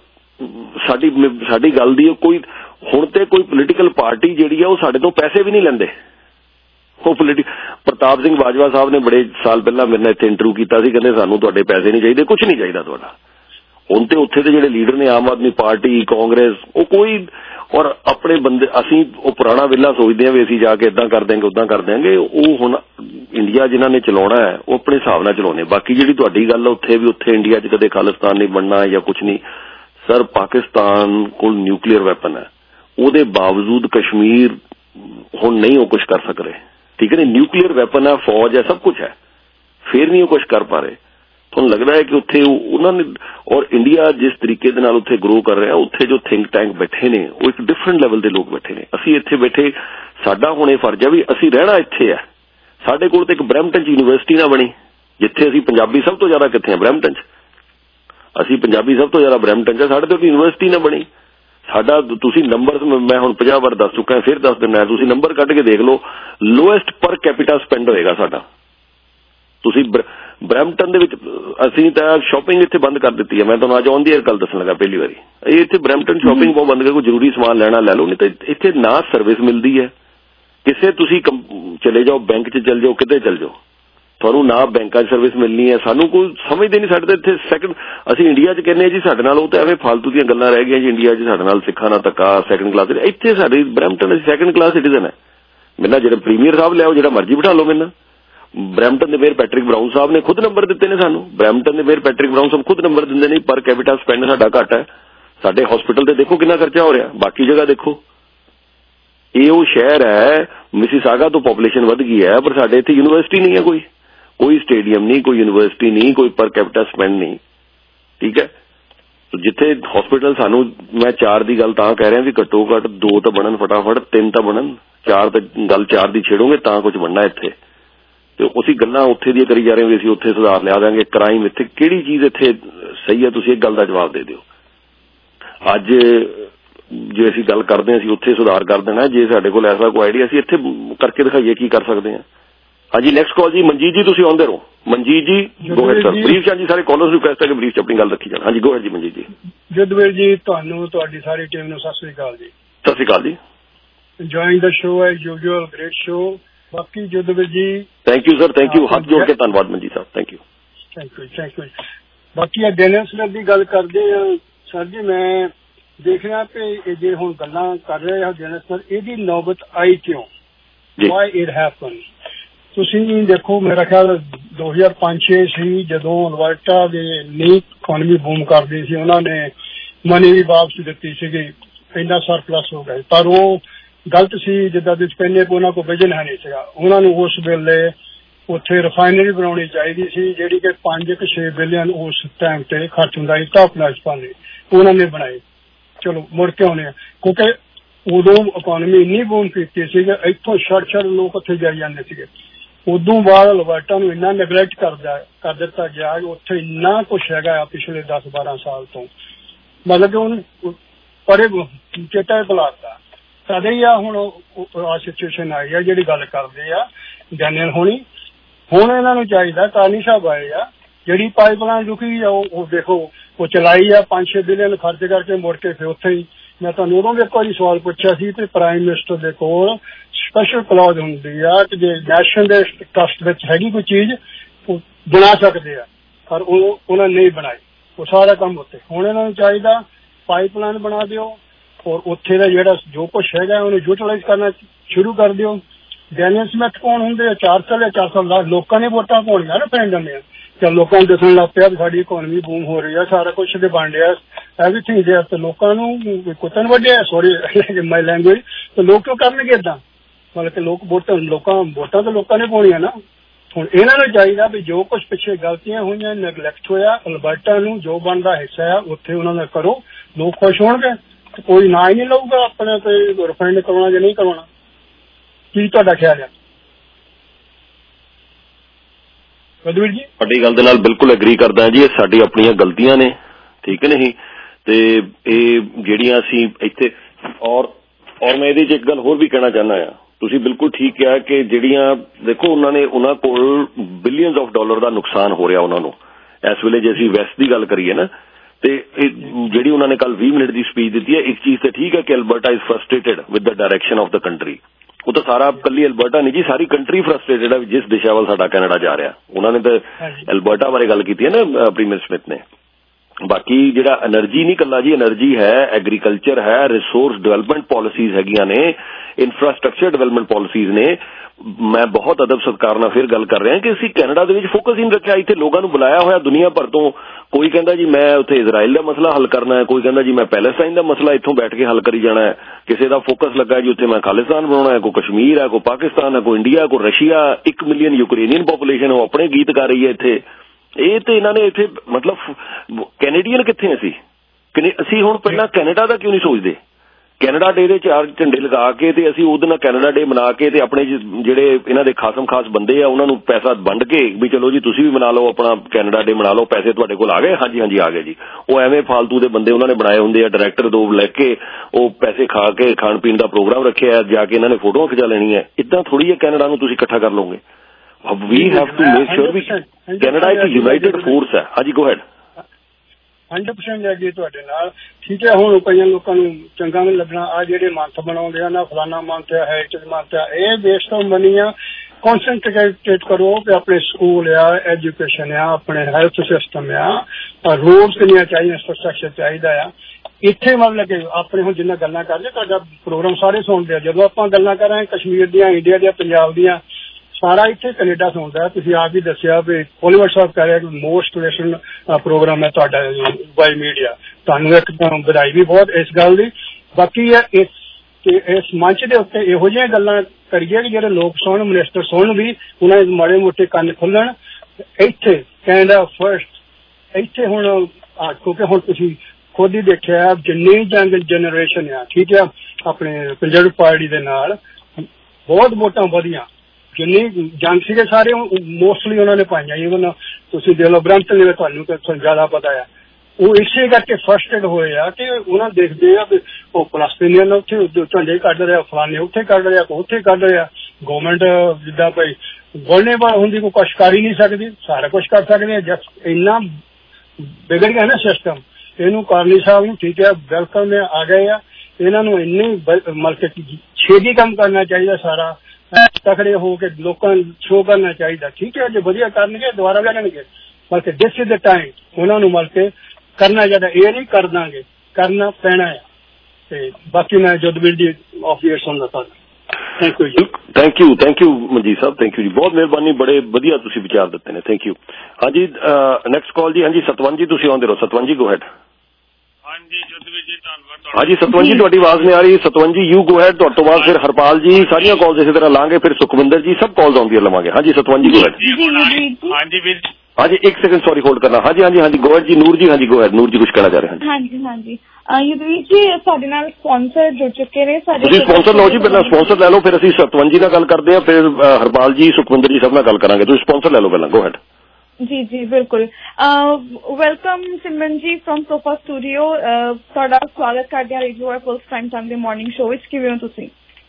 ਸਾਡੀ ਗੱਲ ਦੀ ਕੋਈ ਹੁਣ ਤੇ ਕੋਈ ਪੋਲੀਟੀਕਲ ਪਾਰਟੀ ਜਿਹੜੀ ਆ ਉਹ ਸਾਡੇ ਤੋਂ ਪੈਸੇ ਵੀ ਨਹੀਂ ਲੈਂਦੇ। ਉਹ ਪ੍ਰਤਾਪ ਸਿੰਘ ਬਾਜਵਾ ਸਾਹਿਬ ਨੇ ਬੜੇ ਸਾਲ ਪਹਿਲਾਂ ਮੇਰੇ ਨਾਲ ਇੱਥੇ ਇੰਟਰਵਿਊ ਕੀਤਾ ਸੀ, ਕਹਿੰਦੇ ਸਾਨੂੰ ਤੁਹਾਡੇ ਪੈਸੇ ਨਹੀਂ ਚਾਹੀਦੇ, ਕੁਝ ਨਹੀਂ ਚਾਹੀਦਾ ਤੁਹਾਡਾ। ਹੁਣ ਤੇ ਉੱਥੇ ਦੇ ਜਿਹੜੇ ਲੀਡਰ ਨੇ, ਆਮ ਆਦਮੀ ਪਾਰਟੀ, ਕਾਂਗਰਸ, ਉਹ ਕੋਈ, ਔਰ ਆਪਣੇ ਬੰਦੇ, ਅਸੀਂ ਉਹ ਪੁਰਾਣਾ ਵੇਲਾ ਸੋਚਦੇ ਹਾਂ ਵੀ ਅਸੀਂ ਜਾ ਕੇ ਇੱਦਾਂ ਕਰ ਦਿਆਂਗੇ, ਉੱਦਾਂ ਕਰ ਦਿਆਂਗੇ। ਉਹ ਹੁਣ ਇੰਡੀਆ ਜਿਨ੍ਹਾਂ ਨੇ ਚਲਾਉਣਾ ਹੈ ਉਹ ਆਪਣੇ ਹਿਸਾਬ ਨਾਲ ਚਲਾਉਣੇ। ਬਾਕੀ ਜਿਹੜੀ ਤੁਹਾਡੀ ਗੱਲ ਉੱਥੇ ਵੀ, ਉੱਥੇ ਇੰਡੀਆ 'ਚ ਕਦੇ ਖਾਲਿਸਤਾਨ ਨਹੀਂ ਬਣਨਾ ਜਾਂ ਕੁਝ ਨਹੀਂ। ਸਰ ਪਾਕਿਸਤਾਨ ਕੋਲ ਨਿਊਕਲੀਅਰ ਵੈਪਨ ਹੈ, ਉਹਦੇ ਬਾਵਜੂਦ ਕਸ਼ਮੀਰ ਹੁਣ ਨਹੀਂ ਉਹ ਕੁਝ ਕਰ ਸਕ ਰਹੇ, ਠੀਕ ਹੈ ਨਹੀਂ। ਨਿਊਕਲੀਅਰ ਵੈਪਨ ਹੈ, ਫੌਜ ਹੈ, ਸਭ ਕੁਝ ਹੈ, ਫਿਰ ਨਹੀਂ ਉਹ ਕੁਝ ਕਰ ਪਾ ਰਹੇ। ਤੁਹਾਨੂੰ ਲੱਗਦਾ ਹੈ ਕਿ ਉੱਥੇ ਉਹਨਾਂ ਨੇ, ਔਰ ਇੰਡੀਆ ਜਿਸ ਤਰੀਕੇ ਦੇ ਨਾਲ ਉੱਥੇ ਗਰੋ ਕਰ ਰਿਹਾ, ਉੱਥੇ ਜੋ ਥਿੰਕ ਟੈਂਕ ਬੈਠੇ ਨੇ ਉਹ ਇੱਕ ਡਿਫਰੈਂਟ ਲੈਵਲ ਦੇ ਲੋਕ ਬੈਠੇ ਨੇ। ਅਸੀਂ ਇੱਥੇ ਬੈਠੇ, ਸਾਡਾ ਹੁਣ ਇਹ ਫਰਜ਼ ਹੈ ਵੀ ਅਸੀਂ ਰਹਿਣਾ ਇੱਥੇ ਹੈ। ਸਾਡੇ ਕੋਲ ਤਾਂ ਇੱਕ ਬਰੈਂਪਟਨ 'ਚ ਯੂਨੀਵਰਸਿਟੀ ਨਾ ਬਣੀ, ਜਿੱਥੇ ਅਸੀਂ ਪੰਜਾਬੀ ਸਭ ਤੋਂ ਜ਼ਿਆਦਾ ਕਿੱਥੇ ਆ, ਬਰੈਂਪਟਨ 'ਚ। ਅਸੀਂ ਪੰਜਾਬੀ ਸਭ ਤੋਂ ਜ਼ਿਆਦਾ ਬਰੈਂਪਟਨ 'ਚ, ਸਾਡੇ ਤੋਂ ਯੂਨੀਵਰਸਿਟੀ ਨਾ ਬਣੀ। ਸਾਡਾ ਤੁਸੀਂ ਨੰਬਰ ਮੈਂ ਹੁਣ 50 ਵਾਰ ਦੱਸ ਚੁੱਕਾ, ਫਿਰ ਦੱਸ ਦਿੰਦਾ, ਤੁਸੀਂ ਨੰਬਰ ਕੱਢ ਕੇ ਦੇਖ ਲਓ, ਲੋਐਸਟ ਪਰ ਕੈਪੀਟਾ ਸਪੈਂਡ ਹੋਏਗਾ ਸਾਡਾ। ਤੁਸੀਂ ਬਰੈਂਪਟਨ ਦੇ ਵਿੱਚ, ਅਸੀਂ ਤਾਂ ਸ਼ਾਪਿੰਗ ਇੱਥੇ ਬੰਦ ਕਰ ਦਿੱਤੀ ਹੈ। ਮੈਂ ਤੁਹਾਨੂੰ ਅੱਜ ਔਨ ਦੀ ਏਅਰ ਕੱਲ ਦੱਸਣ ਲੱਗਾ ਪਹਿਲੀ ਵਾਰੀ, ਇਹ ਇੱਥੇ ਬਰੈਂਪਟਨ ਸ਼ਾਪਿੰਗ ਬਹੁਤ ਬੰਦ ਕਰ, ਕੋਈ ਜ਼ਰੂਰੀ ਸਮਾਨ ਲੈਣਾ ਲੈ ਲਓ, ਨਹੀਂ ਤਾਂ ਇੱਥੇ ਨਾ ਸਰਵਿਸ ਮਿਲਦੀ ਹੈ ਕਿਸੇ। ਤੁਸੀਂ ਚਲੇ ਜਾਓ, ਬੈਂਕ 'ਚ ਚਲੇ ਜਾਓ, ਕਿਤੇ ਚਲੇ ਜਾਓ, ਤੁਹਾਨੂੰ ਨਾ ਬੈਂਕਾਂ 'ਚ ਸਰਵਿਸ ਮਿਲਣੀ ਹੈ। ਸਾਨੂੰ ਕੋਈ ਸਮਝਦੇ ਨਹੀਂ। ਸਾਡੇ ਤਾਂ ਇੱਥੇ ਸੈਕਿੰਡ, ਅਸੀਂ ਇੰਡੀਆ 'ਚ ਕਹਿੰਦੇ ਜੀ ਸਾਡੇ ਨਾਲ ਉਹ ਤਾਂ ਐਵੇਂ ਫਾਲਤੂ ਦੀਆਂ ਗੱਲਾਂ ਰਹਿ ਗਈਆਂ ਜੀ ਇੰਡੀਆ 'ਚ ਸਾਡੇ ਨਾਲ ਸਿੱਖਾਂ ਨਾਲ ਧੱਕਾ ਸੈਕਿੰਡ ਕਲਾਸ। ਇੱਥੇ ਸਾਡੇ ਬਰੈਂਪਟਨ ਅਸੀਂ ਸੈਕਿੰਡ ਕਲਾਸ ਸਿਟੀਜ਼ਨ ਹੈ। ਮੇਰੇ ਨਾਲ ਜਿਹੜਾ ਪ੍ਰੀਮੀਅਰ ਸਾਹਿਬ ਲਿਆਓ, ਜਿਹੜਾ ਮਰਜ਼ੀ ਬਿਠਾ ਲਓ। ਮੈਨੂੰ ਬਰੈਂਪਟਨ ਦੇ ਮੇਅਰ ਪੈਟਰਿਕ ਬਰਾਊਨ ਸਾਹਿਬ ਨੇ ਖੁਦ ਨੰਬਰ ਦਿੱਤੇ ਨੇ ਸਾਨੂੰ। ਬਰੈਂਪਟਨ ਦੇ ਮੇਅਰ ਪੈਟਰਿਕ ਬਰਾਊਨ ਸਾਹਿਬ ਖੁਦ ਨੰਬਰ ਦਿੰਦੇ ਨੇ। ਪਰ ਕੈਪੀਟਲ ਸਪੈਂਡ ਸਾਡਾ ਘੱਟ ਹੈ। ਸਾਡੇ ਹਸਪੀਟਲ ਤੇ ਦੇਖੋ ਕਿੰਨਾ ਖਰਚਾ ਹੋ ਰਿਹਾ, ਬਾਕੀ ਜਗ੍ਹਾ ਦੇਖੋ। ਇਹ ਉਹ ਸ਼ਹਿਰ ਹੈ, ਮਿਸੀਸਾਗਾ ਤੋਂ ਪੋਪੂਲੇਸ਼ਨ ਵੱਧ ਗਈ ਹੈ, ਪਰ ਸਾਡੇ ਇੱਥੇ ਯੂਨੀਵਰਸਿਟੀ ਨਹੀਂ ਹੈ, ਕੋਈ ਸਟੇਡੀਅਮ ਨਹੀਂ, ਕੋਈ ਯੂਨੀਵਰਸਿਟੀ ਨਹੀਂ, ਕੋਈ ਪਰ ਕੈਪੀਟਲ ਸਪੈਂਡ ਨਹੀਂ। ਠੀਕ ਹੈ, ਜਿੱਥੇ ਹਸਪੀਟਲ ਸਾਨੂੰ, ਮੈਂ 4 ਦੀ ਗੱਲ ਤਾਂ ਕਹਿ ਰਿਹਾ ਵੀ ਘੱਟੋ ਘੱਟ 2 ਤਾਂ ਬਣਨ, ਫਟਾਫਟ 3 ਤਾਂ ਬਣਨ, 4 ਤਾਂ ਗੱਲ 4 ਦੀ ਛੇੜੋਗੇ ਤਾਂ ਕੁਝ ਬਣਨਾ ਇੱਥੇ। ਤੇ ਅਸੀਂ ਗੱਲਾਂ ਉੱਥੇ ਦੀਆਂ ਕਰੀ ਜਾ ਰਹੇ ਵੀ ਅਸੀਂ ਉੱਥੇ ਸੁਧਾਰ ਲਿਆ ਦਾਂਗੇ। ਕ੍ਰਾਈਮ ਇੱਥੇ ਕਿਹੜੀ ਚੀਜ਼ ਇੱਥੇ ਸਹੀ ਹੈ, ਤੁਸੀਂ ਇੱਕ ਗੱਲ ਦਾ ਜਵਾਬ ਦੇ ਦਿਓ। ਅੱਜ ਜੇ ਅਸੀਂ ਗੱਲ ਕਰਦੇ ਹਾਂ ਅਸੀਂ ਉੱਥੇ ਸੁਧਾਰ ਕਰ ਦੇਣਾ, ਜੇ ਸਾਡੇ ਕੋਲ ਐਸਾ ਕੋਈ ਆਈਡੀਆ ਅਸੀਂ ਇੱਥੇ ਕਰਕੇ ਦਿਖਾਈਏ ਕੀ ਕਰ ਸਕਦੇ ਹਾਂ। ਹਾਂਜੀ, ਨੈਕਸਟ ਕਾਲ ਜੀ ਮਨਜੀਤ ਜੀ, ਤੁਸੀਂ ਆਉਂਦੇ ਰਹੋ। ਮਨਜੀਤ ਜੀ ਗੋ ਹੈਡ ਸਰ। ਬਰੀਫ ਜੀ ਸਾਰੇ ਕਾਲਰਸ ਨੂੰ ਰਿਕੁਐਸਟ ਹੈ ਕਿ ਬਰੀਫ ਚ ਆਪਣੀ ਗੱਲ ਰੱਖੀ ਜਾਣ। ਹਾਂਜੀ ਗੋ ਹੈਡ ਜੀ ਮਨਜੀਤ ਜੀ। ਜੁੱਧਵੀਰ ਜੀ, ਤੁਹਾਨੂੰ ਤੁਹਾਡੀ ਸਾਰੀ ਟੀਮ ਨੂੰ ਸਤਿ ਸ੍ਰੀ ਅਕਾਲ ਜੀ। ਸਤਿ ਸ੍ਰੀ ਅਕਾਲ ਜੀ। Enjoying the show as usual, great show. ਬਾਕੀ Judhvir ji thank you sir, thank you, ਹੱਥ ਜੋੜ ਕੇ ਧੰਨਵਾਦ ਮਨਜੀਤ ਸਾਹਿਬ, ਥੈਂਕ ਯੂ। ਬਾਕੀ ਡੈਨੀਅਲ ਸਮਿਥ ਦੀ ਗੱਲ ਕਰਦੇ ਆ ਸਰ ਜੀ, ਮੈਂ ਦੇਖ ਰਿਹਾ ਕਿ ਇਹ ਜੇ ਹੁਣ ਗੱਲਾਂ ਕਰ ਰਹੇ ਆ ਡੈਨੀਅਲ ਸਮਿਥ, ਇਹਦੀ ਨੌਬਤ ਆਈ ਕਿਉਂ? Why it happen? ਤੁਸੀਂ ਦੇਖੋ, ਮੇਰਾ ਖਿਆਲ 2005-6 ਸੀ ਜਦੋਂ ਅਲਬਰਟਾ ਦੇ ਨੀ ਇਕਨੋਮੀ ਬੂਮ ਕਰਦੀ ਸੀ, ਉਹਨਾਂ ਨੇ ਮਨੀ ਵੀ ਵਾਪਸ ਦਿੱਤੀ ਸੀਗੀ, ਇੰਨਾ ਸਰਪਲਸ ਹੋ ਗਿਆ। ਪਰ ਉਹ ਗਲਤ ਸੀ, ਜਿੱਦਾਂ ਤੁਸੀਂ ਕਹਿੰਦੇ ਉਹਨਾਂ ਕੋਲ ਵਿਜ਼ਨ ਹੈ ਨਹੀਂ ਸੀਗਾ। ਉਹਨਾਂ ਨੂੰ ਉਸ ਵੇਲੇ ਉੱਥੇ ਰਿਫਾਈਨਰੀ ਬਣਾਉਣੀ ਚਾਹੀਦੀ ਸੀ, ਜਿਹੜੀ ਕਿ 5-6 ਬਿਲੀਅਨ ਉਸ ਟਾਈਮ ਤੇ ਖਰਚ ਹੁੰਦਾ ਸੀ ਟਾਪ ਕਲਾਸ ਪਾਣੀ, ਉਹਨਾਂ ਨੇ ਬਣਾਈ। ਚਲੋ ਮੁੜ ਕੇ ਆਉਣੇ, ਕਿਉਂਕਿ ਉਦੋਂ ਇਕਨੋਮੀ ਇੰਨੀ ਬੂਮ ਕੀਤੀ ਸੀ ਕਿ ਇੱਥੋਂ ਛੜ ਲੋਕ ਉੱਥੇ ਜਾਈ ਜਾਂਦੇ ਸੀਗੇ। ਉਦੋਂ ਬਾਅਦ ਅਲਬਰਟਾ ਨੂੰ ਇੰਨਾ ਨੈਗਲੈਕਟ ਕਰ ਦਿੱਤਾ ਗਿਆ, ਉੱਥੇ ਇੰਨਾ ਕੁਛ ਹੈਗਾ ਆ ਪਿਛਲੇ 10-12 ਸਾਲ ਤੋਂ, ਮਤਲਬ ਕਿ ਉਹਨੂੰ ਪਰੇ ਚੇਤਾ ਬੁਲਾਤਾ। ਤਦੇ ਹੀ ਆ ਹੁਣ ਆ ਸਿਚੁਏਸ਼ਨ ਆਈ ਆ ਜਿਹੜੀ ਗੱਲ ਕਰਦੇ ਆ ਡੈਨੀਅਲ ਹੋਣੀ। ਹੁਣ ਇਹਨਾਂ ਨੂੰ ਚਾਹੀਦਾ, ਕਾਨੀ ਸਾਹਿਬ ਆਏ ਆ, ਜਿਹੜੀ ਪਾਈਪਲਾਈਨ ਰੁਕੀ ਆ ਉਹ ਦੇਖੋ, ਉਹ ਚਲਾਈ ਆ 5-6 ਬਿਲੀਅਨ ਖਰਚ ਕਰਕੇ, ਮੁੜ ਕੇ ਫਿਰ ਉੱਥੇ ਹੀ। ਮੈਂ ਤੁਹਾਨੂੰ ਉਦੋਂ ਵੀ ਇੱਕ ਵਾਰੀ ਸਵਾਲ ਪੁੱਛਿਆ ਸੀ ਤੇ ਪ੍ਰਾਈਮ ਮਿਨਿਸਟਰ ਦੇ ਕੋਲ ਸਪੈਸ਼ਲ ਕਲੌਜ਼ ਹੁੰਦੀ ਆ ਕਿ ਜੇ ਨੈਸ਼ਨਲ ਦੇ ਟਰਸਟ ਵਿੱਚ ਹੈਗੀ ਕੋਈ ਚੀਜ਼ ਉਹ ਬਣਾ ਸਕਦੇ ਆ, ਪਰ ਉਹ ਉਹਨਾਂ ਨੇ ਨਹੀਂ ਬਣਾਈ। ਉਹ ਸਾਰਾ ਕੰਮ ਉੱਤੇ। ਹੁਣ ਇਹਨਾਂ ਨੂੰ ਚਾਹੀਦਾ ਪਾਈਪਲਾਈਨ ਬਣਾ ਦਿਓ ਔਰ ਉੱਥੇ ਦਾ ਜਿਹੜਾ ਜੋ ਕੁਛ ਹੈਗਾ ਉਹਨੂੰ ਯੂਟੀਲਾਈਜ਼ ਕਰਨਾ ਸ਼ੁਰੂ ਕਰ ਦਿਓ। ਡੈਨੀਅਲ ਸਮਿਥ ਕੌਣ ਹੁੰਦੇ ਆ? 4 ਸਾਲ ਜਾਂ 4 ਸਾਲ ਬਾਅਦ ਲੋਕਾਂ ਨੇ ਵੋਟਾਂ ਪਾਉਣੀਆਂ ਨਾ ਪੈਂਡਾਂ ਦੀਆਂ। ਚੱਲ ਲੋਕਾਂ ਨੂੰ ਦੱਸਣ ਲੱਗ ਪਿਆ ਵੀ ਸਾਡੀ ਇਕਨੋਮੀ ਬੂਮ ਹੋ ਰਹੀ ਆ, ਸਾਰਾ ਕੁਛ ਤੇ ਬਣ ਰਿਹਾ, ਐਵਰੀਥਿੰਗ ਦੇ, ਤੇ ਲੋਕਾਂ ਨੂੰ ਕੁੱਤਨ ਵੱਢਿਆ, ਸੌਰੀ ਮਾਈ ਲੈਂਗੁਏਜ, ਤੇ ਲੋਕ ਕਿਉਂ ਕਰਨਗੇ ਏਦਾਂ? ਮਤਲਬ ਕਿ ਵੋਟਾਂ ਤਾਂ ਲੋਕਾਂ ਨੇ ਪਾਉਣੀਆਂ ਨਾ। ਹੁਣ ਇਹਨਾਂ ਨੂੰ ਚਾਹੀਦਾ ਵੀ ਜੋ ਕੁਛ ਪਿੱਛੇ ਗਲਤੀਆਂ ਹੋਈਆਂ, ਨੈਗਲੈਕਟ ਹੋਇਆ, ਅਲਬਰਟਾ ਨੂੰ ਜੋ ਬਣਦਾ ਹਿੱਸਾ ਆ ਉੱਥੇ ਉਹਨਾਂ ਦਾ ਕਰੋ, ਲੋਕ ਖੁਸ਼ ਹੋਣਗੇ। ਕੋਈ ਨਾ ਹੀ ਨਹੀਂ ਲਊਗਾ ਆਪਣੇ ਤੇ ਰਿਫਾਈਂਡ ਕਰਵਾਉਣਾ ਜਾਂ ਨਹੀਂ ਕਰਵਾਉਣਾ। ਕੀ ਤੁਹਾਡਾ ਖਿਆਲ ਹੈ ਰਘਵੀਰ ਜੀ? ਤੁਹਾਡੀ ਗੱਲ ਦੇ ਨਾਲ ਬਿਲਕੁਲ ਐਗਰੀ ਕਰਦਾ ਜੀ। ਇਹ ਸਾਡੀ ਆਪਣੀਆਂ ਗਲਤੀਆਂ ਨੇ, ਠੀਕ ਨਹੀਂ? ਤੇ ਇਹ ਜਿਹੜੀਆਂ ਅਸੀਂ ਇੱਥੇ ਔਰ ਮੈਂ ਇਹਦੇ 'ਚ ਇੱਕ ਗੱਲ ਹੋਰ ਵੀ ਕਹਿਣਾ ਚਾਹੁੰਦਾ ਆ। ਤੁਸੀਂ ਬਿਲਕੁਲ ਠੀਕ ਕਿਹਾ ਕਿ ਜਿਹੜੀਆਂ ਦੇਖੋ ਉਹਨਾਂ ਕੋਲ ਬਿਲੀਅਨਸ ਆਫ ਡਾਲਰ ਦਾ ਨੁਕਸਾਨ ਹੋ ਰਿਹਾ ਉਹਨਾਂ ਨੂੰ ਇਸ ਵੇਲੇ। ਜੇ ਅਸੀਂ ਵੈਸਟ ਦੀ ਗੱਲ ਕਰੀਏ ਨਾ, ਤੇ ਜਿਹੜੀ ਉਹਨਾਂ ਨੇ ਕੱਲ 20 ਮਿੰਟ ਦੀ ਸਪੀਚ ਦਿੱਤੀ ਹੈ, ਇੱਕ ਚੀਜ਼ ਤੇ ਠੀਕ ਹੈ ਕਿ Alberta is frustrated with the direction of the country. ਉਹ ਤਾਂ ਸਾਰਾ ਕੱਲੀ ਅਲਬਰਟਾ ਨਹੀਂ ਜੀ, ਸਾਰੀ ਕੰਟਰੀ ਫਰਸਟ੍ਰੇਟਡ ਹੈ ਜਿਸ ਦਿਸ਼ਾ ਵੱਲ ਸਾਡਾ ਕੈਨੇਡਾ ਜਾ ਰਿਹਾ। ਉਹਨਾਂ ਨੇ ਤਾਂ ਅਲਬਰਟਾ ਬਾਰੇ ਗੱਲ ਕੀਤੀ ਹੈ ਨਾ ਪ੍ਰੀਮੀਅਰ ਸਮਿਥ ਨੇ। ਬਾਕੀ ਜਿਹੜਾ એનર્ਜੀ ਨਹੀਂ ਕੱਲਾ ਜੀ, એનર્ਜੀ ਹੈ, ਐਗਰੀਕਲਚਰ ਹੈ, ਰਿਸੋਰਸ ਡਿਵੈਲਪਮੈਂਟ ਪਾਲਿਸੀਜ਼ ਹੈਗੀਆਂ ਨੇ, ਇਨਫਰਾਸਟਰਕਚਰ ਡਿਵੈਲਪਮੈਂਟ ਪਾਲਿਸੀਜ਼ ਨੇ। ਮੈਂ ਬਹੁਤ ਅਦਬ ਸਤਿਕਾਰ ਨਾਲ ਫਿਰ ਗੱਲ ਕਰ ਰਿਹਾ ਕਿ ਅਸੀਂ ਕੈਨੇਡਾ ਦੇ ਵਿੱਚ ਫੋਕਸ ਹੀ ਨਹੀਂ ਰੱਖਿਆ। ਇੱਥੇ ਲੋਕਾਂ ਨੂੰ ਬੁਲਾਇਆ ਹੋਇਆ ਦੁਨੀਆ ਭਰ ਤੋਂ, ਕੋਈ ਕਹਿੰਦਾ ਜੀ ਮੈਂ ਉੱਥੇ ਇਜ਼ਰਾਈਲ ਦਾ ਮਸਲਾ ਹੱਲ ਕਰਨਾ ਹੈ, ਕੋਈ ਕਹਿੰਦਾ ਜੀ ਮੈਂ ਪੈਲੇਸਟਾਈਨ ਦਾ ਮਸਲਾ ਇੱਥੋਂ ਬੈਠ ਕੇ ਹੱਲ ਕਰੀ ਜਾਣਾ ਹੈ, ਕਿਸੇ ਦਾ ਫੋਕਸ ਲੱਗਾ ਜੀ ਉੱਥੇ ਮੈਂ ਖਾਲਿਸਤਾਨ ਬਣਾਉਣਾ ਹੈ, ਕੋਈ ਕਸ਼ਮੀਰ ਹੈ, ਕੋਈ ਪਾਕਿਸਤਾਨ ਹੈ, ਕੋਈ ਇੰਡੀਆ, ਕੋਈ ਰਸ਼ੀਆ, 1 ਮਿਲੀਅਨ ਯੂਕਰੇਨੀਅਨ ਪਾਪੂਲੇਸ਼ਨ ਉਹ ਆਪਣੇ ਗੀਤ ਗਾ ਰਹੀ ਹੈ ਇੱਥੇ। ਇਹ ਤੇ ਇਹਨਾਂ ਨੇ ਇੱਥੇ ਮਤਲਬ ਕੈਨੇਡੀਅਨ ਕਿੱਥੇ ਅਸੀਂ ਹੁਣ ਪਹਿਲਾਂ ਕੈਨੇਡਾ ਦਾ ਕਿਉਂ ਨਹੀਂ ਸੋਚਦੇ? ਕੈਨੇਡਾ ਡੇ ਦੇ 4 ਝੰਡੇ ਲਗਾ ਕੇ ਤੇ ਅਸੀਂ ਉਹਦੇ ਨਾਲ ਕੈਨੇਡਾ ਡੇ ਮਨਾ ਕੇ ਤੇ ਆਪਣੇ ਜਿਹੜੇ ਇਹਨਾਂ ਦੇ ਖਾਸ ਬੰਦੇ ਆ ਉਹਨਾਂ ਨੂੰ ਪੈਸਾ ਵੰਡ ਕੇ ਵੀ ਚਲੋ ਜੀ ਤੁਸੀਂ ਵੀ ਮਨਾ ਲਓ ਆਪਣਾ ਕੈਨੇਡਾ ਡੇ ਮਨਾ ਲਓ, ਪੈਸੇ ਤੁਹਾਡੇ ਕੋਲ ਆ ਗਏ? ਹਾਂਜੀ ਆ ਗਏ ਜੀ। ਉਹ ਐਵੇਂ ਫਾਲਤੂ ਦੇ ਬੰਦੇ ਉਹਨਾਂ ਨੇ ਬਣਾਏ ਹੁੰਦੇ ਆ, ਡਾਇਰੈਕਟਰ 2 ਲੈ ਕੇ ਉਹ ਪੈਸੇ ਖਾ ਕੇ ਖਾਣ ਪੀਣ ਦਾ ਪ੍ਰੋਗਰਾਮ ਰੱਖਿਆ, ਜਾ ਕੇ ਇਹਨਾਂ ਨੇ ਫੋਟੋਆਂ ਖਿਚਾ ਲੈਣੀਆਂ। ਇੱਦਾਂ ਥੋੜੀ ਹੈ ਕੈਨੇਡਾ ਨੂੰ ਤੁਸੀਂ ਇਕੱਠਾ ਕਰ ਲਓਗੇ। We have to make sure ਵੀ ਕੈਨੇਡਾ ਇੱਕ ਯੂਨਾਈਟਿਡ ਫੋਰਸ ਹੈ। ਹਾਂਜੀ ਗੋ ਹੈਡ। 100% ਐਗਰੀ ਤੁਹਾਡੇ ਨਾਲ। ਠੀਕ ਹੈ, ਹੁਣ ਕਈਆਂ ਲੋਕਾਂ ਨੂੰ ਚੰਗਾ ਨਹੀਂ ਲੱਗਣਾ, ਆ ਜਿਹੜੇ ਮੰਥ ਬਣਾਉਂਦੇ ਆ ਨਾ, ਫਲਾਨਾ ਮੰਥ ਆ, ਹੈਰੀਟੇਜ ਮੰਥ ਆ, ਇਹ ਵੇਸਟ ਆਫ ਮਨੀ ਆ। कॉन्सनट्रेट करो कि अपने स्कूल आ एजुकेशन आ अपने हेल्थ सिस्टम आ रोड किनिया चाहिए इंफ्रास्ट्रक्चर चाहिए आ इत्थे मतलब कि अपने हुण जिन्ना गल्लां कर रहे तुहाडा प्रोग्राम सारे सुणदे जदों आपां गल्लां करांगे कश्मीर दियां इंडिया दियां पंजाब दियां सारा इत्थे कनेडा सुणदा तुसीं आप ही दस्सिया भी पॉलीमर साहब कह रहे कि मोस्ट लिसन प्रोग्राम है तुहाडा वाई मीडिया तुहानूं एक बधाई भी बहुत इस गल दी बाकी इस मंच के उत्ते इहो जिहियां गल्लां करिए कि जेह्ड़े लोग सुन मिनिस्टर सुन भी उन्हां दे माड़े मोटे कन्न खुल्लण इत्थे कैनेडा फर्स्ट इत्थे हुण क्योंकि हुण तुसीं खुद ही देखिया जिन्नी यंग जनरेशन आ ठीक है अपने कंजरवेटिव पार्टी दे नाल बहुत वोटां वधियां जिन्नी जंग सीगे सारे मोस्टली उन्होंने पाइयां ईवन तुसीं देख लो ब्रैम्पटन दे तुहानूं ज्यादा पता है वो इसे करके फर्स्टेड होए आ कि उन्हां देखदे आ कि वो पलस्तीनियन उत्थे झंडे कढ रहे फलाने उत्थे कढ रहे उत्थे कढ रहे गवर्नमेंट जिद्दां भाई बोलने पर हुंदी कोई कुछ कर ही नहीं सकदी सारा कुछ कर सकदे जस्ट इन्ना बिगड़ गया ना सिस्टम इनू कार्नी साहब नूं ठीक है वेलकम में आ गए आ इन्हां नूं इन्नी मतलब छेती काम करना चाहिए सारा तकड़े हो के लोकां शो करना चाहिए ठीक है जो वधिया करनगे दोबारा लैणगे मतलब दिस इज द टाइम उन्हां नूं मतलब करना चाहिए ये नहीं कर देंगे करना पैना है ते बाकी मैं जुद्धवीर जी ऑफ ईयर सुनदा था थैंक यू मनजीत साहब थैंक यू जी बहुत मेहरबानी बड़े वधिया तुसीं विचार दित्ते ने थैंक यू हाँ जी नैक्सट कॉल जी हाँ जी सतवंत जी तुसीं आउंदे रहो सतवंत जी गो हैड हाँ जी सतवंत जी तुहाडी आवाज नहीं आ रही Satwant ji you go ahead तुहाडे तो बाद फिर हरपाल जी सारियां कॉल्स इसी तरह लांगे फिर सुखविंदर जी सब कॉल्स आउंदियां लवांगे हाँ जी सतवंत जी गो हैड हाँ जी एक सेकंड सॉरी होल्ड करना हाँ जी गो ahead ji Noor ji go had नूर जी कुछ कहना चाह रहे हैं हाँ जी युद्धवीर जी साडे नाल स्पॉन्सर जुड़ चुके ने तुसीं स्पॉन्सर लो जी पहला स्पॉन्सर ले लो फिर असीं सतवंत जी नाल गल करदे हां फिर हरपाल जी सुखविंदर जी सब नाल गल करांगे तुसीं स्पॉन्सर ले लो पहला गो हैड जी बिल्कुल welcome Simran ji from sofa studio तुहाडा स्वागत करदे हां रेडियो पल्स प्राइम टाइम दे मॉर्निंग शो विच किवें हो तुसीं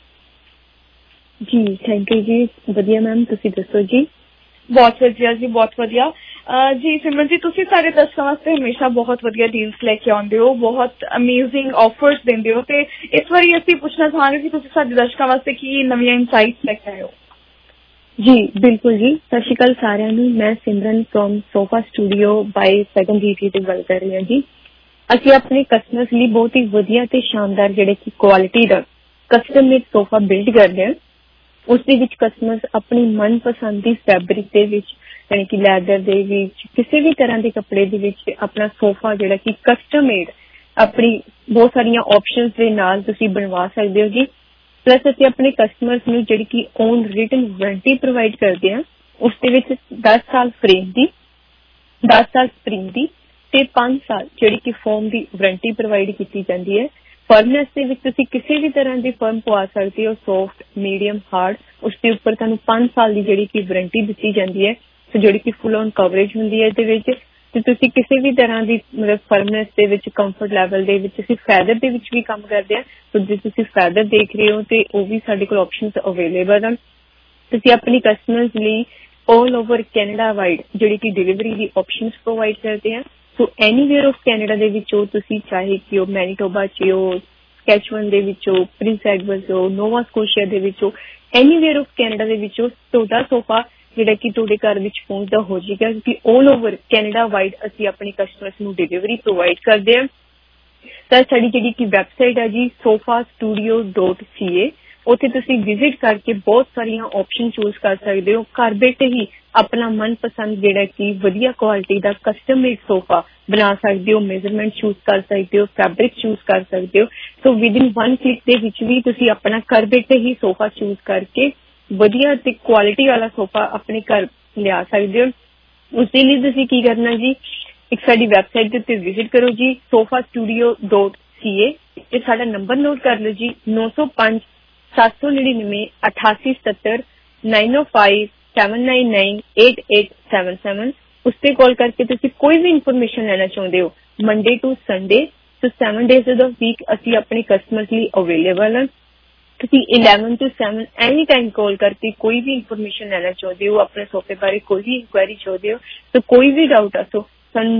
जी थैंक यू जी वधिया मैम तुसीं दसो जी बहुत वधिया जी बहुत वधिया जी सिमरन जी तुसीं सारे दर्शकों वास्ते हमेशा बहुत वधिया डील्स लेके आउंदे हो बहुत अमेजिंग ऑफर्स देंदे हो ते इस बारी असीं पुछना चाहांगे कि तुसीं साडे दर्शकों वास्ते की नवीं इनसाइट्स लेके आए हो जी बिल्कुल जी सत श्री अकाल सारिਆਂ ਨੂੰ मैं Simran from sofa studio by सगन जीटी ਤੇ ਗੱਲ ਕਰ ਰਹੀ ਹਾਂ ਜੀ ਅਸੀਂ ਆਪਣੇ ਕਸਟਮਰਸ ਲਈ ਬਹੁਤ ਹੀ ਵਧੀਆ ਤੇ ਸ਼ਾਨਦਾਰ ਜਿਹੜੇ ਕਿ ਕੁਆਲਿਟੀ ਦਾ ਕਸਟਮ ਮੇਡ ਸੋਫਾ ਬਿਲਡ ਕਰਦੇ ਹਾਂ ਉਸ ਦੇ ਵਿੱਚ ਕਸਟਮਰਸ ਆਪਣੀ ਮਨਪਸੰਦ ਦੀ ਫੈਬਰਿਕ ਦੇ ਵਿੱਚ यानी कि लैदर दे विच किसी भी तरह के कपड़े दे विच अपना सोफा जिहड़ा कि कस्टम मेड अपनी बहुत सारिया ऑप्शंस दे नाल तुसीं बनवा सकदे हो जी प्लस असीं अपने कस्टमर्स नूं जिहड़ी कि ओन रिटन वारंटी प्रोवाइड करदे हां उस दे विच 10 साल फ्रेम दी 10 साल स्प्रिंग दी ते 5 साल जिहड़ी कि फोम दी वारंटी प्रोवाइड कीती जांदी है फर्मनेस दे विच तुसीं किसी भी तरह की फर्म पवा सकदे हो सॉफ्ट मीडियम हार्ड उस दे उपर तुहानूं 5 साल की जिहड़ी कि वारंटी दित्ती जांदी है ਜਿਹੜੀ ਕਿ ਫੁੱਲ ਔਨ ਕਵਰੇਜ ਹੁੰਦੀ ਹੈ ਇਹਦੇ ਵਿੱਚ ਤੇ ਤੁਸੀਂ ਕਿਸੇ ਵੀ ਤਰ੍ਹਾਂ ਦੀ ਮਤਲਬ ਫਰਮਨੈਸ ਦੇ ਵਿੱਚ ਕੰਫਰਟ ਲੈਵਲ ਦੇ ਵਿੱਚ ਅਸੀਂ ਫੈਦਰ ਦੇ ਵਿੱਚ ਵੀ ਕੰਮ ਕਰਦੇ ਹਾਂ ਤੇ ਜੇ ਤੁਸੀਂ ਫੈਦਰ ਦੇਖ ਰਹੇ ਹੋ ਤੇ ਉਹ ਵੀ ਸਾਡੇ ਕੋਲ ਆਪਸ਼ਨਸ ਅਵੇਲੇਬਲ ਹਨ ਤੁਸੀਂ ਆਪਣੀ ਕਸਟਮਰਸ ਲਈ ਆਲ ਓਵਰ ਕੈਨੇਡਾ ਵਾਈਡ ਜਿਹੜੀ ਕਿ ਡਿਲੀਵਰੀ ਦੀ ਆਪਸ਼ਨਸ ਪ੍ਰੋਵਾਈਡ ਕਰਦੇ ਹਾਂ ਸੋ ਐਨੀਵੇਅਰ ਆਫ ਕੈਨੇਡਾ ਦੇ ਵਿੱਚੋਂ ਤੁਸੀਂ ਚਾਹੇ ਕਿ ਉਹ ਮੈਨੀਟੋਬਾ ਚ ਹੋ ਸਕੈਚਵਨ ਦੇ ਵਿੱਚੋਂ ਪ੍ਰਿੰਸ ਐਡਵਰਡਸ ਹੋ ਨੋਵਾ ਸਕੋਸ਼ੀਆ ਦੇ ਵਿੱਚੋਂ ਐਨੀਵੇਅਰ ਆਫ ਕੈਨੇਡਾ ਦੇ ਵਿੱਚੋਂ ਤੁਹਾਡਾ ਸੋਫਾ ਜਿਹੜਾ ਕਿ ਤੁਹਾਡੇ ਘਰ ਵਿੱਚ ਪਹੁੰਚਦਾ ਹੋ ਜਾਏਗਾ ਕਿਉਂਕਿ ਆਲ ਓਵਰ ਕੈਨੇਡਾ ਵਾਈਡ ਅਸੀਂ ਆਪਣੇ ਕਸਟਮਰਸ ਨੂੰ ਡਿਲੀਵਰੀ ਪ੍ਰੋਵਾਈਡ ਕਰਦੇ ਹਾਂ ਤਾਂ ਸਾਡੀ ਜਿਹੜੀ ਕਿ ਵੈਬਸਾਈਟ ਹੈ ਜੀ sofastudio.ca ਉੱਥੇ ਤੁਸੀਂ ਵਿਜ਼ਿਟ ਕਰਕੇ ਬਹੁਤ ਸਾਰੀਆਂ ਆਪਸ਼ਨ ਚੂਜ਼ ਕਰ ਸਕਦੇ ਹੋ ਘਰ ਬੈਠੇ ਹੀ ਆਪਣਾ ਮਨਪਸੰਦ ਜਿਹੜਾ ਕਿ ਵਧੀਆ ਕੁਆਲਿਟੀ ਦਾ ਕਸਟਮ ਮੇਡ ਸੋਫਾ ਬਣਾ ਸਕਦੇ ਹੋ ਮੇਜ਼ਰਮੈਂਟ ਚੂਜ਼ ਕਰ ਸਕਦੇ ਹੋ ਫੈਬਰਿਕ ਚੂਜ਼ ਕਰ ਸਕਦੇ ਹੋ ਸੋ ਵਿਦਿਨ 1 ਕਲਿਕ ਦੇ ਵਿੱਚ ਵੀ ਤੁਸੀਂ ਆਪਣਾ ਘਰ ਬੈਠੇ ਹੀ ਸੋਫਾ ਚੂਜ਼ ਕਰਕੇ ਵਧੀਆ ਤੇ ਕੁਆਲਿਟੀ ਵਾਲਾ ਸੋਫਾ ਆਪਣੇ ਘਰ ਲਿਆ ਸਕਦੇ ਹੋ ਉਸ ਦੇ ਲਈ ਤੁਸੀਂ ਕੀ ਕਰਨਾ ਜੀ ਇੱਕ ਸਾਡੀ ਵੈਬਸਾਈਟ ਦੇ ਉੱਤੇ ਵਿਜ਼ਿਟ ਕਰੋ ਜੀ sofastudio.ca ਤੇ ਸਾਡਾ ਨੰਬਰ ਨੋਟ ਕਰ ਲਓ ਜੀ 905-799-8877 905-799-8877 ਉਸ ਤੇ ਕਾਲ ਕਰਕੇ ਤੁਸੀਂ ਕੋਈ ਵੀ ਇਨਫੋਰਮੇਸ਼ਨ ਲੈਣਾ ਚਾਹੁੰਦੇ ਹੋ Monday to Sunday so 7 days of the week ਅਸੀਂ ਆਪਣੇ ਕਸਟਮਰਸ ਲਈ ਅਵੇਲੇਬਲ ਹਾਂ ਤੁਸੀਂ 11 to 7 ਐਨੀ ਟਾਈਮ ਕਾਲ ਕਰਕੇ ਕੋਈ ਵੀ ਇਨਫੋਰਮੇਸ਼ਨ ਲੈਣਾ ਚਾਹੁੰਦੇ ਹੋ ਆਪਣੇ ਸੋਫੇ ਬਾਰੇ ਕੋਈ ਵੀ ਇਨਕੁਆਇਰੀ ਚਾਹੁੰਦੇ ਹੋ ਤਾਂ ਕੋਈ ਵੀ ਡਾਊਟ ਆ ਸੋ ਸਾਨੂੰ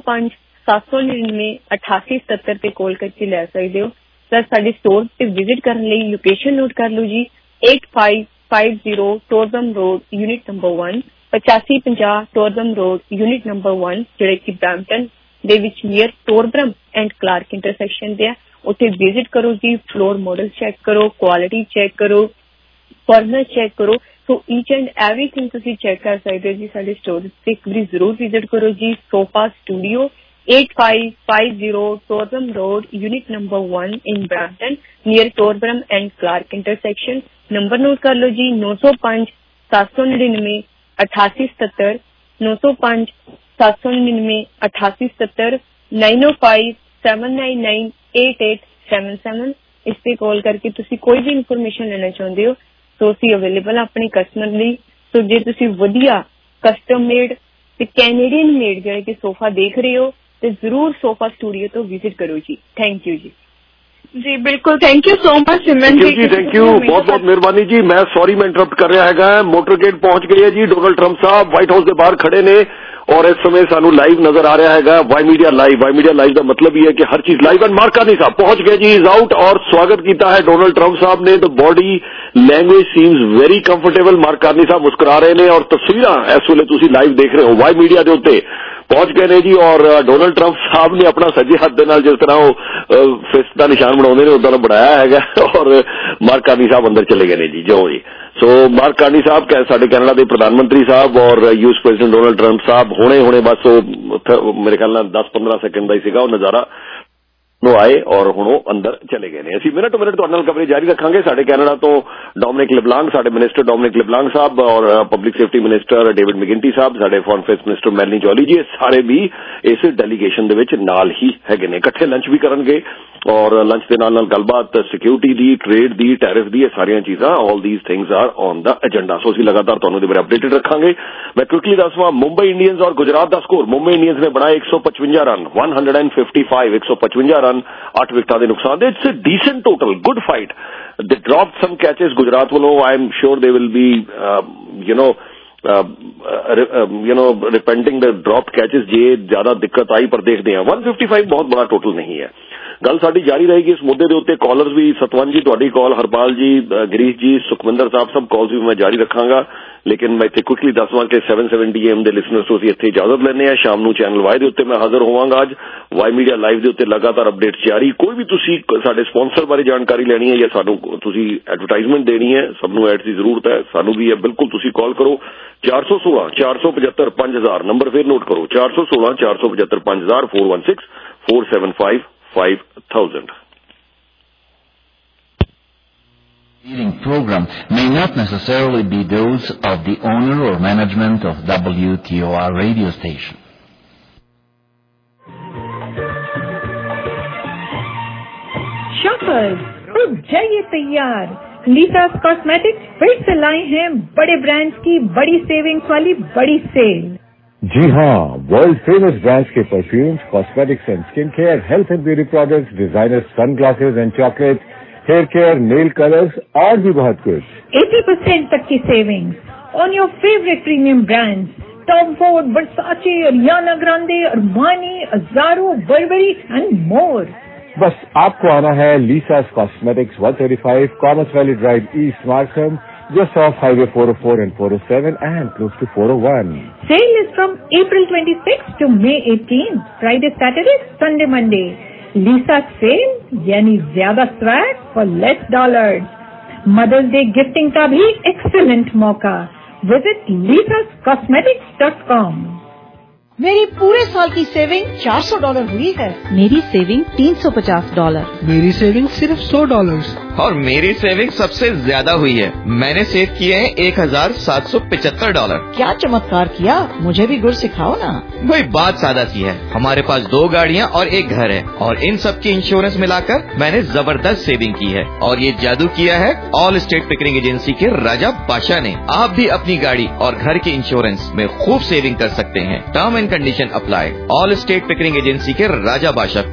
905-799-8877 ਤੇ ਕਾਲ ਕਰਕੇ ਲੈ ਸਕਦੇ ਹੋ ਸਰ ਸਾਡੇ ਸਟੋਰ ਤੇ ਵਿਜ਼ਿਟ ਕਰਨ ਲਈ ਲੋਕੇਸ਼ਨ ਨੋਟ ਕਰ ਲਓ ਜੀ 85 8550 Torbram road unit number 1 8550 Torbram road unit number 1 ਜਿਹੜੇ ਕਿ ਬ੍ਰੈਂਪਟਨ ਦੇ ਵਿੱਚ near Torbram and Clark intersection ਤੇ ਹੈ। ਉੱਥੇ ਵਿਜ਼ਿਟ ਕਰੋ ਜੀ, ਫਲੋਰ ਮਾਡਲ ਚੈੱਕ ਕਰੋ, ਕੁਆਲਿਟੀ ਚੈੱਕ ਕਰੋ, ਫਰਨਰ ਚੈੱਕ ਕਰੋ। ਸੋ ਈਚ ਐਂਡ ਐਵਰੀਥਿੰਗ ਤੁਸੀਂ ਚੈੱਕ ਕਰ ਸਕਦੇ ਹੋ ਜੀ ਸਾਡੇ ਸਟੋਰ ਤੇ। ਇੱਕ ਵਾਰੀ ਜ਼ਰੂਰ ਵਿਜ਼ਿਟ ਕਰੋ ਜੀ। Sofa studio 8550 Torbram road unit number 1 in Brampton near Torbram and Clark intersection। Number note कर लो जी 905 799 8877 905 799 8877 905 799 8877। इस पे कॉल करके तुसी कोई भी इन्फॉर्मेशन लेना चाहते हो तो असी अवेलेबल अपने कस्टमर ਲਈ। सो जे तुसी वधिया कस्टम मेड ते कैनेडियन मेड ਜਿਹੜੇ कि सोफा देख रहे हो तो जरूर सोफा स्टूडियो तो विजिट करो जी। थैंक यू जी। जी बिल्कुल, thank you so much Simran ji. Thank you, बहुत बहुत मेहरबानी जी। मैं सॉरी मैं इंटरप्ट कर रहा है। मोटरगेट पहुंच गई है जी। डोनाल्ड ट्रंप साहब व्हाइट हाउस के बाहर खड़े ने और इस समय सानू लाइव नजर आ रहा है Y media live. Y media live का मतलब ही है कि हर चीज लाइव। एंड मार्क कार्नी साहब पहुंच गए जी, इज आउट और स्वागत किया है डोनाल्ड ट्रंप साहब ने। The body language seems very comfortable. Mark Carney साहब मुस्कुरा रहे हैं और तस्वीर इस वेले तुसी लाइव देख रहे हो वाई मीडिया के उत्ते पहुंच गए ने जी। और डोनाल्ड ट्रंप साहब ने अपना सज्जे हाथ दे नाल जिस तरह वो फिस्ट का निशान बनाते हैं उदा बनाया है और मार्क कार्नी साहब अंदर चले गए ने जी। जो जी सो मार्क कार्नी साहब साडे कैनेडा के प्रधानमंत्री साहब और यूएस प्रेसिडेंट डोनाल्ड ट्रंप साहब हुणे बस मेरे ख्याल 10-15 सेकंड का ही सीगा नजारा आए और हुण अंदर चले गए ने। असीं मिनट टू मिनट तुहाडे नाल कवरेज जारी रखांगे। साडे कैनेडा तो डोमिनिक लिबलांग साडे मिनिस्टर डोमिनिक लिबलांग साहब और public safety minister David McGuinty साहब, साडे foreign affairs minister Melanie Joly ji, सारे भी इस डेलीगेशन दे विच नाल ही हैगे ने। इकट्ठे लंच भी करनगे और लंच के नाल गलबात सिक्योरिटी दी, ट्रेड दी, टैरिफ दी, सारियां चीज़ां all these things are on the agenda. So असीं लगातार तुहानूं इहदे बारे अपडेटेड रखांगे। मैं क्विकली दसवां मुंबई इंडियंस और गुजरात का स्कोर। मुंबई इंडियंस ने बनाए 155 रन 155 155 रन 8 विकेटां दे नुकसान दे। It's a decent total, good fight. They dropped some catches Gujarat वालों। I am sure they will be repenting the dropped catches जे ज्यादा दिक्कत आई, पर देखते हैं 155 बहुत बड़ा टोटल नहीं है। गल साडी जारी रहेगी इस मुद्दे के उत्ते। कॉलर्स भी सतवन जी तुहाडी कॉल, हरपाल जी, गिरीश जी, सुखविंदर साहब सब कॉल्स भी मैं जारी रखांगा। लेकिन मैं इत्थे क्विकली दसवां कि 770 AM के लिसनर्स तो असीं इत्थे इजाजत लैने आ। शाम नूं चैनल वाई दे उत्ते मैं हाजिर होवांगा। अज वाई मीडिया लाइव के उत्ते लगातार अपडेट्स जारी। कोई भी तुसीं साडे स्पॉन्सर बारे जानकारी लैनी है या सानूं तुसीं एडवरटाइजमेंट देनी है, सबनूं एड्स की जरूरत है, सानूं भी है बिल्कुल। तुसीं कॉल करो 416 475 5000 नंबर फिर नोट करो 416 475 5000 416 475 5000। Program may not necessarily be those of the owner or management of WTOR radio station. Shoppers हो जाइए तैयार, लीसास कॉस्मेटिक्स फिर से लाए हैं बड़े ब्रांड्स की बड़ी सेविंग्स वाली बड़ी सेल। जी हाँ, वर्ल्ड फेमस ब्रांड्स के perfumes, cosmetics and skin care, health and beauty products, designer sunglasses and chocolate, hair care, nail colours और भी बहुत कुछ। 80% तक की savings on your favourite premium brands, Tom Ford, Versace, Ariana Grande, Armani, Azzaro, Burberry and more. बस आपको आना है Lisa's cosmetics 135 commerce valley drive East Markham, just off Highway 404 and 407 and close to 401. Sale is from April 26 to May 18, Friday, Saturday, Sunday, Monday. Lisa sale यानी ज्यादा swag for less dollars. Mother's Day gifting का भी excellent मौका। Visit lisascosmetics.com। मेरी पूरे साल की saving $400 हुई है। मेरी सेविंग $350। मेरी सेविंग सिर्फ $100। और मेरी सेविंग सबसे ज्यादा हुई है। मैंने सेव किए हैं $1775। क्या चमत्कार किया, मुझे भी गुर सिखाओ ना। भाई बात सादा सी है, हमारे पास 2 गाड़ियाँ और 1 घर है और इन सब की इंश्योरेंस मिलाकर मैंने जबरदस्त सेविंग की है। और ये जादू किया है ऑल स्टेट पिकरिंग एजेंसी के राजा बादशाह ने। आप भी अपनी गाड़ी और घर के इंश्योरेंस में खूब सेविंग कर सकते हैं। Term and condition apply. Allstate Pickering agency के राजा बादशाह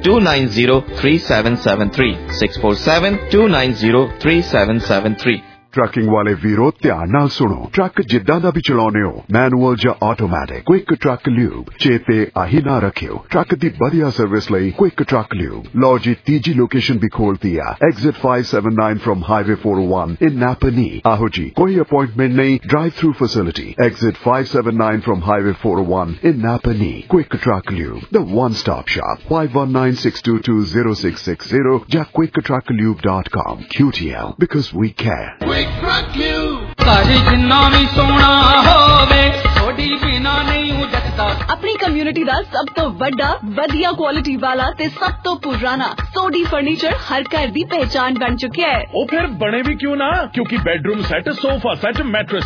647-290-3773 647-290-3773। ਟਰੱਕਿੰਗ ਵਾਲੇ ਵੀਰੋ ਧਿਆਨ ਨਾਲ ਸੁਣੋ। ਟਰੱਕ ਜਿੱਦਾਂ ਦਾ ਵੀ ਚਲਾਉਣੇ ਹੋ, ਮੈਨੂਅਲ ਜਾਂ ਆਟੋਮੈਟਿਕ, ਕੁਇਕ ਟਰੱਕ ਲਿਊਬ, ਚੇਤੇ ਆਹੀ ਨਾ ਰੱਖਿਓ। ਟਰੱਕ ਦੀ ਵਧੀਆ ਸਰਵਿਸ ਲਈ ਕੁਇਕ ਟਰੱਕ ਲਿਊਬ। ਲਓ ਜੀ, ਤੀਜੀ ਲੋਕੇਸ਼ਨ ਵੀ ਖੋਲਤੀ ਆ, exit 579 from highway 401 in Napa Knee। ਆਹੋ ਜੀ, ਕੋਈ ਅਪਾਇੰਟਮੈਂਟ ਨਹੀਂ, drive through facility, exit 579 from Highway 401 in Napa Knee. Quick Truck Lube, the one-stop shop. 519-622-0660 ਜਾਂ quicktrucklube.com. QTL, because we care. Quick Truck Lube। ਘਰ ਜਿੰਨਾ ਵੀ ਸੋਹਣਾ ਹੋਵੇ, ਥੋੜੀ ਬਿਨਾ ਨਹੀਂ ਉਜੜਦਾ। ਆਪਣੀ ਕਮਿਊਨਿਟੀ ਦਾ ਸਭ ਤੋਂ ਵੱਡਾ, ਵਧੀਆ ਕੁਆਲਿਟੀ ਵਾਲਾ ਤੇ ਸਭ ਤੋਂ ਪੁਰਾਣਾ ਸੋਡੀ ਫਰਨੀਚਰ ਹਰ ਘਰ ਦੀ ਪਹਿਚਾਨ ਬਣ ਚੁੱਕਿਆ ਹੈ। ਉਹ ਫਿਰ ਬਣੇ ਵੀ ਕਿਉਂ ਨਾ, ਕਿਉਂਕਿ bedroom set, sofa set, matters